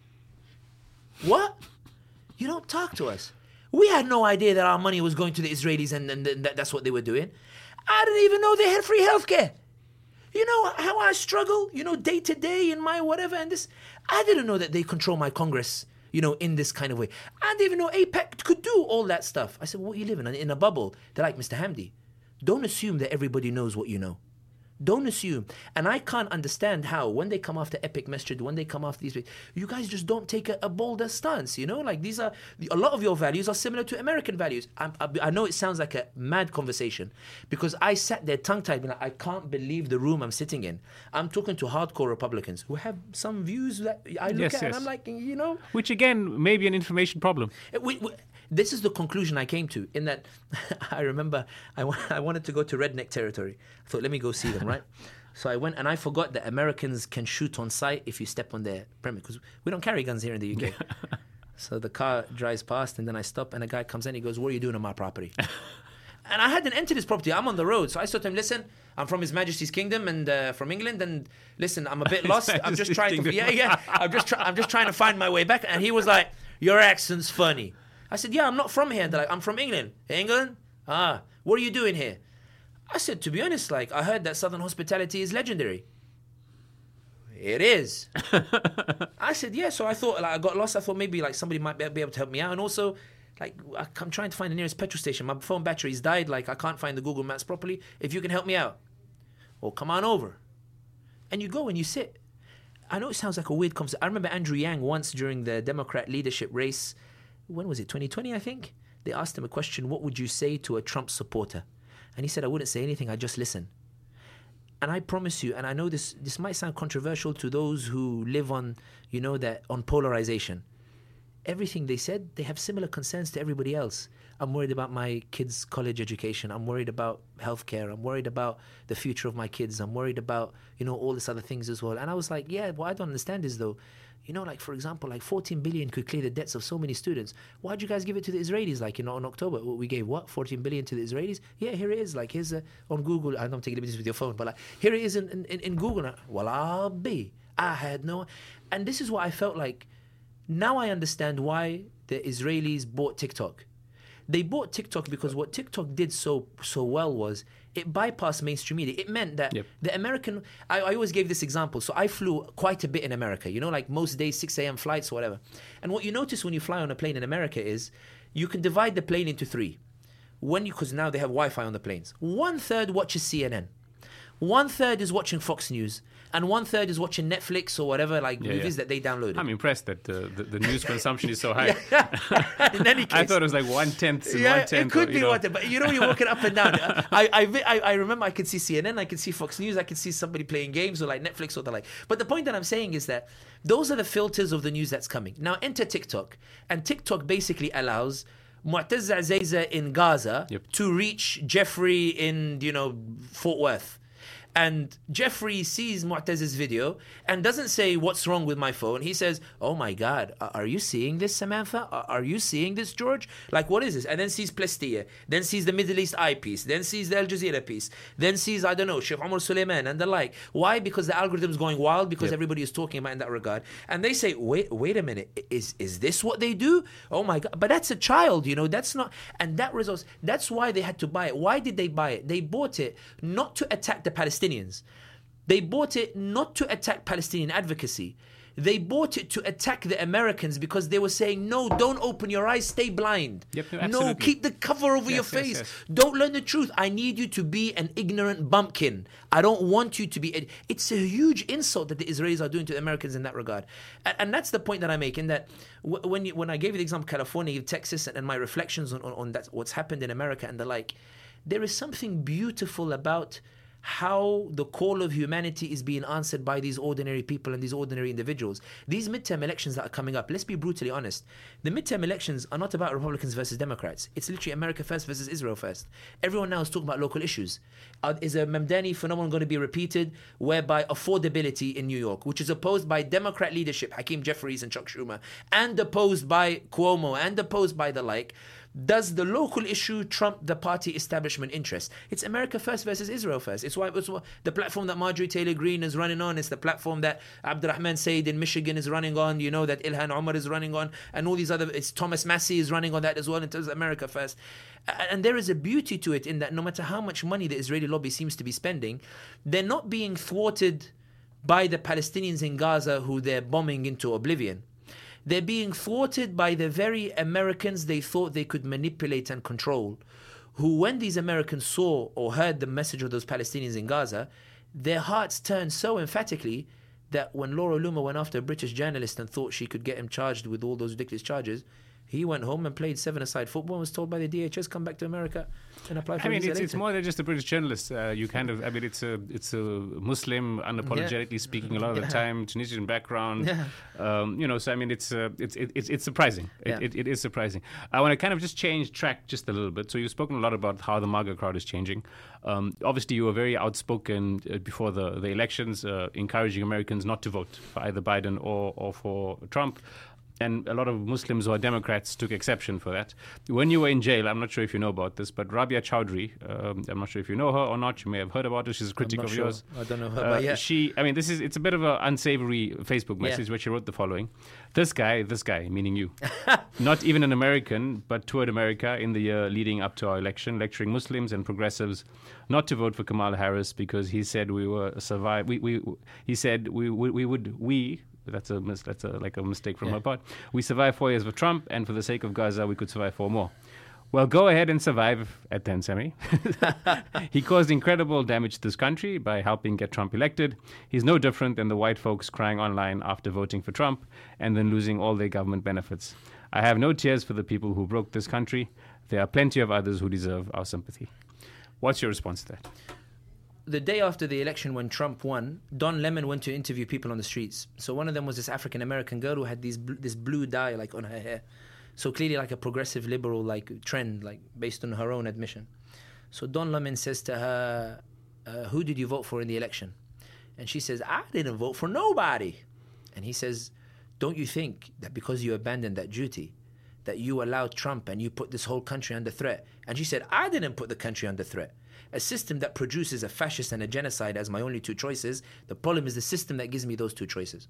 Speaker 1: What? You don't talk to us. We had no idea that our money was going to the Israelis, and, and, and that, that's what they were doing. I didn't even know they had free healthcare. You know how I struggle, you know, day to day in my whatever and this. I didn't know that they control my Congress, you know, in this kind of way. I didn't even know AIPAC could do all that stuff. I said, well, you live in, in a bubble. They're like, Mister Hamdi, don't assume that everybody knows what you know. Don't assume. And I can't understand how, when they come after Epic Masjid, when they come after these, you guys just don't take a, a bolder stance, you know? Like, these are, a lot of your values are similar to American values. I, I, I know it sounds like a mad conversation, because I sat there tongue-tied, like, I can't believe the room I'm sitting in. I'm talking to hardcore Republicans who have some views that I look
Speaker 2: yes,
Speaker 1: at
Speaker 2: yes.
Speaker 1: and I'm like, you know?
Speaker 2: Which, again, may be an information problem.
Speaker 1: We, we, This is the conclusion I came to, in that I remember I, w- I wanted to go to redneck territory. I thought, let me go see them, right? So I went, and I forgot that Americans can shoot on sight if you step on their premise, because we don't carry guns here in the U K. So the car drives past, and then I stop, and a guy comes in, he goes, what are you doing on my property? And I hadn't entered his property. I'm on the road. So I said to him, listen, I'm from His Majesty's Kingdom and uh, from England, and listen, I'm a bit lost. I'm just trying Kingdom. to, yeah, yeah. I'm just, try- I'm just trying to find my way back. And he was like, your accent's funny. I said, yeah, I'm not from here. They're like, I'm from England. England? Ah, what are you doing here? I said, to be honest, like, I heard that Southern hospitality is legendary. It is. I said, yeah. So I thought, like, I got lost. I thought maybe, like, somebody might be able to help me out. And also, Like, I'm trying to find the nearest petrol station. My phone battery's died. Like, I can't find the Google Maps properly. If you can help me out. Well, come on over. And you go and you sit. I know it sounds like a weird conversation. I remember Andrew Yang once during the Democrat leadership race. When was it? twenty twenty, I think? They asked him a question, what would you say to a Trump supporter? And he said, I wouldn't say anything. I'd just listen. And I promise you, and I know this this might sound controversial to those who live on, you know, that on polarization. Everything they said, they have similar concerns to everybody else. I'm worried about my kids' college education. I'm worried about healthcare. I'm worried about the future of my kids. I'm worried about, you know, all this other things as well. And I was like, yeah, what I don't understand is though, you know, like, for example, like fourteen billion could clear the debts of so many students. Why'd you guys give it to the Israelis? Like, you know, in October, we gave what? fourteen billion to the Israelis? Yeah, here it is. Like, here's a, on Google. I don't take liberties with your phone, but like, here it is in, in, in Google. Well, I'll be. I had no. And this is what I felt like. Now I understand why the Israelis bought TikTok. They bought TikTok because what TikTok did so so well was it bypassed mainstream media. It meant that yep. the American... I, I always gave this example. So I flew quite a bit in America, you know, like most days, six a.m. flights or whatever. And what you notice when you fly on a plane in America is you can divide the plane into three. When you, because now they have Wi-Fi on the planes. One third watches C N N. One third is watching Fox News. And one third is watching Netflix or whatever, like yeah, movies yeah. that they downloaded.
Speaker 2: I'm impressed that the, the, the news consumption is so high.
Speaker 1: In any case,
Speaker 2: I thought it was like one tenth and
Speaker 1: yeah,
Speaker 2: one tenth.
Speaker 1: It could
Speaker 2: or,
Speaker 1: be
Speaker 2: know.
Speaker 1: one tenth, but you know, you're walking up and down. I, I, I, I remember I could see C N N, I could see Fox News, I could see somebody playing games or like Netflix or the like. But the point that I'm saying is that those are the filters of the news that's coming. Now enter TikTok, and TikTok basically allows Mu'taz Azaiza in Gaza
Speaker 2: yep.
Speaker 1: to reach Jeffrey in, you know, Fort Worth. And Jeffrey sees Mu'taz's video and doesn't say, what's wrong with my phone? He says, oh my God, are you seeing this, Samantha? Are you seeing this, George? Like, what is this? And then sees Plestia, then sees the Middle East Eye piece, then sees the Al Jazeera piece, then sees, I don't know, Sheikh Omar Suleiman and the like. Why? Because the algorithm's going wild, because yep. everybody is talking about in that regard. And they say, wait, wait a minute, is, is this what they do? Oh my God, but that's a child, you know, that's not, and that results, that's why they had to buy it. Why did they buy it? They bought it not to attack the Palestinians. They bought it not to attack Palestinian advocacy. They bought it to attack the Americans because they were saying, no, don't open your eyes, stay blind.
Speaker 2: Yep, no,
Speaker 1: no, keep the cover over
Speaker 2: yes,
Speaker 1: your face.
Speaker 2: Yes, yes.
Speaker 1: Don't learn the truth. I need you to be an ignorant bumpkin. I don't want you to be... It's a huge insult that the Israelis are doing to the Americans in that regard. And, and that's the point that I make, in that when you, when I gave you the example of California, Texas, and, and my reflections on, on, on that, what's happened in America and the like, there is something beautiful about how the call of humanity is being answered by these ordinary people and these ordinary individuals. These midterm elections that are coming up, let's be brutally honest, the midterm elections are not about Republicans versus Democrats. It's literally America first versus Israel first. Everyone now is talking about local issues. Uh, is a Mamdani phenomenon going to be repeated, whereby affordability in New York, which is opposed by Democrat leadership, Hakeem Jeffries and Chuck Schumer, and opposed by Cuomo, and opposed by the like, does the local issue trump the party establishment interest? It's America first versus Israel first. It's why it's the platform that Marjorie Taylor Greene is running on. It's the platform that Abdurrahman Said in Michigan is running on. You know, that Ilhan Omar is running on, and all these other. It's Thomas Massey is running on that as well. In terms of America first, and there is a beauty to it in that no matter how much money the Israeli lobby seems to be spending, they're not being thwarted by the Palestinians in Gaza who they're bombing into oblivion. They're being thwarted by the very Americans they thought they could manipulate and control, who, when these Americans saw or heard the message of those Palestinians in Gaza, their hearts turned so emphatically that when Laura Loomer went after a British journalist and thought she could get him charged with all those ridiculous charges, he went home and played seven-a-side football and was told by the D H S, come back to America and apply for
Speaker 2: I mean,
Speaker 1: visa
Speaker 2: it's,
Speaker 1: later.
Speaker 2: it's more than just a British journalist. Uh, you kind of, I mean, it's a it's a Muslim, unapologetically yeah. speaking a lot of yeah. the time, Tunisian background. Yeah. Um, you know, so I mean, it's uh, it's it, it's it's surprising. It,
Speaker 1: Yeah.
Speaker 2: it, it is surprising. I want to kind of just change track just a little bit. So you've spoken a lot about how the MAGA crowd is changing. Um, obviously, you were very outspoken uh, before the the elections, uh, encouraging Americans not to vote for either Biden or or for Trump. And a lot of Muslims or Democrats took exception for that. When you were in jail, I'm not sure if you know about this, but Rabia Chaudhry, um, I'm not sure if you know her or not. You may have heard about her. She's a critic
Speaker 1: I'm not
Speaker 2: of
Speaker 1: sure.
Speaker 2: yours.
Speaker 1: I don't know her,
Speaker 2: Uh,
Speaker 1: but yeah.
Speaker 2: She, I mean, this is it's a bit of an unsavory Facebook message
Speaker 1: Yeah.
Speaker 2: where she wrote the following: "This guy, this guy, meaning you, not even an American, but toured America in the year leading up to our election, lecturing Muslims and progressives not to vote for Kamala Harris because he said we were survive. We, we he said we we, we would we." That's a mis- that's a, like a mistake from
Speaker 1: Yeah.
Speaker 2: her part. We survived four years with Trump, and for the sake of Gaza, we could survive four more. Well, go ahead and survive at ten, Semi. He caused incredible damage to this country by helping get Trump elected. He's no different than the white folks crying online after voting for Trump and then losing all their government benefits. I have no tears for the people who broke this country. There are plenty of others who deserve our sympathy. What's your response to that?
Speaker 1: The day after the election when Trump won, Don Lemon went to interview people on the streets. So one of them was this African-American girl who had these bl- this blue dye like on her hair. So clearly like a progressive liberal like trend, like based on her own admission. So Don Lemon says to her, uh, who did you vote for in the election? And she says, I didn't vote for nobody. And he says, don't you think that because you abandoned that duty, that you allowed Trump and you put this whole country under threat? And she said, I didn't put the country under threat. A system that produces a fascist and a genocide as my only two choices, the problem is the system that gives me those two choices.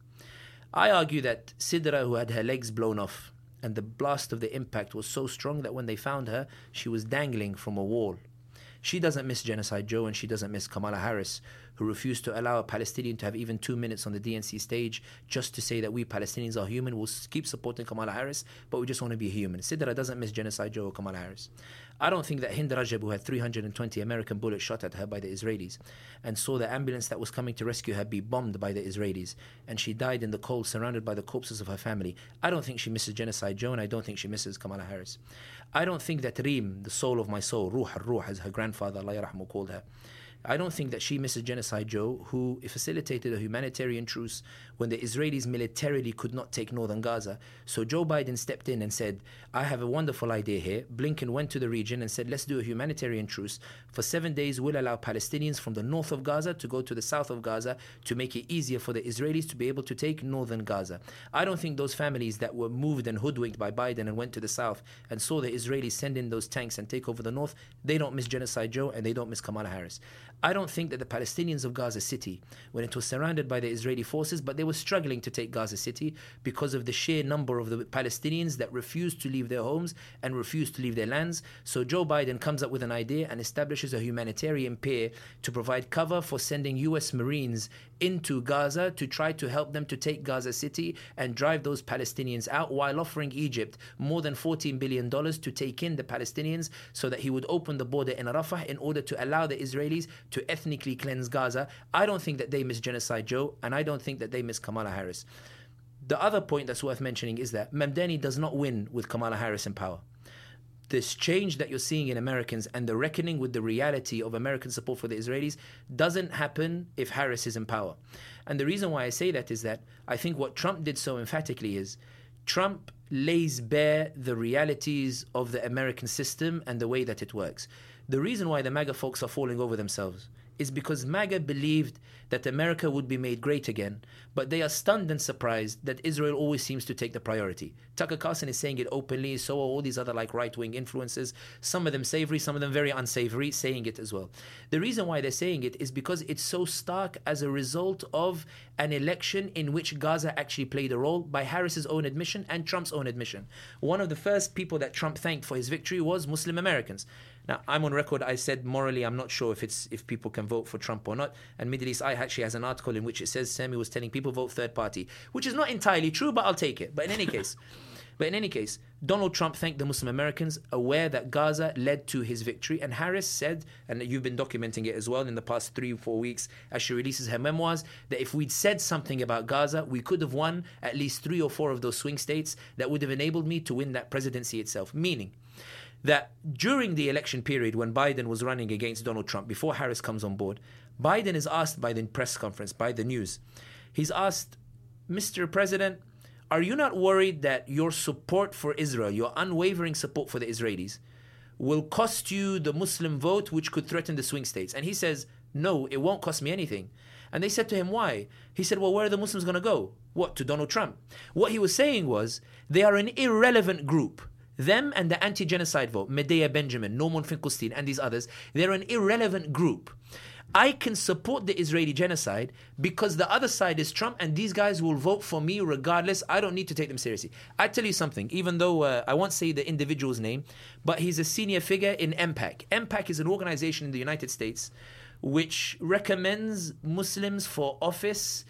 Speaker 1: I argue that Sidra, who had her legs blown off, and the blast of the impact was so strong that when they found her, she was dangling from a wall. She doesn't miss Genocide Joe, and she doesn't miss Kamala Harris, who refused to allow a Palestinian to have even two minutes on the D N C stage just to say that we Palestinians are human. We'll keep supporting Kamala Harris, but we just want to be human. Sidra doesn't miss Genocide Joe or Kamala Harris. I don't think that Hind Rajab, who had three hundred twenty American bullets shot at her by the Israelis, and saw the ambulance that was coming to rescue her be bombed by the Israelis, and she died in the cold surrounded by the corpses of her family. I don't think she misses Genocide Joe, and I don't think she misses Kamala Harris. I don't think that Reem, the soul of my soul, Ruh al-Ruh, as her grandfather, Allah yarahmu, called her, I don't think that she misses Genocide Joe, who facilitated a humanitarian truce when the Israelis militarily could not take northern Gaza. So Joe Biden stepped in and said, I have a wonderful idea here. Blinken went to the region and said, let's do a humanitarian truce. For seven days, we'll allow Palestinians from the north of Gaza to go to the south of Gaza to make it easier for the Israelis to be able to take northern Gaza. I don't think those families that were moved and hoodwinked by Biden and went to the south and saw the Israelis send in those tanks and take over the north, they don't miss Genocide Joe and they don't miss Kamala Harris. I don't think that the Palestinians of Gaza City, when it was surrounded by the Israeli forces, but they were struggling to take Gaza City because of the sheer number of the Palestinians that refused to leave their homes and refused to leave their lands. So Joe Biden comes up with an idea and establishes a humanitarian pier to provide cover for sending U S Marines into Gaza to try to help them to take Gaza City and drive those Palestinians out, while offering Egypt more than fourteen billion dollars to take in the Palestinians so that he would open the border in Rafah in order to allow the Israelis to ethnically cleanse Gaza. I don't think that they miss Genocide Joe, and I don't think that they miss Kamala Harris. The other point that's worth mentioning is that Mamdani does not win with Kamala Harris in power. This change that you're seeing in Americans and the reckoning with the reality of American support for the Israelis doesn't happen if Harris is in power. And the reason why I say that is that I think what Trump did so emphatically is Trump lays bare the realities of the American system and the way that it works. The reason why the MAGA folks are falling over themselves is because MAGA believed that America would be made great again, but they are stunned and surprised that Israel always seems to take the priority. Tucker Carlson is saying it openly, so are all these other like right-wing influencers, some of them savory, some of them very unsavory, saying it as well. The reason why they're saying it is because it's so stark as a result of an election in which Gaza actually played a role, by Harris's own admission and Trump's own admission. One of the first people that Trump thanked for his victory was Muslim Americans. Now, I'm on record, I said morally I'm not sure if it's if people can vote for Trump or not. And Middle East Eye actually has an article in which it says Sami was telling people vote third party, which is not entirely true, but I'll take it. But in any case, but in any case, Donald Trump thanked the Muslim Americans, aware that Gaza led to his victory. And Harris said, and you've been documenting it as well in the past three or four weeks as she releases her memoirs, that if we'd said something about Gaza, we could have won at least three or four of those swing states that would have enabled me to win that presidency itself. Meaning that during the election period when Biden was running against Donald Trump, before Harris comes on board, Biden is asked by the press conference, by the news, he's asked, Mister President, are you not worried that your support for Israel, your unwavering support for the Israelis, will cost you the Muslim vote, which could threaten the swing states? And he says, no, it won't cost me anything. And they said to him, why? He said, well, where are the Muslims going to go? What, to Donald Trump? What he was saying was, they are an irrelevant group. Them and the anti-genocide vote, Medea Benjamin, Norman Finkelstein, and these others, they're an irrelevant group. I can support the Israeli genocide because the other side is Trump, and these guys will vote for me regardless. I don't need to take them seriously. I tell you something, even though uh, I won't say the individual's name, but he's a senior figure in M PAC. M PAC is an organization in the United States which recommends Muslims for office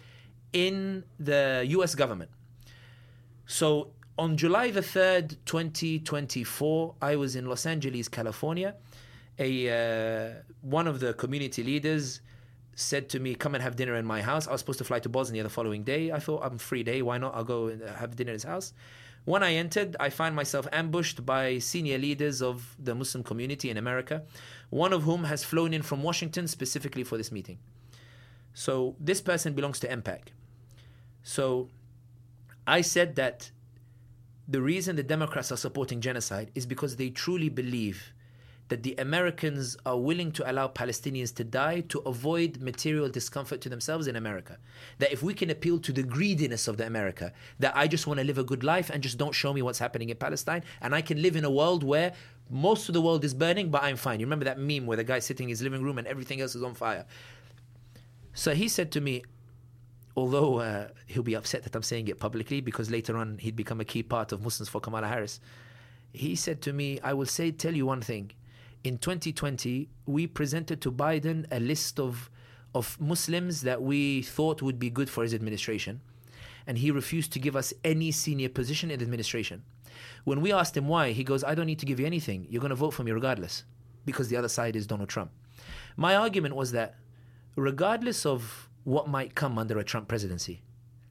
Speaker 1: in the U S government. So on July the third, twenty twenty-four, I was in Los Angeles, California. A uh, one of the community leaders said to me, come and have dinner in my house. I was supposed to fly to Bosnia the following day. I thought, I'm free day, why not? I'll go and have dinner at his house. When I entered, I find myself ambushed by senior leaders of the Muslim community in America, one of whom has flown in from Washington specifically for this meeting. So this person belongs to M PAC. So I said that the reason the Democrats are supporting genocide is because they truly believe that the Americans are willing to allow Palestinians to die to avoid material discomfort to themselves in America. That if we can appeal to the greediness of the America, that I just want to live a good life and just don't show me what's happening in Palestine, and I can live in a world where most of the world is burning, but I'm fine. You remember that meme where the guy's sitting in his living room and everything else is on fire? So he said to me, although uh, he'll be upset that I'm saying it publicly because later on he'd become a key part of Muslims for Kamala Harris, he said to me, I will say, tell you one thing. In twenty twenty, we presented to Biden a list of, of Muslims that we thought would be good for his administration. And he refused to give us any senior position in the administration. When we asked him why, he goes, I don't need to give you anything. You're going to vote for me regardless, because the other side is Donald Trump. My argument was that regardless of what might come under a Trump presidency,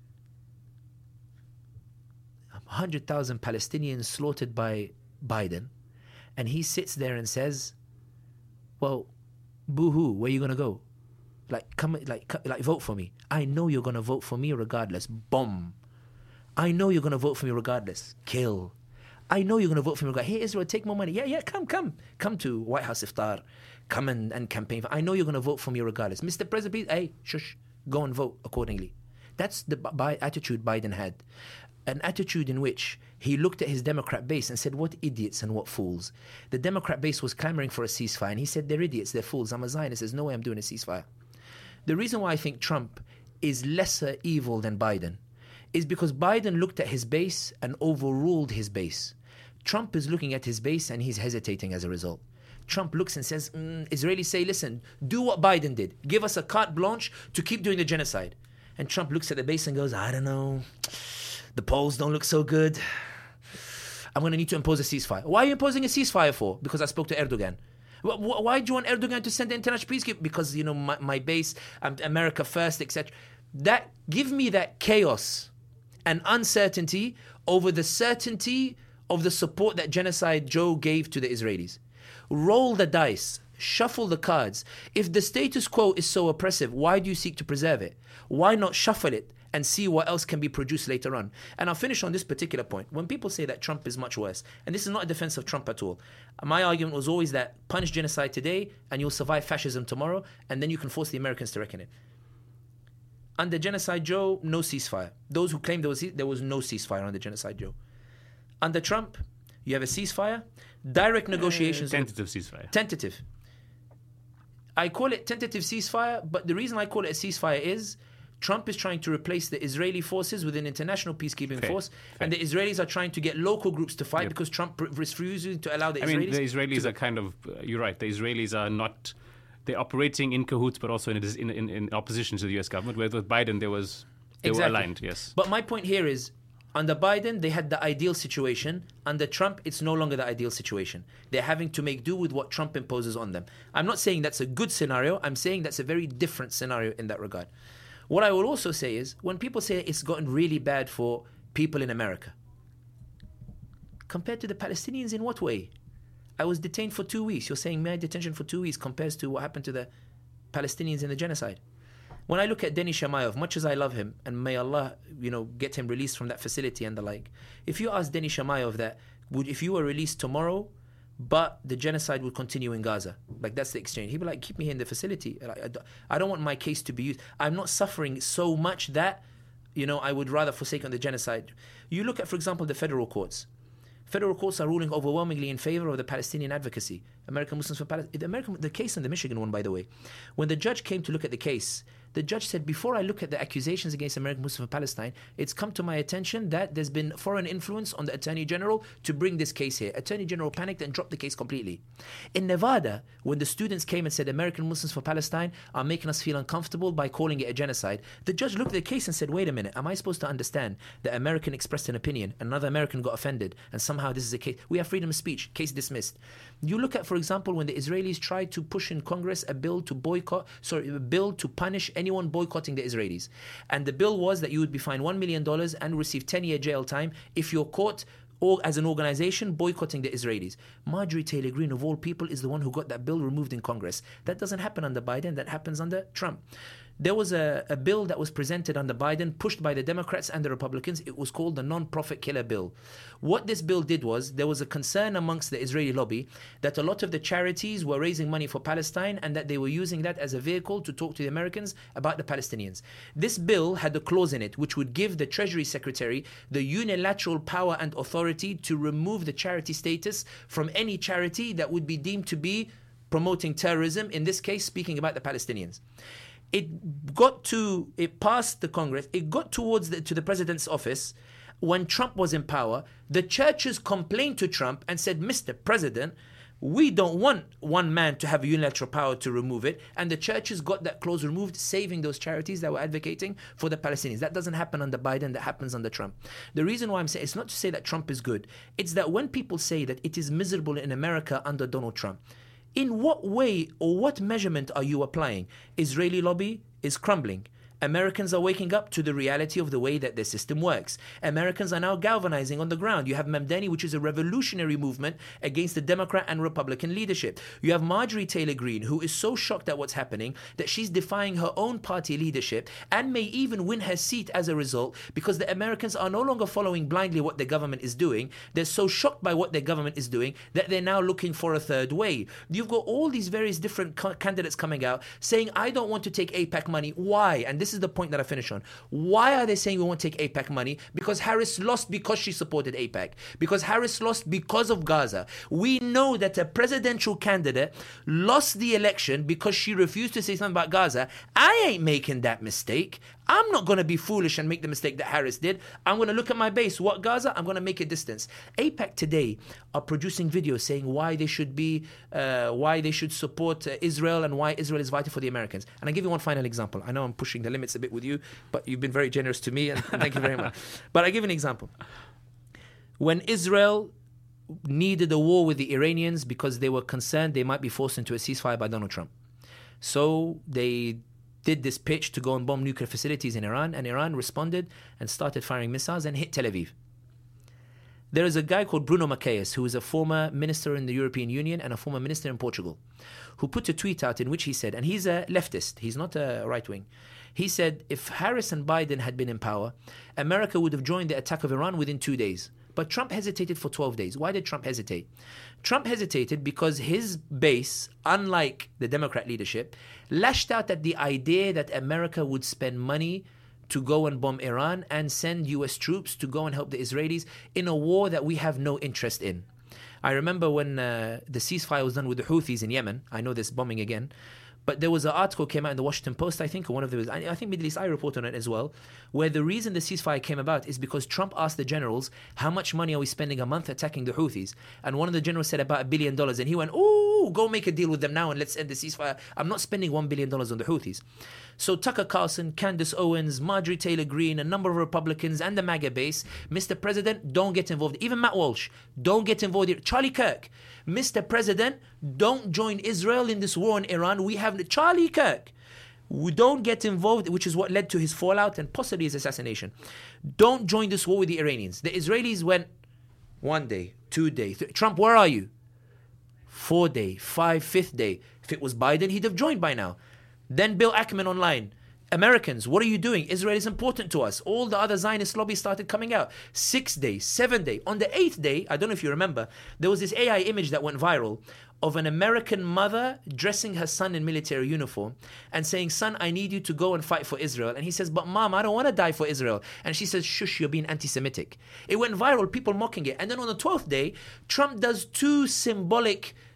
Speaker 1: one hundred thousand Palestinians slaughtered by Biden, and he sits there and says, well, boo-hoo, where are you going to go? Like, come, like, like, vote for me. I know you're going to vote for me regardless. Bomb. I know you're going to vote for me regardless. Kill. I know you're going to vote for me regardless. Hey, Israel, take more money. Yeah, yeah, come, come. Come to White House Iftar. Come and, and campaign. I know you're going to vote for me regardless. Mister President, please, hey, shush, go and vote accordingly. That's the bi- attitude Biden had. An attitude in which he looked at his Democrat base and said, what idiots and what fools. The Democrat base was clamoring for a ceasefire, and he said, they're idiots, they're fools. I'm a Zionist. There's no way I'm doing a ceasefire. The reason why I think Trump is lesser evil than Biden is because Biden looked at his base and overruled his base. Trump is looking at his base and he's hesitating as a result. Trump looks and says, mm, Israelis say, listen, do what Biden did. Give us a carte blanche to keep doing the genocide. And Trump looks at the base and goes, I don't know. The polls don't look so good. I'm going to need to impose a ceasefire. Why are you imposing a ceasefire for? Because I spoke to Erdogan. Why do you want Erdogan to send the international peacekeeping? Because, you know, my, my base, um, America first, et cetera. That, give me that chaos and uncertainty over the certainty of the support that Genocide Joe gave to the Israelis. Roll the dice. Shuffle the cards. If the status quo is so oppressive, why do you seek to preserve it? Why not shuffle it and see what else can be produced later on? And I'll finish on this particular point. When people say that Trump is much worse, and this is not a defense of Trump at all, my argument was always that punish genocide today and you'll survive fascism tomorrow, and then you can force the Americans to reckon it. Under Genocide Joe, no ceasefire. Those who claim there was, there was no ceasefire under Genocide Joe. Under Trump, you have a ceasefire, direct negotiations.
Speaker 2: Uh, tentative ceasefire.
Speaker 1: Tentative. I call it tentative ceasefire, but the reason I call it a ceasefire is Trump is trying to replace the Israeli forces with an international peacekeeping
Speaker 2: Fair.
Speaker 1: force,
Speaker 2: Fair.
Speaker 1: and the Israelis are trying to get local groups to fight
Speaker 2: Yep.
Speaker 1: because Trump refuses to allow the
Speaker 2: I
Speaker 1: Israelis.
Speaker 2: mean, the Israelis
Speaker 1: to...
Speaker 2: are kind of, uh, you're right, the Israelis are not, they're operating in cahoots, but also in, in, in, in opposition to the U S government, whereas with Biden, there was, they
Speaker 1: Exactly.
Speaker 2: were aligned, yes.
Speaker 1: But my point here is, under Biden, they had the ideal situation. Under Trump, it's no longer the ideal situation. They're having to make do with what Trump imposes on them. I'm not saying that's a good scenario. I'm saying that's a very different scenario in that regard. What I will also say is, when people say it's gotten really bad for people in America, compared to the Palestinians, in what way? I was detained for two weeks. You're saying my detention for two weeks compares to what happened to the Palestinians in the genocide. When I look at Denny Shamayov, much as I love him, and may Allah, you know, get him released from that facility and the like, if you ask Denny Shamayov that, would if you were released tomorrow, but the genocide would continue in Gaza, like that's the exchange, he'd be like, keep me here in the facility. Like, I, don't, I don't want my case to be used. I'm not suffering so much that, you know, I would rather forsake on the genocide. You look at, for example, the federal courts. Federal courts are ruling overwhelmingly in favor of the Palestinian advocacy. American Muslims for Palestine. The, American, the case in the Michigan one, by the way, when the judge came to look at the case, The judge said, before I look at the accusations against American Muslims of Palestine, it's come to my attention that there's been foreign influence on the Attorney General to bring this case here. Attorney General panicked and dropped the case completely. In Nevada, when the students came and said American Muslims for Palestine are making us feel uncomfortable by calling it a genocide, the judge looked at the case and said, wait a minute, am I supposed to understand that American expressed an opinion, another American got offended, and somehow this is a case? We have freedom of speech, case dismissed. You look at, for example, when the Israelis tried to push in Congress a bill to boycott, sorry, a bill to punish anyone boycotting the Israelis. And the bill was that you would be fined one million dollars and receive ten-year jail time if you're caught or as an organization boycotting the Israelis. Marjorie Taylor Greene, of all people, is the one who got that bill removed in Congress. That doesn't happen under Biden, that happens under Trump. There was a, a bill that was presented under Biden, pushed by the Democrats and the Republicans. It was called the Non-Profit Killer Bill. What this bill did was, there was a concern amongst the Israeli lobby that a lot of the charities were raising money for Palestine and that they were using that as a vehicle to talk to the Americans about the Palestinians. This bill had a clause in it which would give the Treasury Secretary the unilateral power and authority to remove the charity status from any charity that would be deemed to be promoting terrorism, in this case, speaking about the Palestinians. It got to, it passed the Congress, it got towards the, to the president's office when Trump was in power. The churches complained to Trump and said, Mister President, we don't want one man to have a unilateral power to remove it. And the churches got that clause removed, saving those charities that were advocating for the Palestinians. That doesn't happen under Biden, that happens under Trump. The reason why I'm saying, it's not to say that Trump is good. It's that when people say that it is miserable in America under Donald Trump, in what way or what measurement are you applying? Israeli lobby is crumbling. Americans are waking up to the reality of the way that their system works. Americans are now galvanizing on the ground. You have Mamdani, which is a revolutionary movement against the Democrat and Republican leadership. You have Marjorie Taylor Greene, who is so shocked at what's happening that she's defying her own party leadership and may even win her seat as a result, because the Americans are no longer following blindly what their government is doing. They're so shocked by what their government is doing that they're now looking for a third way. You've got all these various different ca- candidates coming out saying, I don't want to take AIPAC money. Why? And this This is the point that I finish on. Why are they saying we won't take AIPAC money? Because Harris lost because she supported AIPAC. Because Harris lost because of Gaza. We know that a presidential candidate lost the election because she refused to say something about Gaza. I ain't making that mistake. I'm not going to be foolish and make the mistake that Harris did. I'm going to look at my base. What Gaza? I'm going to make a distance. AIPAC today are producing videos saying why they should be, uh, why they should support uh, Israel and why Israel is vital for the Americans. And I'll give you one final example. I know I'm pushing the limits a bit with you, but you've been very generous to me, and thank you very much. But I'll give you an example. When Israel needed a war with the Iranians because they were concerned they might be forced into a ceasefire by Donald Trump. So they did this pitch to go and bomb nuclear facilities in Iran, and Iran responded and started firing missiles and hit Tel Aviv. There is a guy called Bruno Macias, who is a former minister in the European Union and a former minister in Portugal, who put a tweet out in which he said, and he's a leftist, he's not a right-wing, he said, if Harris and Biden had been in power, America would have joined the attack of Iran within two days. But Trump hesitated for twelve days. Why did Trump hesitate? Trump hesitated because his base, unlike the Democrat leadership, lashed out at the idea that America would spend money to go and bomb Iran and send U S troops to go and help the Israelis in a war that we have no interest in. I remember when uh, the ceasefire was done with the Houthis in Yemen. I know this bombing again. But there was an article came out in the Washington Post, I think, or one of those, I think Middle East Eye report on it as well, where the reason the ceasefire came about is because Trump asked the generals, how much money are we spending a month attacking the Houthis? And one of the generals said about a billion dollars. And he went, oh, go make a deal with them now and let's end the ceasefire. I'm not spending one billion dollars on the Houthis. So Tucker Carlson, Candace Owens, Marjorie Taylor Greene, a number of Republicans and the MAGA base, Mister President, don't get involved. Even Matt Walsh, don't get involved. Charlie Kirk, Mister President, don't join Israel in this war in Iran. We have Charlie Kirk. We don't get involved, which is what led to his fallout and possibly his assassination. Don't join this war with the Iranians. The Israelis went one day, two days. Trump, where are you? Four day, five, fifth day. If it was Biden, he'd have joined by now. Then Bill Ackman online. Americans, what are you doing? Israel is important to us. All the other Zionist lobbies started coming out. Six day, seven day. On the eighth day, I don't know if you remember, there was this A I image that went viral of an American mother dressing her son in military uniform and saying, son, I need you to go and fight for Israel. And he says, but mom, I don't want to die for Israel. And she says, shush, you're being anti-Semitic. It went viral, people mocking it. And then on the twelfth day, Trump does two symbolic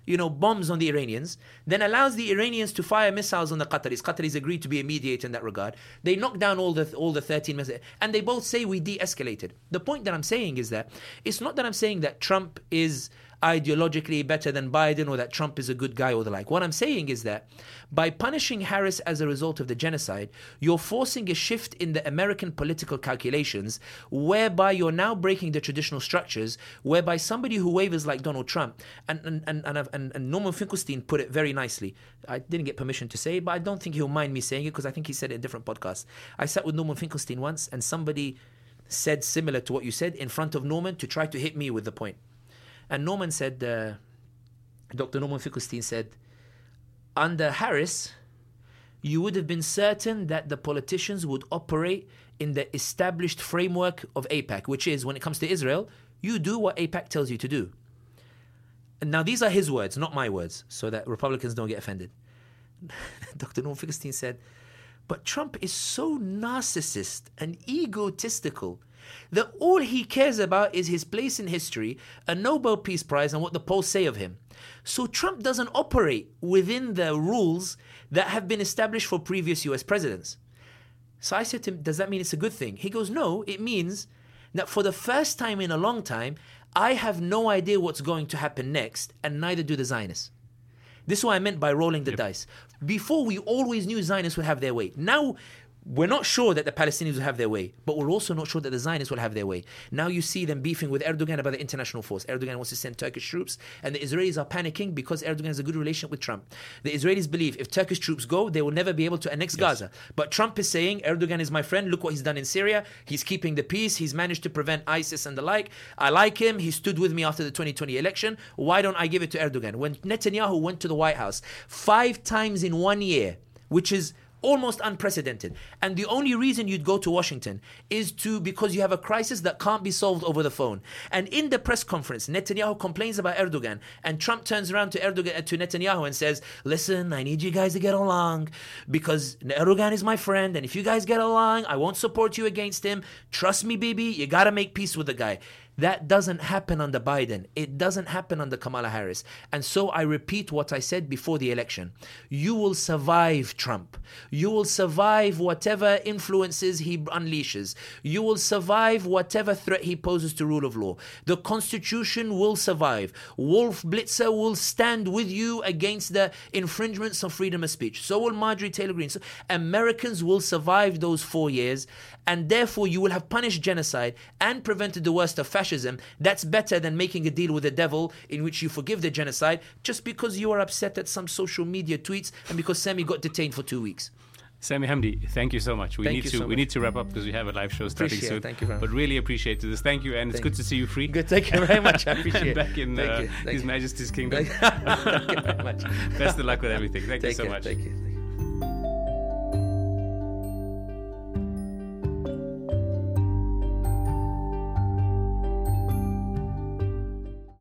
Speaker 1: you know, bombs on the Iranians, then allows the Iranians to fire missiles on the Qataris. Qataris agreed to be a mediator in that regard. They knocked down all the all the thirteen missiles, and they both say we de-escalated. The point that I'm saying is that it's not that I'm saying that Trump is ideologically better than Biden or that Trump is a good guy or the like. What I'm saying is that by punishing Harris as a result of the genocide, you're forcing a shift in the American political calculations whereby you're now breaking the traditional structures, whereby somebody who wavers like Donald Trump, and and, and, and, and, and Norman Finkelstein put it very nicely. I didn't get permission to say it, but I don't think he'll mind me saying it because I think he said it in different podcasts. I sat with Norman Finkelstein once and somebody said similar to what you said in front of Norman to try to hit me with the point. And Norman said, uh, Doctor Norman Finkelstein said, under Harris, you would have been certain that the politicians would operate in the established framework of AIPAC, which is, when it comes to Israel, you do what AIPAC tells you to do. And now, these are his words, not my words, so that Republicans don't get offended. Doctor Norman Finkelstein said, but Trump is so narcissist and egotistical that all he cares about is his place in history, a Nobel Peace Prize, and what the polls say of him. So Trump doesn't operate within the rules that have been established for previous U S presidents. So I said to him, does that mean it's a good thing? He goes, no, it means that for the first time in a long time, I have no idea what's going to happen next, and neither do the Zionists. This is what I meant by rolling the yep. dice. Before, we always knew Zionists would have their way. Now, we're not sure that the Palestinians will have their way, but we're also not sure that the Zionists will have their way. Now you see them beefing with Erdogan about the international force. Erdogan wants to send Turkish troops, and the Israelis are panicking because Erdogan has a good relationship with Trump. The Israelis believe if Turkish troops go, they will never be able to annex yes. Gaza. But Trump is saying, Erdogan is my friend, look what he's done in Syria. He's keeping the peace, he's managed to prevent ISIS and the like. I like him, he stood with me after the twenty twenty election. Why don't I give it to Erdogan? When Netanyahu went to the White House five times in one year, which is almost unprecedented. And the only reason you'd go to Washington is to because you have a crisis that can't be solved over the phone. And in the press conference, Netanyahu complains about Erdogan, and Trump turns around to Erdogan to Netanyahu and says, listen, I need you guys to get along because Erdogan is my friend, and if you guys get along, I won't support you against him. Trust me, baby, you gotta make peace with the guy. That doesn't happen under Biden. It doesn't happen under Kamala Harris. And so I repeat what I said before the election. You will survive Trump. You will survive whatever influences he unleashes. You will survive whatever threat he poses to rule of law. The Constitution will survive. Wolf Blitzer will stand with you against the infringements of freedom of speech. So will Marjorie Taylor Greene. So Americans will survive those four years, and therefore you will have punished genocide and prevented the worst of fascism. That's better than making a deal with the devil in which you forgive the genocide just because you are upset at some social media tweets and because Sami got detained for two weeks.
Speaker 2: Sami Hamdi, thank you so much. We
Speaker 1: thank
Speaker 2: need to
Speaker 1: so
Speaker 2: we need to wrap up because we have a live show starting
Speaker 1: appreciate
Speaker 2: soon.
Speaker 1: It. Thank you very much.
Speaker 2: But really appreciate this. Thank you, and it's
Speaker 1: thank
Speaker 2: good to see you free.
Speaker 1: Good, thank you very much. I appreciate it.
Speaker 2: Back in uh,
Speaker 1: you.
Speaker 2: His
Speaker 1: you.
Speaker 2: Majesty's kingdom.
Speaker 1: Thank you very much.
Speaker 2: Best of luck with everything. Thank
Speaker 1: Take
Speaker 2: you so
Speaker 1: care.
Speaker 2: much.
Speaker 1: Thank you.